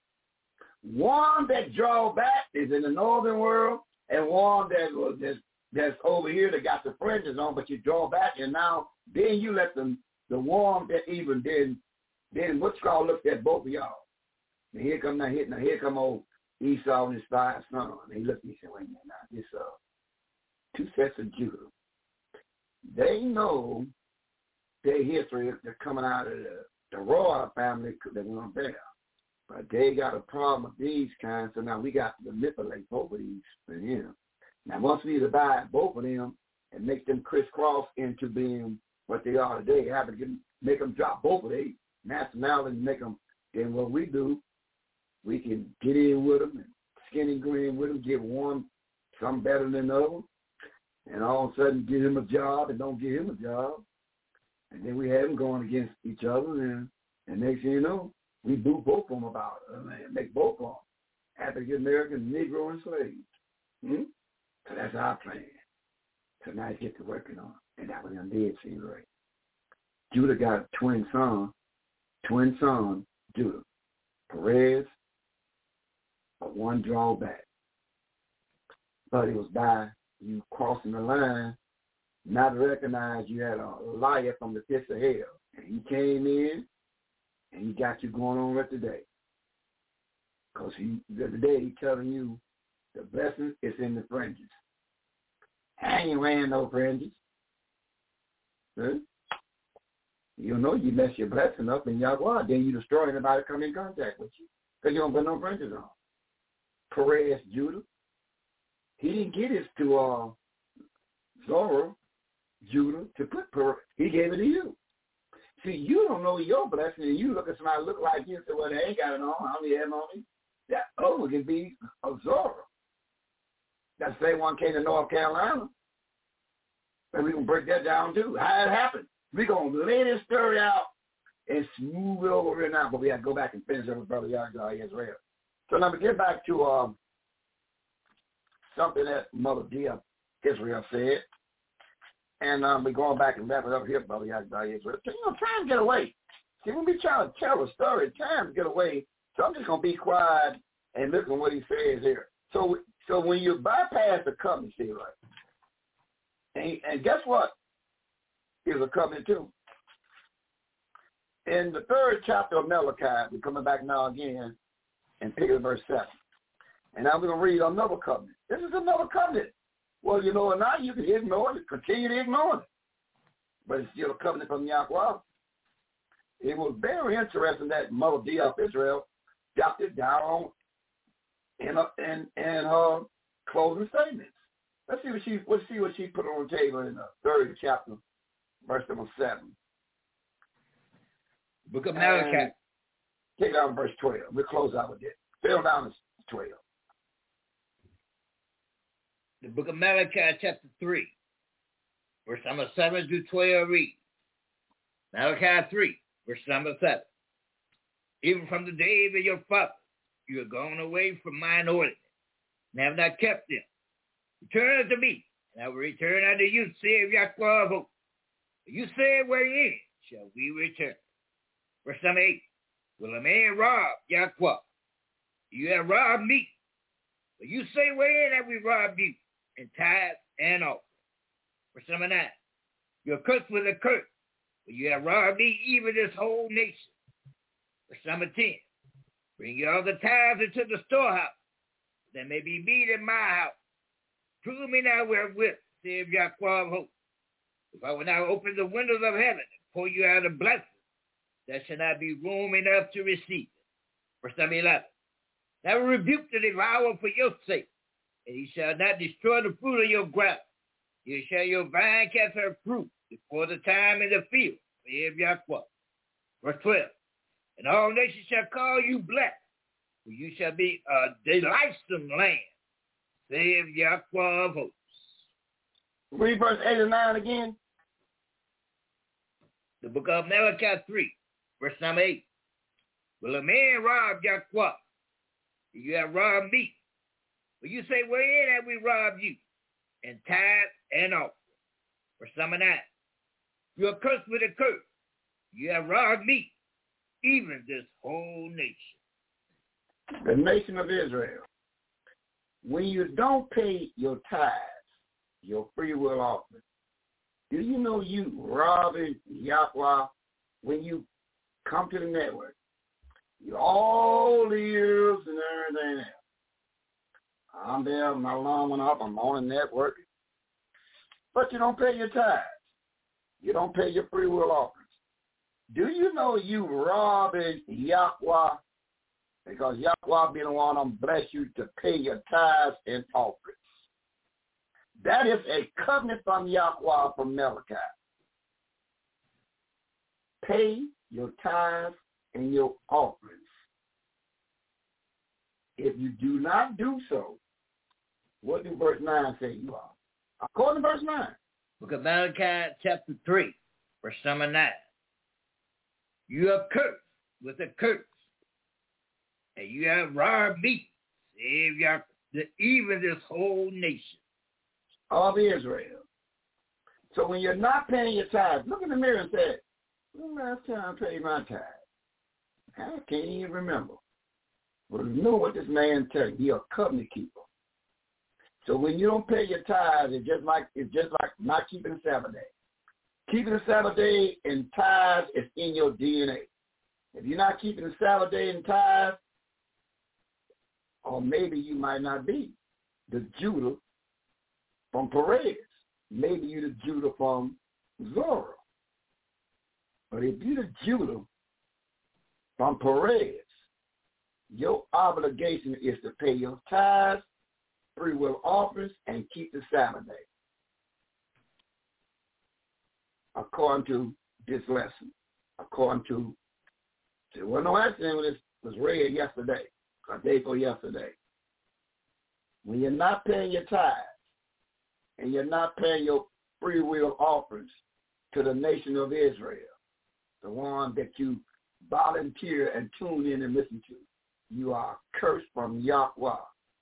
One that draw back is in the northern world, and one that was that's, that's over here that got the fringes on, but you draw back, and now then you let them the one that even then then what's called looked at both of y'all. And here come now here now here come old Esau and his five sons. And he looked at me and said, wait a minute now, this uh two sets of Judah. They know their history. They're coming out of the, the royal family that weren't there. But they got a problem with these kinds, so now we got to manipulate both of these for him. Now, once we divide both of them and make them crisscross into being what they are today, have to get, make them drop both of their nationality and make them, then what we do, we can get in with them and skin and grin with them, give one some better than the other, and all of a sudden give him a job and don't give him a job. And then we have them going against each other, and, and next thing you know, we do both of them about it, and make both of them African-American, Negro, and slaves. Hmm? So that's our plan. So now you get to working on it. And that was on dead see right. Judah got a twin son, twin son, Judah. Perez, but one drawback. But it was by you crossing the line, not to recognize you had a liar from the pits of hell. And he came in, and he got you going on with today. Because he, the other day, he telling you the blessing is in the fringes. I ain't wearing no fringes. Huh? You know you mess your blessing up in Yahweh, then you destroy anybody come in contact with you. Because you don't put no fringes on. Perez, Judah. He didn't get his to uh, Zora, Judah, to put Perez. He gave it to you. See, you don't know your blessing, and you look at somebody look like you and say, well, they ain't got it on. I only have it on me. That other can be a Zora. That same one came to North Carolina. And we're going to break that down, too. How it happened. We're going to lay this story out and smooth it over right now, but we have to go back and finish up with Brother Yahweh Israel. So now we get back to um, something that Mother Dia Israel said. And um, we're going back and wrap it up here, Brother Yahweh Israel. So, you know, time to get away. See, when we try to tell a story, time to get away. So I'm just going to be quiet and listen to what he says here. So so when you bypass the covenant, see, right? And, and guess what is a covenant too? In the third chapter of Malachi, we're coming back now again and pick up verse seven. And now we're going to read another covenant. This is another covenant. Well, you know, now you can ignore it, continue to ignore it. But it's still a covenant from Yahweh. It was very interesting that Mother Dia of Israel dropped it down in, a, in, in her closing statements. Let's see what she let's see what she put on the table in the third chapter, verse number seven. Book of Malachi. Take down verse twelve. We'll close out with it. Fill down to twelve. The book of Malachi, chapter three, verse number seven to twelve reads. Malachi three, verse number seven. Even from the days of your father, you have gone away from mine ordinance, and have not kept them. Return unto me, and I will return unto you, saith Yahweh of hosts. You say, wherein shall we return? Verse number eight. Will a man rob Yahweh? You have robbed me. But you say, wherein have we robbed you? In tithe and offering. Verse number nine. You're cursed with a curse, but you have robbed me, even this whole nation. Verse number ten. Bring ye all the tithes into the storehouse, that may be meat in my house. Prove me now wherewith, saith Yahweh of hosts. If I will now open the windows of heaven and pour you out a blessing, there shall not be room enough to receive it. Verse number eleven. And I will rebuke the devourer for your sake, and he shall not destroy the fruit of your ground. Here shall your vine cast her fruit before the time in the field, saith Yahweh. Verse twelve. And all nations shall call you blessed, for you shall be a delightsome land, saith Yahweh of hosts. Read verse eight and nine again. The book of Malachi three, verse number eight. Will a man rob Yahweh? You have robbed me. But you say, wherein have we robbed you? In tithe and offering. Verse number nine. You are cursed with a curse. You have robbed me, even this whole nation. The nation of Israel. When you don't pay your tithes, your free will offering, do you know you robbing Yahweh when you come to the network? You all ears and everything else. I'm there, my alarm went up, I'm on the network. But you don't pay your tithes. You don't pay your free will offerings. Do you know you robbing Yahweh? Because Yahweh be the one to bless you to pay your tithes and offerings. That is a covenant from Yahweh from Malachi. Pay your tithes and your offerings. If you do not do so, what does verse nine say you are? According to verse nine. Book of Malachi chapter three, verse number nine. You are cursed with a curse, and you have robbed me, save Yahweh, even this whole nation. Of Israel. So when you're not paying your tithes, look in the mirror and say, when last time I paid my tithes? I can't even remember. But you know what this man tells you, you're a covenant keeper. So when you don't pay your tithes, it's just like it's just like not keeping the Sabbath day. Keeping the Sabbath day and tithes is in your D N A. If you're not keeping the Sabbath day and tithes, or maybe you might not be the Judah from Perez. Maybe you're the Judah from Zorah. But if you're the Judah from Perez, your obligation is to pay your tithes, free will offerings, and keep the Sabbath day. According to this lesson, according to, there wasn't no accident when this was read yesterday, or day before yesterday. When you're not paying your tithes, and you're not paying your free will offerings to the nation of Israel, the one that you volunteer and tune in and listen to, you are cursed from Yahweh.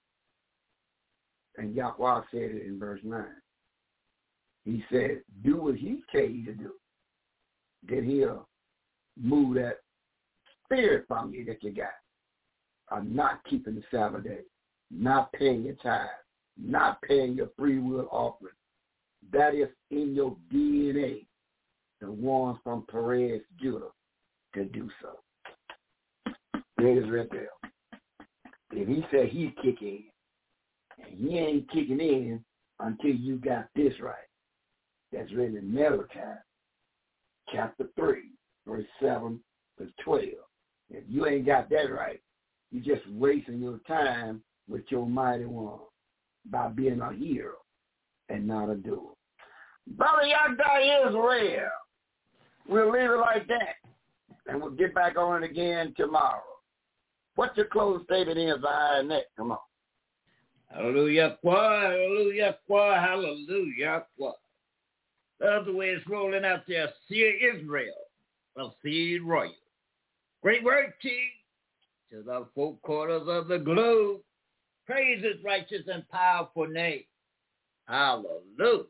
And Yahweh said it in verse nine. He said, do what he tells you to do. Then he'll move that spirit from you that you got of not keeping the Sabbath day, not paying your tithe, not paying your free will offering. That is in your D N A, the ones from Perez, Judah, to do so. There it is right there. If he said he'd kick in, and he ain't kicking in until you got this right. That's written in Malachi, chapter three, verse seven to twelve. If you ain't got that right, you're just wasting your time with your mighty one by being a hero and not a doer. Brother Yahweh Israel, we'll leave it like that, and we'll get back on it again tomorrow. What's your closing statement in behind that? Come on. Hallelujah, hallelujah, hallelujah. That's the way it's rolling out there. Seer Israel of Seed Royal. Great work, King, to the four quarters of the globe. Praise his righteous and powerful name. Hallelujah.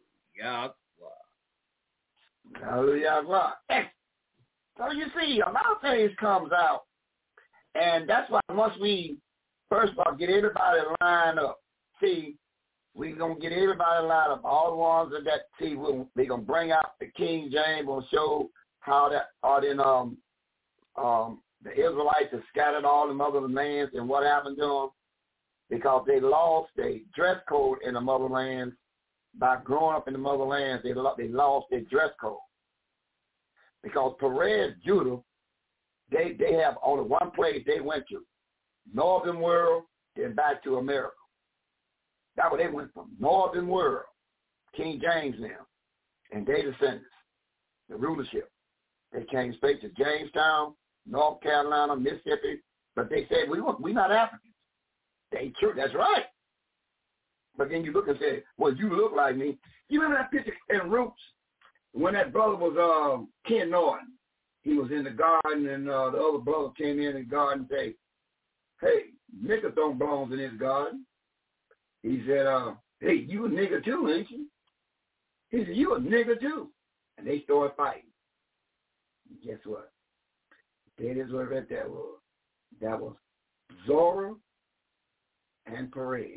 Hallelujah. So you see, a lot of things comes out. And that's why once we, first of all, get everybody lined up. See, we're going to get everybody lined up. All the ones that, see, we're going to bring out the King James. We'll show how that, or then um, um, the Israelites have scattered all the motherlands and what happened to them because they lost their dress code in the motherlands. By growing up in the motherlands, they, they lost their dress code. Because Perez, Judah, they, they have only one place they went to, northern world, then back to America. That's where they went from, northern world, King James now, and their descendants, the rulership. They came straight to Jamestown, North Carolina, Mississippi, but they said, we we're not Africans. They true, that's right. But then you look and say, well, you look like me. You remember that picture in Roots when that brother was uh, Ken Norton? He was in the garden, and uh, the other brother came in the garden and said, hey, niggas don't belong in this garden. He said, uh, hey, you a nigger too, ain't you? He said, you a nigger too. And they started fighting. And guess what? That is what that was. That was Zora and Perez.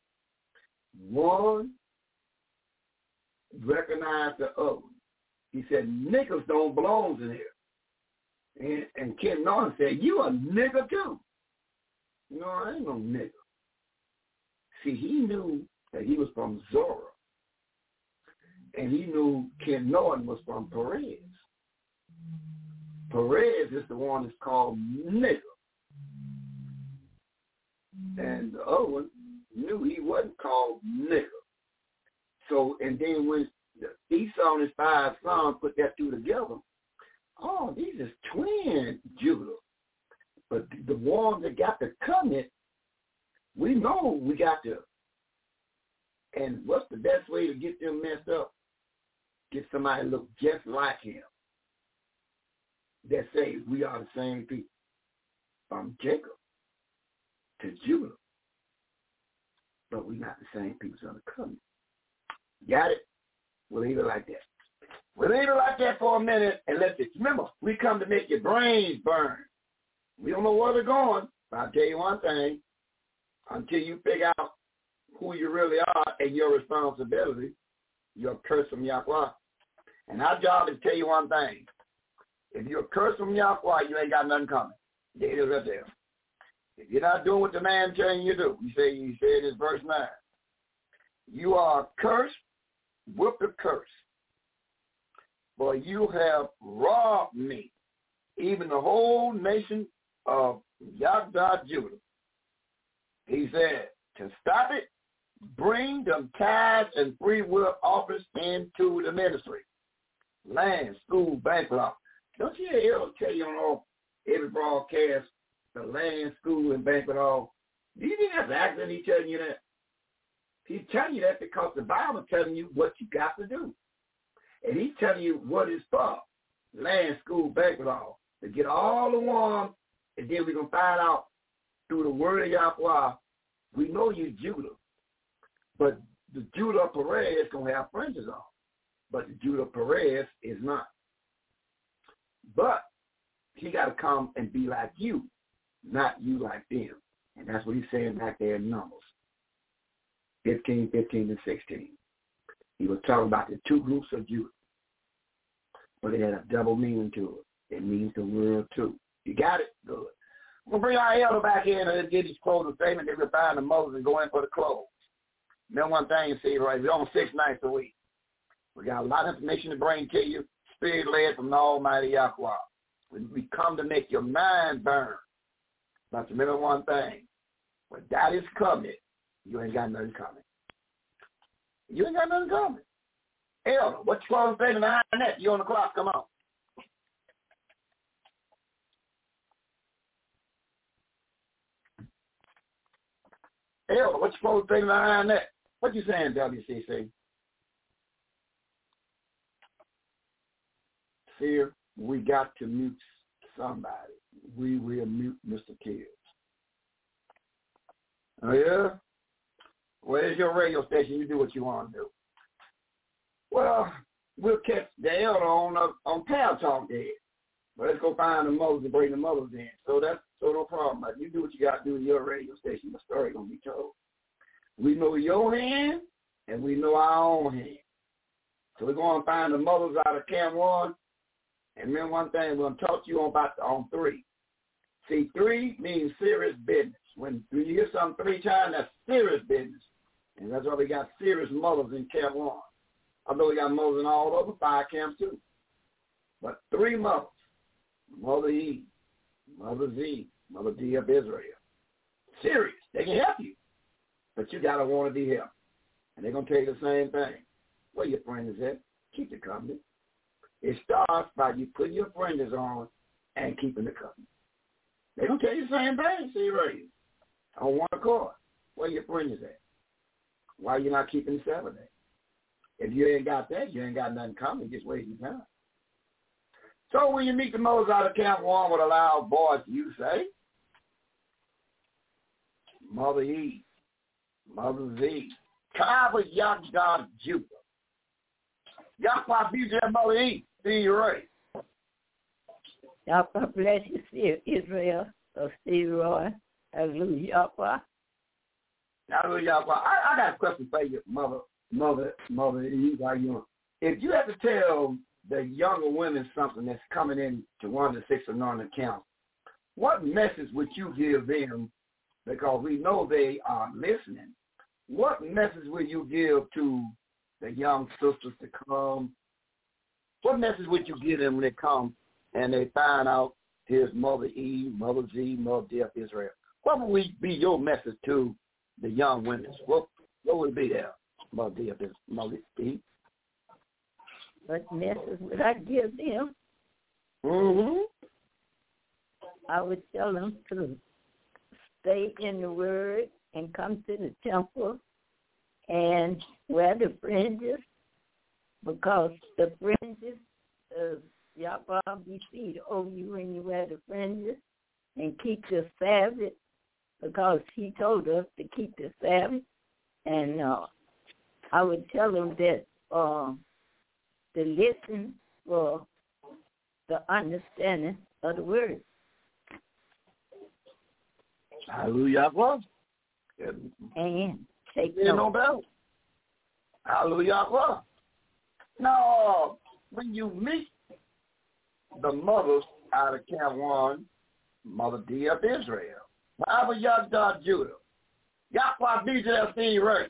One recognized the other. He said, niggas don't belong in here. And, and Ken Norton said, you a nigger too. No, I ain't no nigger. See, he knew that he was from Zora. And he knew Ken Norton was from Perez. Perez is the one that's called nigger. And the other one knew he wasn't called nigger. So, and then when Esau and his five sons put that two together, oh, these is twin Judah. But the ones that got the covenant, we know we got to. And what's the best way to get them messed up? Get somebody to look just like him. That says we are the same people. From Jacob to Judah. But we're not the same people on the covenant. Got it? We'll leave it like that. We'll leave it like that for a minute and let's just remember, we come to make your brains burn. We don't know where they're going, but I'll tell you one thing. Until you figure out who you really are and your responsibility, you're a curse from Yahweh. And our job is to tell you one thing. If you're a curse from Yahweh, you ain't got nothing coming. There it is right there. If you're not doing what the man telling you to do, you say you said in verse nine. You are cursed with the curse. For you have robbed me, even the whole nation of Yahdah Judah. He said, to stop it, bring them tithes and free will offers into the ministry. Land, school, bank law. Don't you hear him tell you on all, every broadcast, the land, school, and banquet hall? Do you think that's accident he's telling you that? He's telling you that because the Bible is telling you what you got to do. And he's telling you what it's for. Land, school, banquet hall. To get all the ones, and then we're going to find out through the word of Yahweh, we know you Judah. But the Judah of Perez is going to have fringes on. But the Judah of Perez is not. But he got to come and be like you, not you like them. And that's what he's saying back there in Numbers fifteen, fifteen, and sixteen. He was talking about the two groups of Judah. But it had a double meaning to it. It means the world too. You got it? Good. We'll bring our elder back in and get his closing statement. Then we'll find the Moses and go in for the close. Remember one thing you see, right? We're on six nights a week. We got a lot of information to bring to you, spirit-led from the Almighty Yahweh. We, we come to make your mind burn. But remember one thing. When that is coming, you ain't got nothing coming. You ain't got nothing coming. Elder, what's your closing statement behind that? You on the clock. Come on. Elder, what you supposed to think behind that? What you saying, W C C? Here, we got to mute somebody. We will mute Mister Kills. Oh, yeah? Where's your radio station? You do what you want to do. Well, we'll catch the elder on uh, on Pal Talk there. But let's go find the mothers and bring the mothers in. So that's so no problem. You do what you got to do in your radio station. The story going to be told. We know your hand, and we know our own hand. So we're going to find the mothers out of Cam one. And remember one thing, we're going to talk to you about the, on three. See, three means serious business. When you hear something three times, that's serious business. And that's why we got serious mothers in Camp one. Although we got mothers in all over five camps too. But three mothers. Mother E, Mother Z, Mother D of Israel. Serious. They can help you. But you got to want to be helped. And they're going to tell you the same thing. Where your friend is at, keep the company. It starts by you putting your friends on and keeping the company. They're going to tell you the same thing, see, right? On one accord. Where your friends at? Why you not keeping the seven day? If you ain't got that, you ain't got nothing coming. Just wasting time. So when you meet the mothers out of Camp one with a loud voice, you say, Mother E, Mother Z, Kava Yagdad Judah. Yahweh be there, Mother E. See you right. Yahweh bless you, Israel, of Steve Roy. Hallelujah, Yahweh. Hallelujah, Yahweh. I, I got a question for you, Mother, Mother, Mother E. How you? If you have to tell the younger women something that's coming in to one of the six anointed accounts, what message would you give them? Because we know they are listening. What message will you give to the young sisters to come? What message would you give them when they come and they find out here's Mother E, Mother Z, Mother D of Israel? What would be your message to the young women? What what would be there, Mother D of Israel, Mother E? What message would I give them? Mm-hmm. I would tell them to stay in the Word and come to the temple and wear the fringes, because the fringes of Yahweh be feed over you when you wear the fringes, and keep the Sabbath, because he told us to keep the Sabbath. And uh, I would tell them that uh, to listen for the understanding of the Word. Hallelujah. And take you note. know better. Hallelujah. Now, when you meet the mothers out of Camp one, Mother D of Israel, Bible Yagdad Judah, Yahweh be there, see right.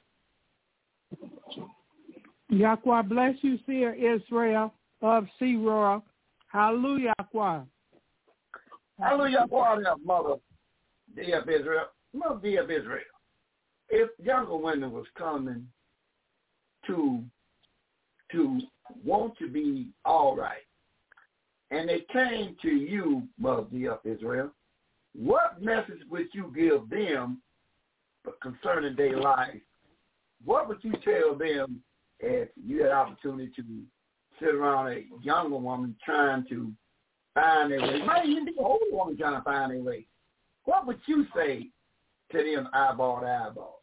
Yahweh bless you, Seer Israel of Seroy. Hallelujah. Hallelujah, Mother D of Israel. Mother D of Israel. If younger women was coming to to want to be all right, and they came to you, Mother D of Israel, what message would you give them concerning their life? What would you tell them if you had opportunity to sit around a younger woman trying to find their way? Might even be an older woman trying to find their way. What would you say to them eyeball to eyeball?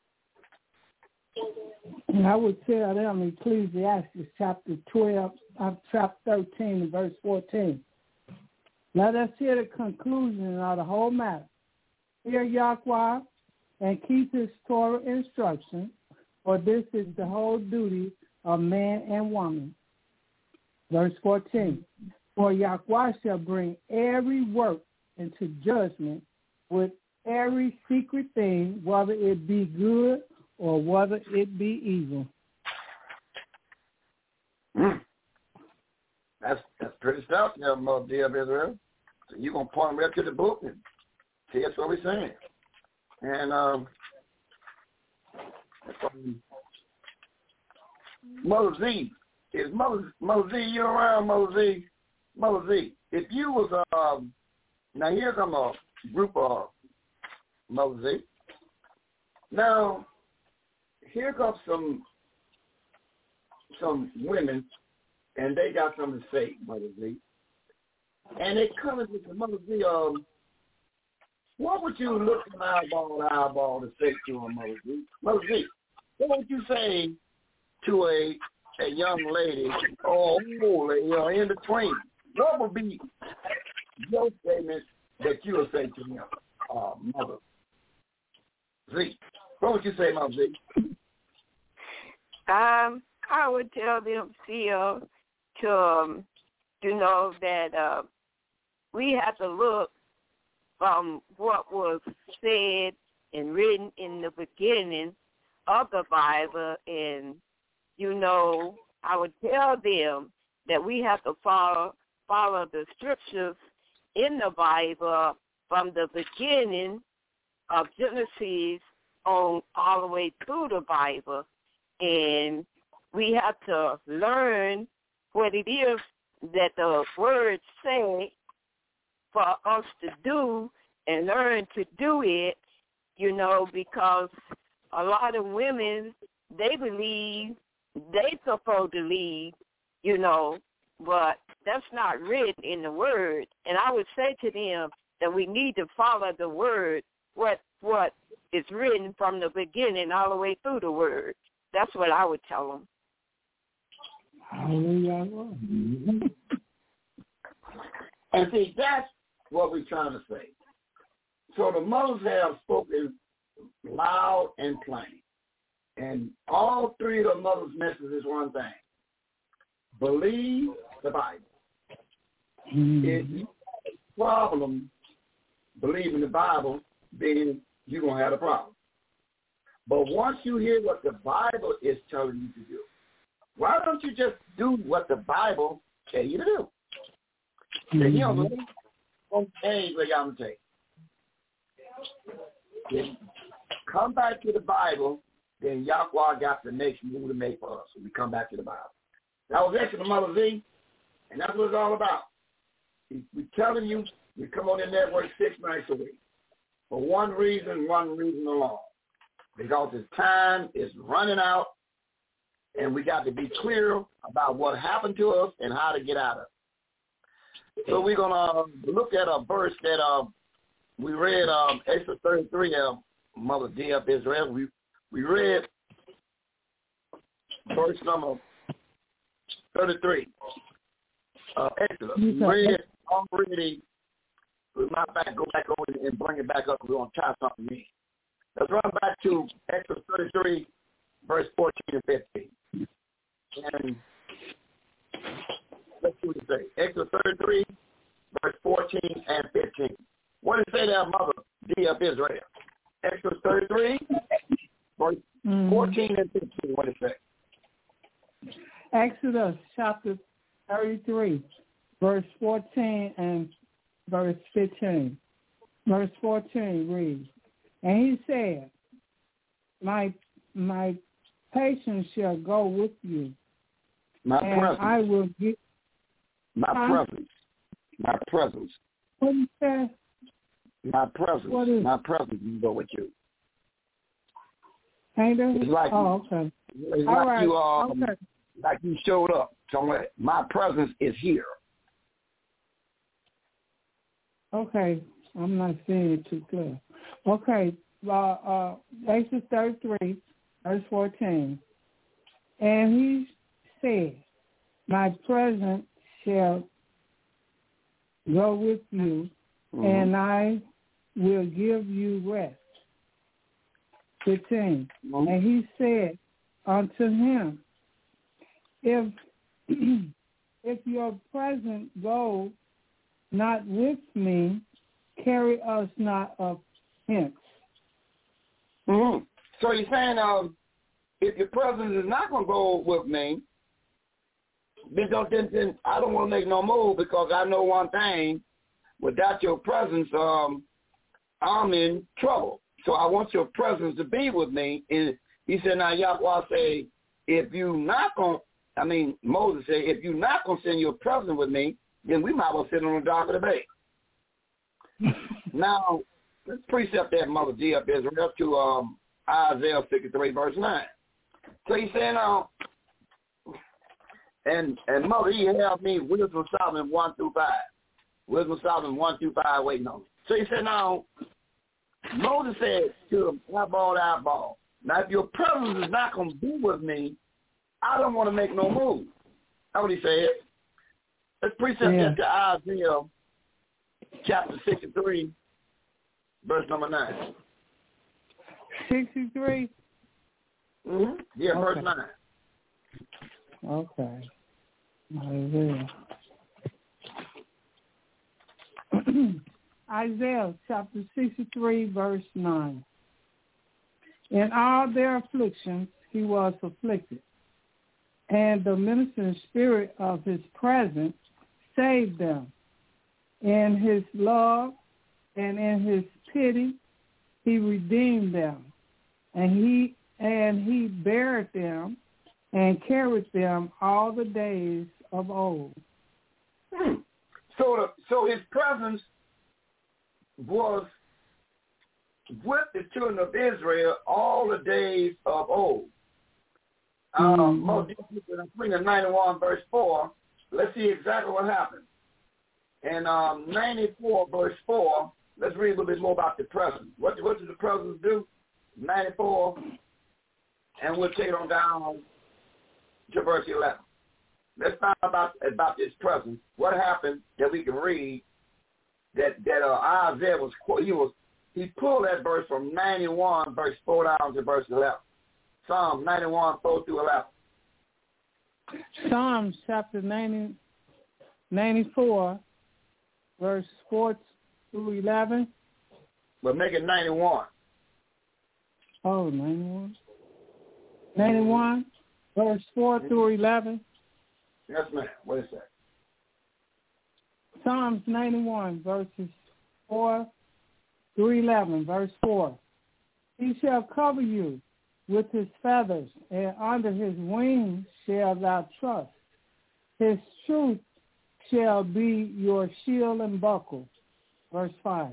And I would tell them Ecclesiastes chapter twelve, uh, chapter thirteen, verse fourteen. Let us hear the conclusion of the whole matter. Hear Yahweh and keep his Torah instruction, for this is the whole duty of man and woman. Verse fourteen. For Yahweh shall bring every work into judgment with every secret thing, whether it be good or whether it be evil. Mm. That's that's pretty stuff, there, Mother D of Israel. So you're going to point right to the book and see that's what we're saying. And um, Mother Z, is Mother, Mother Z, you around, Mother Z? Mother Z, if you was, um, now here come a group of Mother Z. Now, here comes some some women, and they got something to say, Mother Z. And it comes with the Mother Z, um, what would you look from eyeball to eyeball to say to them, Mother Z? Mother Z, what would you say to a a young lady or old lady or in between? What would be your statement that you would say to them, uh, Mother Z? What would you say, Mother Z? Um, I would tell them, Sia, to, um, you know, that uh, we have to look from what was said and written in the beginning of the Bible. And, you know, I would tell them that we have to follow, follow the scriptures in the Bible from the beginning of Genesis on all the way through the Bible. And we have to learn what it is that the words say for us to do and learn to do it, you know, because a lot of women, they believe they supposed to lead, you know, but that's not written in the word. And I would say to them that we need to follow the word, what what is written from the beginning all the way through the word. That's what I would tell them. Hallelujah. Mm-hmm. And see, that's what we're trying to say. So the mothers have spoken loud and plain. And all three of the mothers' message is one thing. Believe the Bible. Mm-hmm. If you have a problem believing the Bible, then you're going to have a problem. But once you hear what the Bible is telling you to do, why don't you just do what the Bible tell you to do? Mm-hmm. And you don't believe on things like I'm going to tell you. Come back to the Bible, then Yahweh got the next move to make for us. So we come back to the Bible. That was Extra Mother Z, and that's what it's all about. We're telling you, we come on the network six nights a week. For one reason, one reason alone. Because the time is running out, and we got to be clear about what happened to us and how to get out of it. So we're going to look at a verse that uh, we read, um, Exodus thirty-three, uh, Mother D of Israel. We we read verse number thirty-three. Uh, Exodus. We read already. We might back, go back over and bring it back up. We're going to try something in. Let's run back to Exodus thirty-three, verse fourteen and fifteen. And let's see what it says. Exodus thirty-three, verse fourteen and fifteen. What did it say there, Mother D of Israel? Exodus thirty-three, verse mm-hmm. fourteen and fifteen. What did it say? Exodus chapter thirty-three, verse fourteen and verse fifteen. Verse fourteen reads, and he said, my my patience shall go with you. My and presence. I will give my huh? presence. My presence. What did he say? My presence. What is my presence will go with you. Ain't it? It's like oh, okay. It's All like right. you um, okay. like you showed up somewhere. My presence is here. Okay. I'm not seeing it too clear. Okay. Uh, uh, Exodus thirty-three, verse fourteen. And he said, my presence shall go with you, mm-hmm. and I will give you rest. fifteen. Mm-hmm. And he said unto him, if if your presence go not with me, carry us not up hence. Mm-hmm. So you're saying, um, if your presence is not going to go with me, because then, then I don't want to make no move, because I know one thing: without your presence, um, I'm in trouble. So I want your presence to be with me. And he said, now Yahweh say, if you not going, I mean Moses said, if you not going to send your presence with me, then we might as well sit on the dock of the bay. Now, let's precept that, Mother D of Israel, to um, Isaiah sixty-three, verse nine. So he said, now, and and Mother, he helped me, Wisdom of Solomon one through five. Wisdom of Solomon one through five, waiting on. So he said, now, Moses said to him, eyeball to eyeball. Now, if your presence is not going to be with me, I don't want to make no move. That's what he said. Let's precept yeah. that to Isaiah chapter sixty-three, verse number nine. sixty-three? Mm-hmm. Yeah, okay. verse nine. Okay. Isaiah. Isaiah chapter sixty-three, verse nine. In all their afflictions he was afflicted, and the ministering spirit of his presence saved them. In his love and in his pity he redeemed them, and he and he buried them and carried them all the days of old. Hmm. So, the, so his presence was with the children of Israel all the days of old. Mm-hmm. Um, Moses in ninety-one verse four. Let's see exactly what happened. In um, ninety-four verse four, let's read a little bit more about the presence. What, what did the presence do? ninety-four, and we'll take it on down to verse eleven. Let's find out about, about this presence. What happened that we can read that that uh, Isaiah was he was he pulled that verse from ninety-one verse four down to verse eleven. Psalm ninety-one four through eleven. Psalms chapter ninety, ninety-four verse four through eleven. But make it ninety-one. Oh, ninety-one. ninety-one verse four through eleven. Yes, ma'am. What is that? Psalms ninety-one, verses four through eleven, verse four. He shall cover you with his feathers, and under his wings shall thou trust. His truth shall be your shield and buckle. Verse five.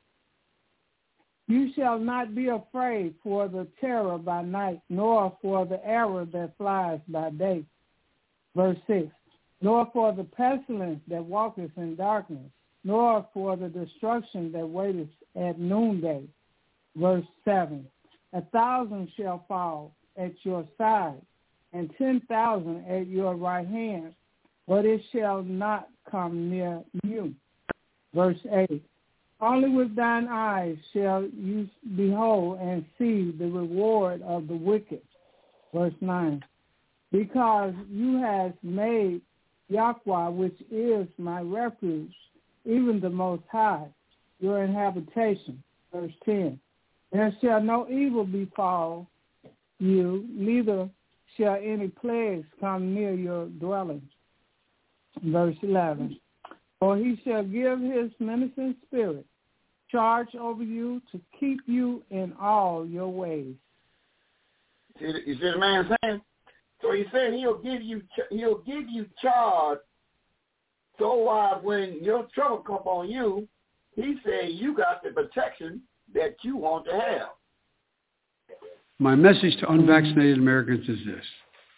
You shall not be afraid for the terror by night, nor for the arrow that flies by day. Verse six. Nor for the pestilence that walketh in darkness, nor for the destruction that waiteth at noonday. Verse seven. A thousand shall fall at your side, and ten thousand at your right hand, but it shall not come near you. Verse eight. Only with thine eyes shall you behold and see the reward of the wicked. Verse nine. Because you have made Yahweh, which is my refuge, even the Most High, your habitation. Verse ten. There shall no evil befall you, neither shall any plagues come near your dwelling. Verse eleven. For he shall give his ministering spirit charge over you to keep you in all your ways. You see, you see the man saying? So he said he'll give you he'll give you charge. So uh, when your trouble come on you, he said you got the protection that you want to have. My message to unvaccinated Americans is this.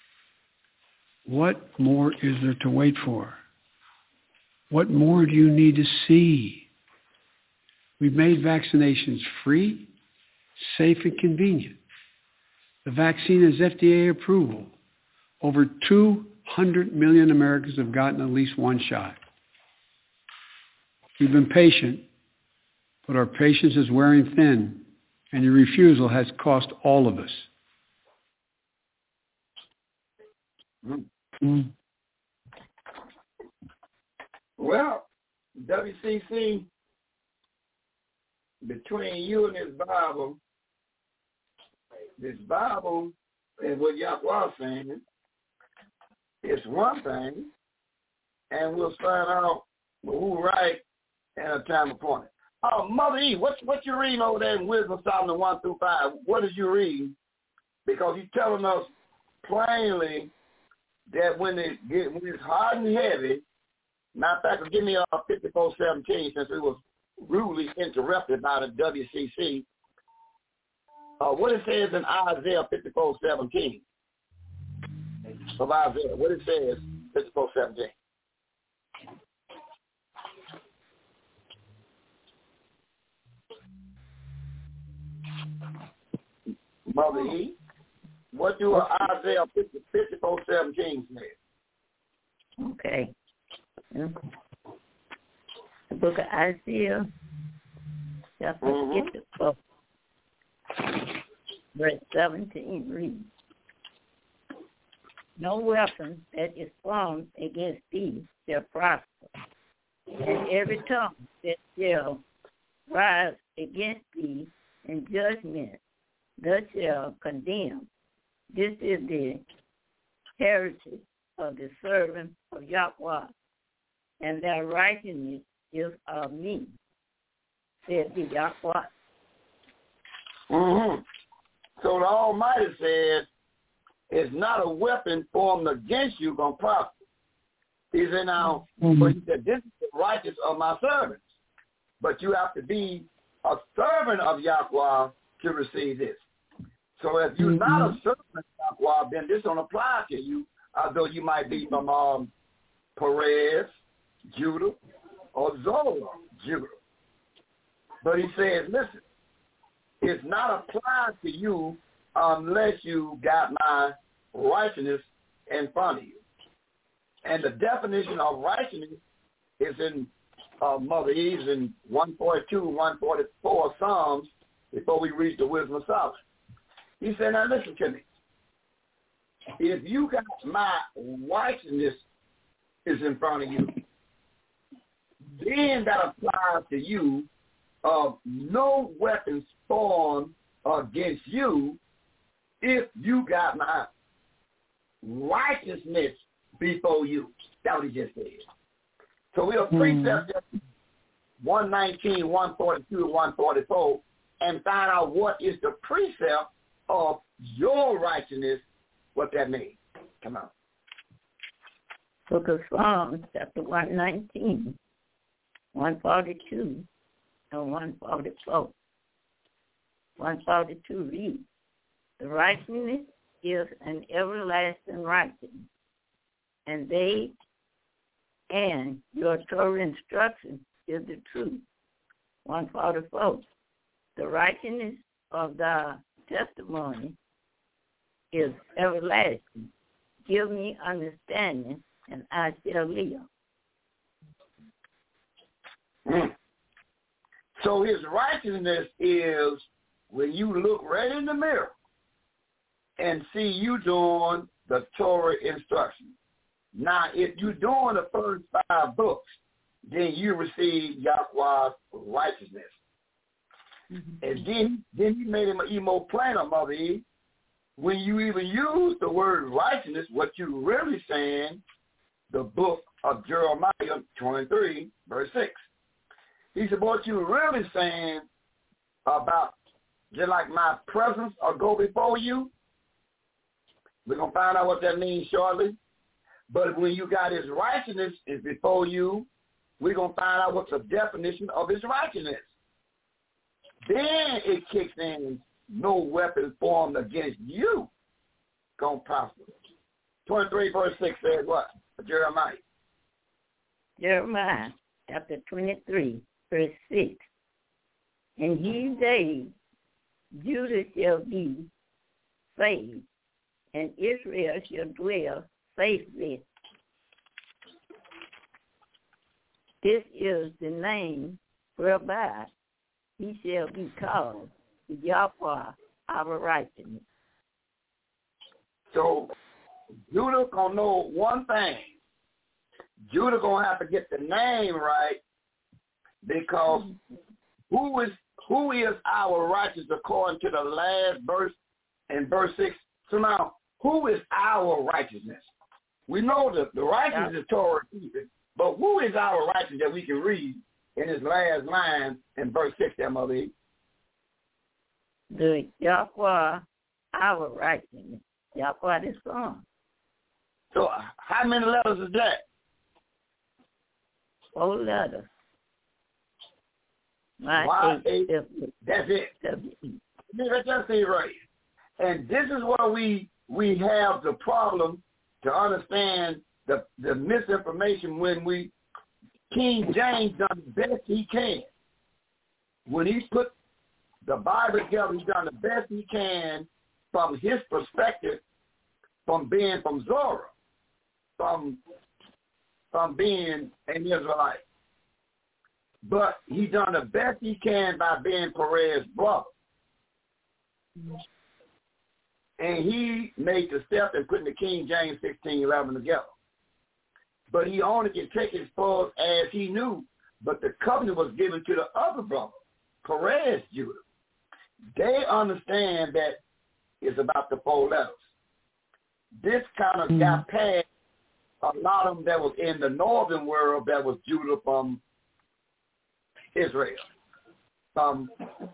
What more is there to wait for? What more do you need to see? We've made vaccinations free, safe, and convenient. The vaccine has F D A approval. Over two hundred million Americans have gotten at least one shot. We've been patient, but our patience is wearing thin, and your refusal has cost all of us. Mm-hmm. Well, W C C, between you and this Bible, this Bible and what Yahweh is saying, it's one thing, and we'll find out who right at a time appointed. Oh, Mother E, what what you reading over there in Wisdom of Solomon one through five? What is you reading? Because he's telling us plainly that when it get when it's hard and heavy. Matter of fact, give me a fifty-four seventeen since we was rudely interrupted by the W C C. uh, what it says in Isaiah fifty-four seventeen of Isaiah. What it says, fifty-four seventeen. Mother E, what do Isaiah fifty-four seventeen say? Okay. The book of Isaiah, chapter mm-hmm. fifty-four, verse seventeen reads, no weapon that is formed against thee shall prosper, and every tongue that shall rise against thee in judgment thou shalt condemn. This is the heritage of the servant of Yahweh, and their righteousness is of me, said the Yahweh. Mm-hmm. So the Almighty says, it's not a weapon formed against you going to prosper. He said, now, mm-hmm. but he said, this is the righteous of my servants. But you have to be a servant of Yahweh to receive this. So if you're mm-hmm. not a servant of Yahweh, then this don't apply to you, although you might be from um, Perez, Judah, or Zola, Judah. But he says, listen, it's not applied to you unless you got my righteousness in front of you. And the definition of righteousness is in uh, Mother Eve's in one forty-two, one forty-four Psalms before we reach the wisdom of Solomon. He said, now listen to me. If you got my righteousness is in front of you, then that applies to you of no weapons formed against you if you got my righteousness before you. That's what he just said. So we'll precept mm-hmm. one nineteen, one forty-two, one forty-four and find out what is the precept of your righteousness, what that means. Come on. Book of Psalms, chapter one nineteen, one forty-two, and one forty-four. one forty-two reads, the righteousness is an everlasting righteousness, and they and your Torah instruction is the truth. one forty-four, the righteousness of thy testimony is everlasting. Give me understanding, and I shall live. Mm. So his righteousness is when you look right in the mirror and see you doing the Torah instruction. Now, if you're doing the first five books, then you receive Yahweh's righteousness. Mm-hmm. And then, then he made him even more plainer, Mother Eve. When you even use the word righteousness, what you're really saying, the book of Jeremiah twenty-three, verse six. He said, what you're really saying about, just like my presence or go before you, we're going to find out what that means shortly. But when you got his righteousness is before you, we're going to find out what's the definition of his righteousness. Then it kicks in, no weapon formed against you going to prosper. twenty-three verse six says what? Jeremiah. Jeremiah chapter twenty-three verse six. In these days Judah shall be saved, and Israel shall dwell safely. This is the name whereby he shall be called Yahweh, our righteousness. So Judah gonna know one thing. Judah gonna have to get the name right, because who is who is our righteous according to the last verse in verse six? So now, who is our righteousness? We know that the righteousness yeah. is Torah, but who is our righteousness that we can read in his last line in verse six there, Mother Eve? The Yahweh, our righteousness. Yahweh the Son. So how many letters is that? Four letters. My Y, eight, eight, that's it. W, E. Let's just say right. And this is where we we have the problem to understand the the misinformation when we King James done the best he can. When he put the Bible together, he's done the best he can from his perspective, from being from Zorah, from from being an Israelite. But he done the best he can by being Perez's brother. And he made the step in putting the King James sixteen eleven together. But he only can take it as far as he knew. But the covenant was given to the other brother, Perez Judah. They understand that it's about the four letters. This kind of mm-hmm. got past a lot of them that was in the northern world that was Judah from Israel, from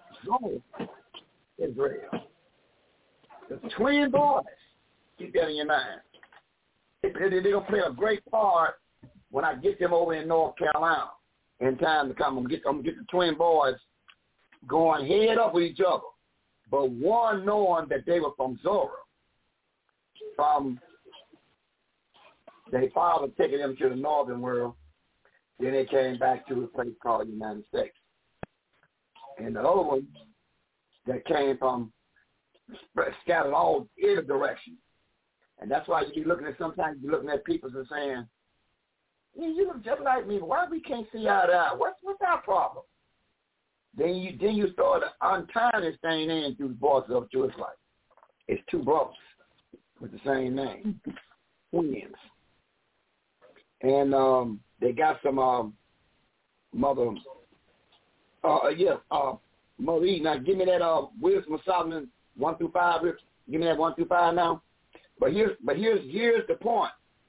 Israel. The twin boys, keep that in your mind. They're going to play a great part when I get them over in North Carolina in time to come. I'm going to get, I'm going to get the twin boys going head up with each other, but one knowing that they were from Zorah, from their father taking them to the northern world. Then they came back to a place called the United States. And the other one that came from scattered all in a direction. And that's why you be looking at, sometimes you're looking at people and saying, yeah, you look just like me. Why we can't see eye to eye? What's, what's our problem? Then you then you start untying this thing in through the voices of Jewish life. It's two brothers with the same name, twins. And um, they got some um, mother, uh, yeah, uh, Mother E. Now give me that uh, Wisdom of Solomon one through five. Give me that one through five now. But here's but here's here's the point.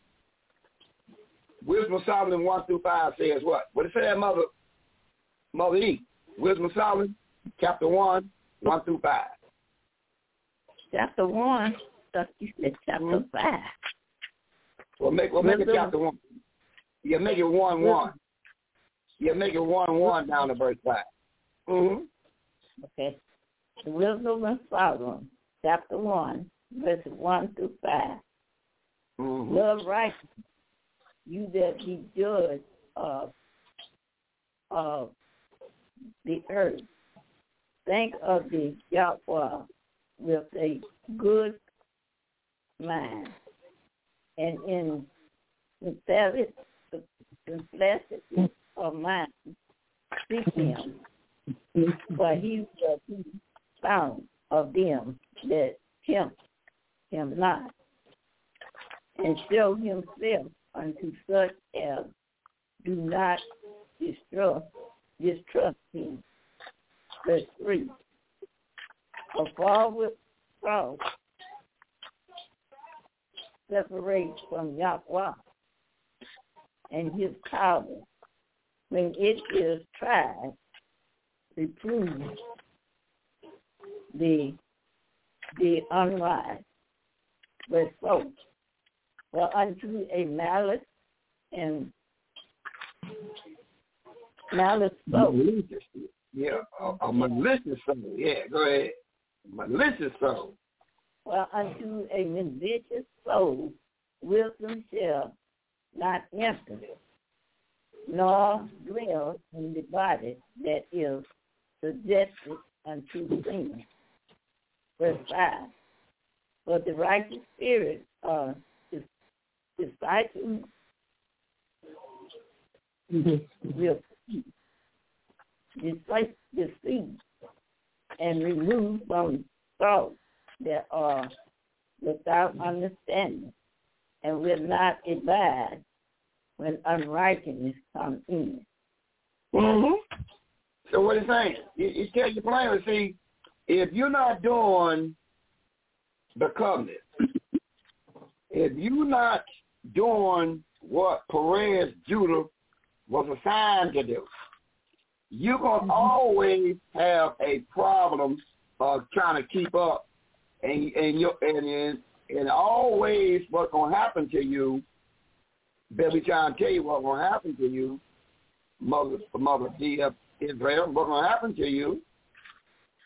Wisdom of Solomon one through five says what? What it say, Mother Mother E? Wisdom of Solomon, chapter one, one through five. Chapter one, thought you said chapter mm-hmm. five. Well, make well make it chapter one. You make it one one. You make it one one down to verse five. Mm-hmm. Okay. The Wisdom of Solomon, chapter one, verses one through five. Mm-hmm. Love righteousness, you that be judge of of the earth. Think of the Yahweh with a good mind, and in sincerity of mind, seek him, for he will be found of them that tempt him not, and show himself unto such as do not distrust, distrust him. Verse three. A fall with cross separate from Yahweh and his power when it is tried, reprove the the unwise. Verse four. For unto a malice and malice soul. Malicious. Yeah, a, a malicious soul. Yeah, go ahead. Malicious soul. Well, unto a malicious soul, wisdom shall not enter, nor dwell in the body that is suggested unto sin. Verse five. But the righteous spirit uh, is disciple will deceive and remove from thoughts that are without understanding and will not abide when unrighteousness comes in. Mm-hmm. So what it's saying, it, it tells you plainly, see, if you're not doing the covenant, if you're not doing what Perez Judah was assigned to do, you're going to mm-hmm. always have a problem of trying to keep up. And and you and, and and always what's going to happen to you, they'll be trying to tell you what's going to happen to you, Mother, Mother D F Israel, what's going to happen to you,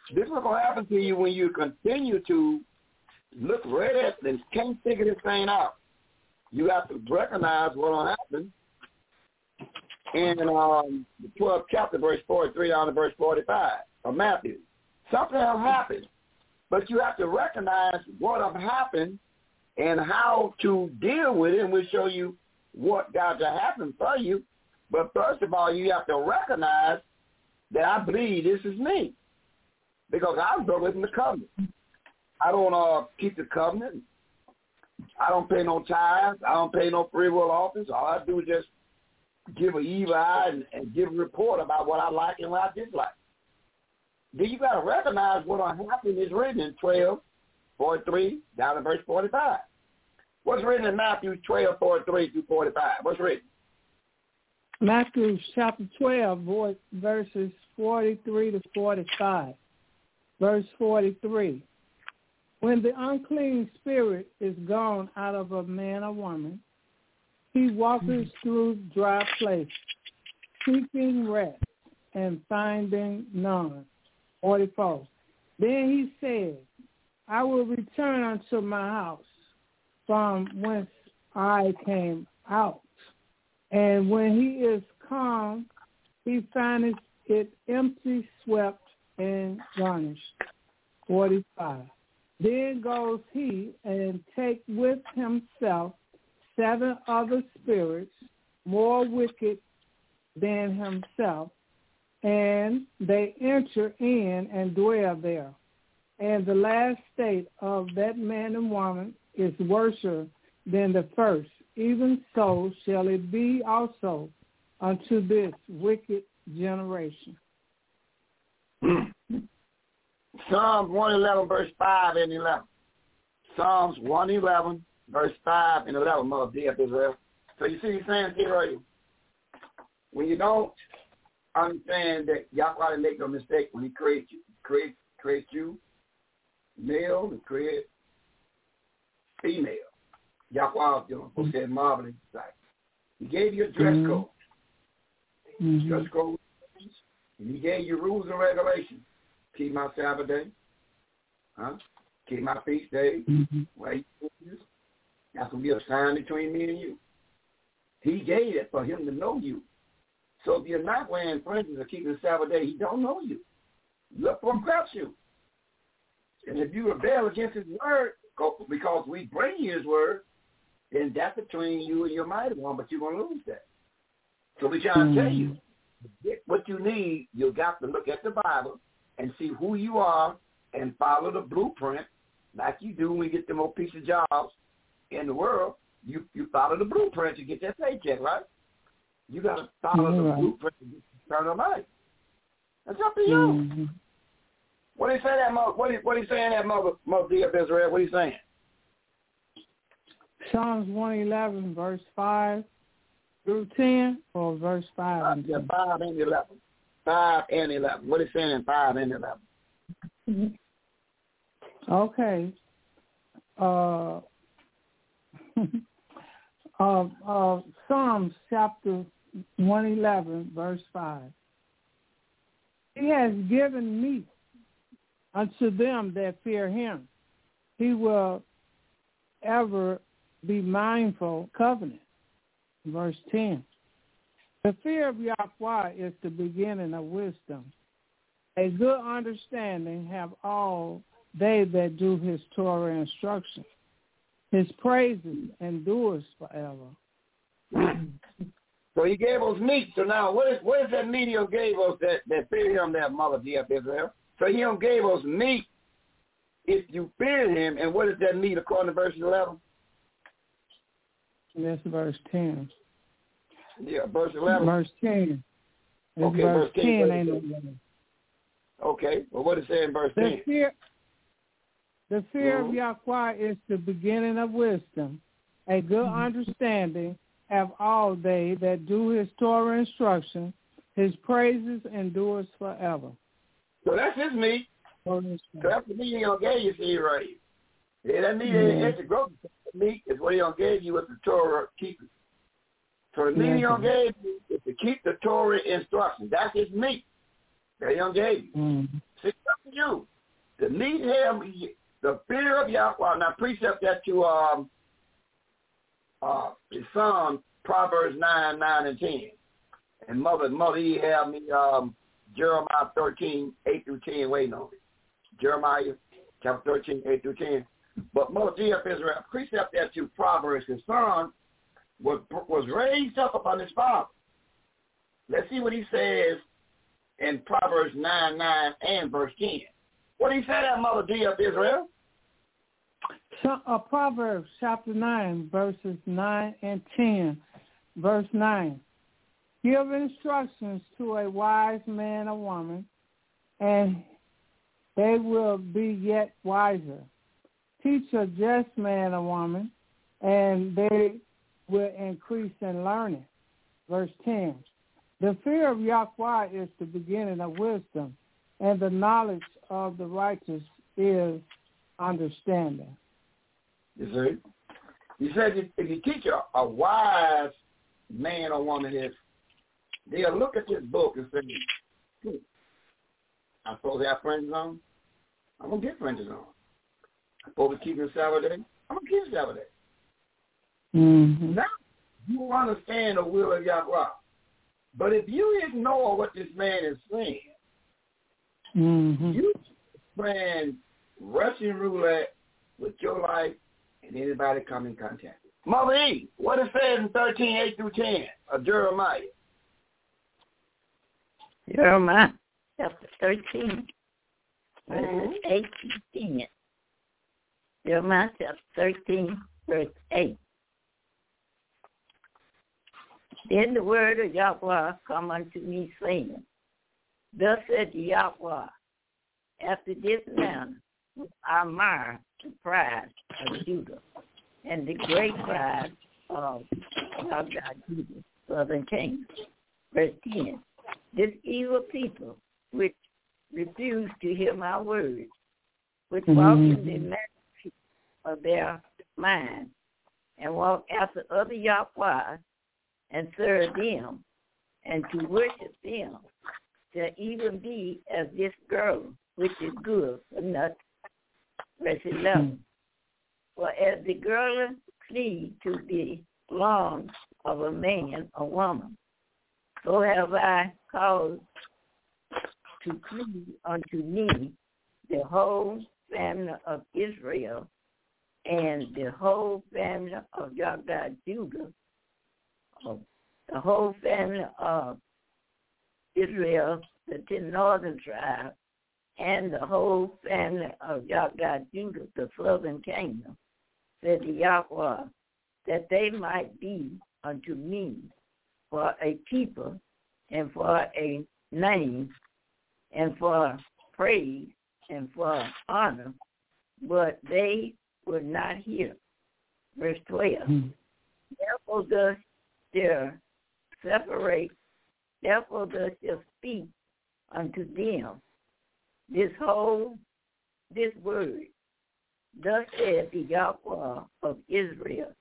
This is what's going to happen to you when you continue to look right at it and can't figure this thing out. You have to recognize what will happen in um, the twelfth chapter, verse forty-three down to verse forty-five of Matthew. Something will happen, but you have to recognize what will happen and how to deal with it, and we'll show you what got to happen for you. But first of all, you have to recognize that I believe this is me, because I'm broken the covenant. I don't uh, keep the covenant. I don't pay no tithes. I don't pay no free will office. All I do is just give an evil eye and, and give a report about what I like and what I dislike. Then you got to recognize what will happen is written in twelve, forty-three, down to verse forty-five. What's written in Matthew twelve, forty-three through forty-five? What's written? Matthew chapter twelve, verses forty-three to forty-five. Verse forty-three. When the unclean spirit is gone out of a man or woman, he walks through dry places, seeking rest and finding none. forty-four. Then he said, I will return unto my house from whence I came out. And when he is come, he findeth it empty, swept, and garnished. forty-five. Then goes he and take with himself seven other spirits more wicked than himself, and they enter in and dwell there. And the last state of that man and woman is worse than the first. Even so shall it be also unto this wicked generation. Psalms one eleven, verse five and eleven. Psalms one eleven, verse five and eleven, Mother D F Israel. So you see he's saying here, right? When you don't understand that Yahweh didn't make no mistake when he created you, create, create you, male, and create female. Yahweh, you know, mm-hmm. said marvelous. He gave you a dress mm-hmm. code. Mm-hmm. Dress code. And he gave you rules and regulations. Keep my Sabbath day. Huh? Keep my feast day. Mm-hmm. Wait. That's going to be a sign between me and you. He gave it for him to know you. So if you're not wearing fringes or keeping the Sabbath day, he don't know you. Look for him, corrupt you. And if you rebel against his word, because we bring you his word, then that's between you and your mighty one, but you're going to lose that. So we try to tell you, get what you need, you've got to look at the Bible and see who you are and follow the blueprint like you do when you get them old piece of jobs in the world. You you follow the blueprint to get that paycheck, right? You got to follow mm-hmm. the blueprint to get eternal life. That's up to you. Mm-hmm. What do you say that mother? What do you, what are you saying that mother mother D F Israel? What are you saying? Psalms one eleven, verse five through ten, or verse five uh, and yeah, ten? five and eleven. Five and eleven. What is it saying in five and eleven? Okay. Uh, uh, uh, Psalms chapter one eleven, verse five. He has given meat unto them that fear him. He will ever be mindful covenant. Verse ten. The fear of Yahweh is the beginning of wisdom. A good understanding have all they that do his Torah instruction. His praises endures forever. So he gave us meat. So now what is what is that meat he gave us that, that fear him, that mother D F Israel? So he gave us meat if you fear him. And what is that meat according to verse eleven? That's verse ten. Yeah, verse eleven. Verse ten. It's okay, verse, verse ten. ten. Ain't it? Okay, well, what does it say in verse the ten? Fear, the fear mm-hmm. of Yahweh is the beginning of wisdom. A good mm-hmm. understanding have all they that do his Torah instruction. His praises endures forever. So that's his meat. So that's the meat he gonna give you, see, right here. Yeah, that meat mm-hmm. ain't the growth meat is what he gonna give you with the Torah keeping. So the meat mm-hmm. he gonna give you is to keep the Torah instruction. That's his meat that he gonna give you. Mm-hmm. See, up to you. The need him, the fear of Yahweh. Now, precept that to um, uh, his son, Proverbs nine, nine, and ten. And Mother, Mother, he had me um, Jeremiah thirteen, eight through ten, waiting on it. Jeremiah chapter thirteen, eight through ten. But Mother D F Israel, precept that to Proverbs, his son was, was raised up upon his father. Let's see what he says in Proverbs nine, nine, and verse ten. What did he say that, Mother D of Israel? So, uh, Proverbs chapter nine, verses nine and ten. Verse nine. Give instructions to a wise man or woman, and they will be yet wiser. Teach a just man or woman, and they will increase in learning. Verse ten. The fear of Yahweh is the beginning of wisdom, and the knowledge of the righteous is understanding. You see? He said if you teach a, a wise man or woman this, they'll look at this book and say, hmm, I'm supposed to have fringes on? I'm going to get fringes on. I'm supposed to keep the Sabbath day? I'm going to keep the Sabbath day. Mm-hmm. Now, you understand the will of Yahweh. But if you ignore what this man is saying, mm-hmm. you playing Russian roulette with your life and anybody come in contact with. Mother E, what it says in thirteen, eight through ten of Jeremiah? Jeremiah chapter thirteen, verses mm-hmm. eight to ten. Jeremiah chapter thirteen, verse eight. Then the word of Yahweh come unto me, saying, Thus said Yahweh, after this manner I mar the pride of Judah, and the great pride of Yahweh Judah, southern kingdom. Verse ten. This evil people, which refuse to hear my words, which mm-hmm. walk in the imagination of their mind, and walk after other Yahweh, and serve them, and to worship them, shall even be as this girl, which is good for nothing. Verse eleven. For as the girl cleave to the lawn of a man or woman, so have I caused to cleave unto me the whole family of Israel and the whole family of Yahweh Judah, of the whole family of Israel, the ten northern tribes, and the whole family of Yahweh Judah, the southern kingdom, said the Yahweh, that they might be unto me for a people and for a name and for praise and for honor, but they would not hear. Verse twelve. Mm-hmm. Therefore does there separate, therefore does there speak unto them this whole, this word. Thus said the Yahweh of Israel.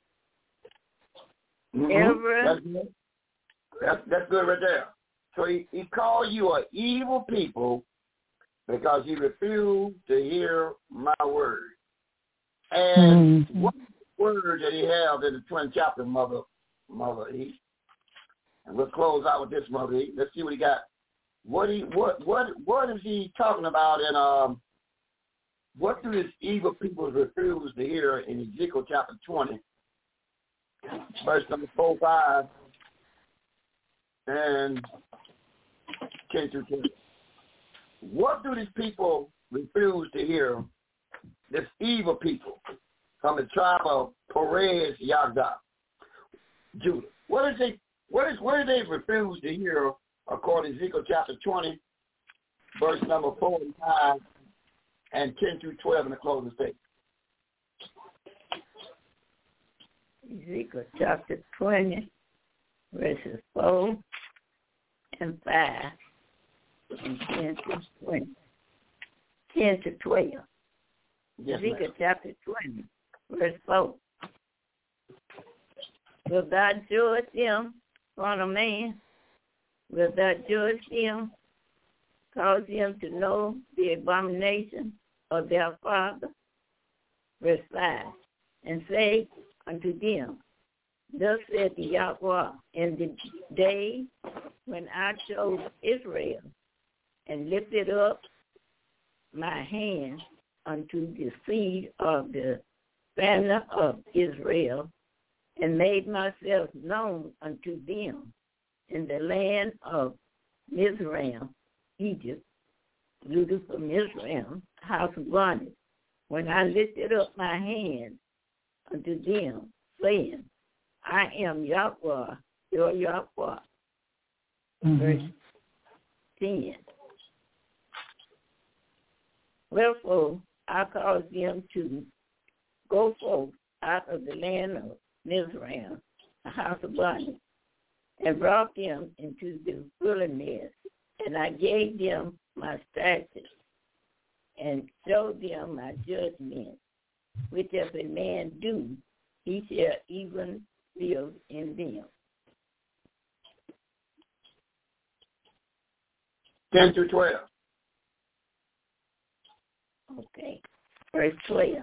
Mm-hmm. Ever, that's, good. That's, that's good right there. So he, he called you an evil people because you refuse to hear my word. And mm-hmm. what word did he have in the twentieth chapter, Mother Mother E? And we'll close out with this, Mother E. Let's see what he got. What he what what what is he talking about in um what do these evil people refuse to hear in Ezekiel chapter twenty, verse number four, five, and ten through ten? What do these people refuse to hear? This evil people from the tribe of Perez Yagda, Judah. What is they? What is where they refuse to hear? According to Ezekiel chapter twenty, verse number four and five, and ten through twelve in the closing statement. Ezekiel chapter twenty, verses four and five, and ten to twenty, ten to twelve. Yes, Ezekiel ma'am. chapter twenty, verse four. Will thou judge them, son of man? Will thou judge them? cause them to know the abomination of their father. Verse five, and say unto them, thus said the Yahweh, in the day when I chose Israel and lifted up my hand unto the seed of the banner of Israel, and made myself known unto them in the land of Mizraim, Egypt, rooted from Mizraim, house of bondage, when I lifted up my hand unto them, saying, I am Yahweh, your Yahweh. Mm-hmm. Verse ten. Wherefore I caused them to go forth out of the land of Mizraim, a house of bondage, and brought them into the wilderness, and I gave them my statutes, and showed them my judgment, which if a man do, he shall even live in them. ten through twelve. Okay. Verse twelve.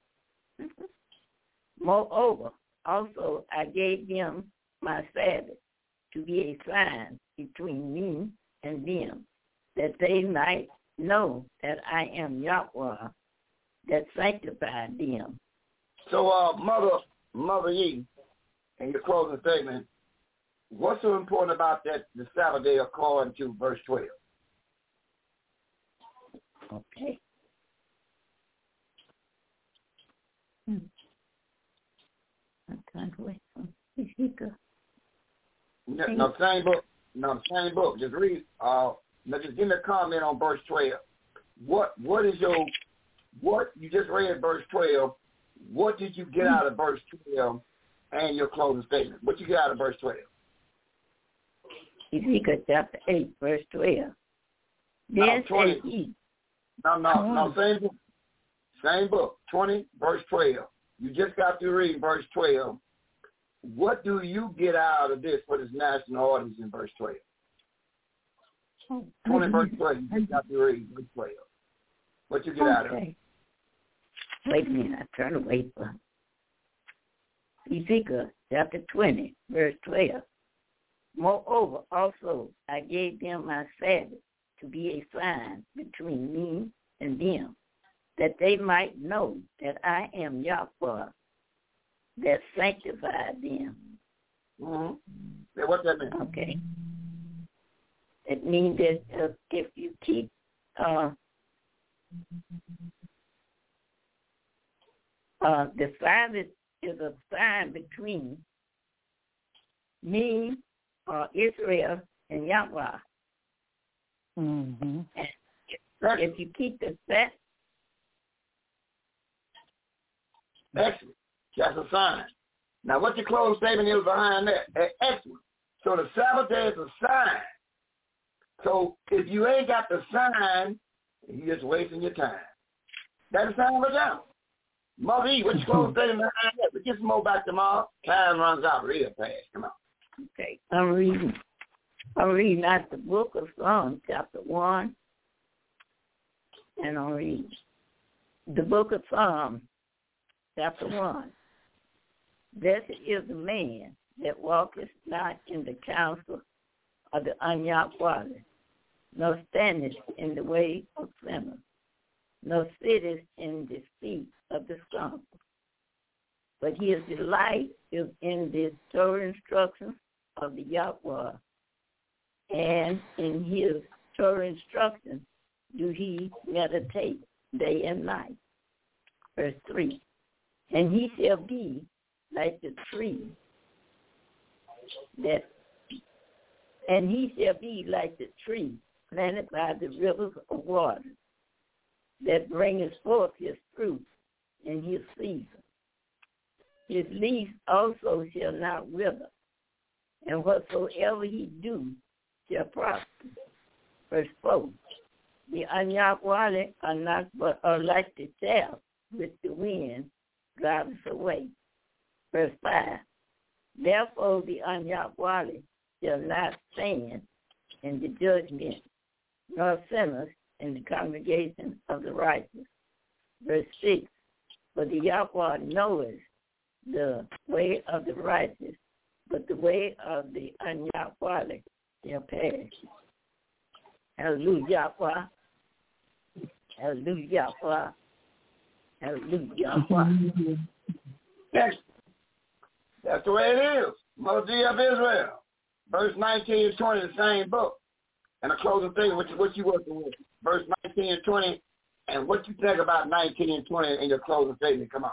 Moreover, also I gave them my Sabbath to be a sign between me and them, that they might know that I am Yahweh, that sanctified them. So, uh, Mother, Mother Yee, in your closing statement, what's so important about that, the Sabbath day according to verse twelve? Okay. Hmm. I'm trying to wait for Ezekiel. No, no, same book. No, same book. Just read. Uh, now just give me a comment on verse twelve. What What is your what you just read verse twelve? What did you get out of verse twelve and your closing statement? What you get out of verse twelve? Ezekiel chapter eight, verse twelve. No, then twenty. said he, No, no, no, same book. Same book. Twenty, verse twelve. You just got to read verse twelve. What do you get out of this for this national audience in verse twelve? twenty, verse twelve. You just got to read verse twelve. What you get okay. out of it? Wait a minute. I'm trying to wait for Ezekiel chapter twenty, verse twelve. Moreover, also I gave them my Sabbath to be a sign between me and them, that they might know that I am Yahweh, that sanctified them. Mm-hmm. Yeah, what that mean? Okay. It means that uh, if you keep uh, uh, the Sabbath is a sign between me, uh, Israel, and Yahweh. Mm-hmm. And if you keep the Sabbath, excellent. That's a sign. Now, what your closing statement is behind that? Excellent. So the Sabbath day is a sign. So if you ain't got the sign, you're just wasting your time. That's a sign of a down. Mother E, what your closing statement behind that? But get some more back tomorrow. Time runs out real fast. Come on. Okay, I'm reading. I'm reading out the book of Psalms, chapter one, and I'm reading the book of Psalms, chapter one. Blessed is the man that walketh not in the counsel of the ungodly, nor standeth in the way of sinners, nor sitteth in the seat of the scornful. But his delight is in the Torah instructions of the Yahweh, and in his Torah instructions do he meditate day and night. Verse three. And he shall be like the tree that, and he shall be like the tree planted by the rivers of water, that bringeth forth his fruit in his season. His leaf also shall not wither, and whatsoever he do shall prosper. Verse four. The ungodly are not but are like the chaff which the wind drives away. Verse five. Therefore the ungodly shall not stand in the judgment, nor sinners in the congregation of the righteous. Verse six, but the Yahweh knoweth the way of the righteous, but the way of the unyahweh shall perish. Hallelujah. Hallelujah. Hallelujah. Next. That's the way it is. Melody of Israel. Verse nineteen and twenty, the same book. And a closing thing, what you, what you working with? Verse nineteen and twenty, and what you think about nineteen and twenty in your closing statement? Come on.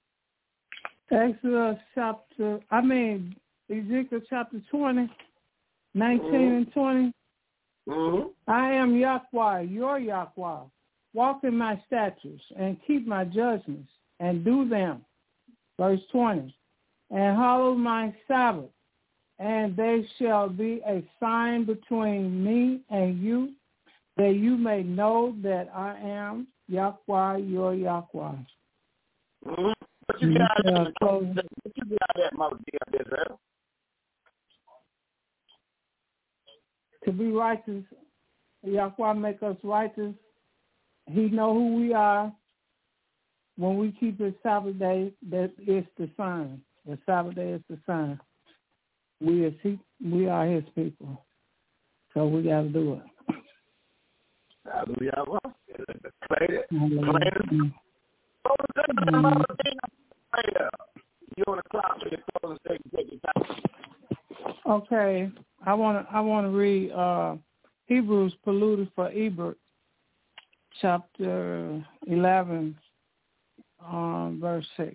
Exodus chapter, I mean, Ezekiel chapter twenty, nineteen mm-hmm. and twenty. Mm-hmm. I am Yahweh, your Yahweh. Walk in my statutes and keep my judgments and do them. Verse twenty. And hallow my Sabbath, and they shall be a sign between me and you, that you may know that I am Yahweh, your Yahweh. Mm-hmm. What you got out of that? What you got out of that, Melody of Israel? To be righteous, Yahweh make us righteous. He know who we are. When we keep his Sabbath day, that is the sign. The Sabbath day is the sign. We are, he, we are his people. So we got to do it. Hallelujah. Play it. Play it. You're on the clock for your closing statement. Take your time. Okay. I want to I want to read uh, Hebrews polluted for Ebert, chapter eleven, um, verse six.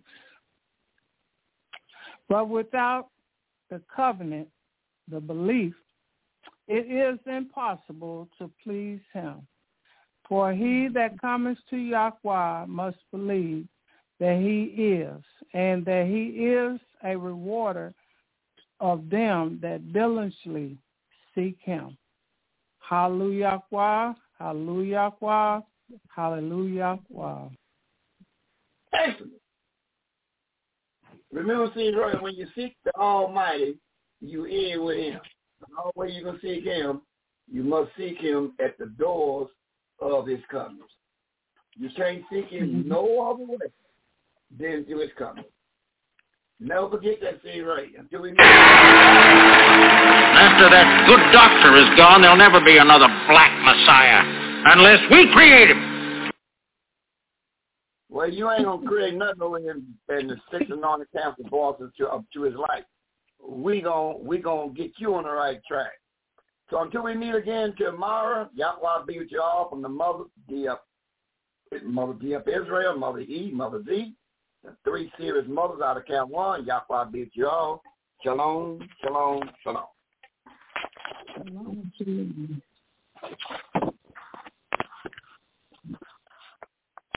But without the covenant, the belief, it is impossible to please him. For he that cometh to Yahweh must believe that he is, and that he is a rewarder of them that diligently seek him. Hallelujah, hallelujah, hallelujah. Excellent. Remember, see, when you seek the Almighty, you in with him. The only way you're going to seek him, you must seek him at the doors of his covenant. You can't seek him no other way than through his covenant. Never forget that, see, right? Until we meet. After that good doctor is gone, there'll never be another black Messiah unless we create him. Well, you ain't going to create nothing over him and the six and on the council bosses to, up to his life. We gon' we gonna get you on the right track. So until we meet again tomorrow, Yahweh be with you all from the mother, the uh, mother D F Israel, Mother E, Mother Z, the three serious mothers out of Camp One. Yahweh be with you all. Shalom, shalom, shalom. Shalom.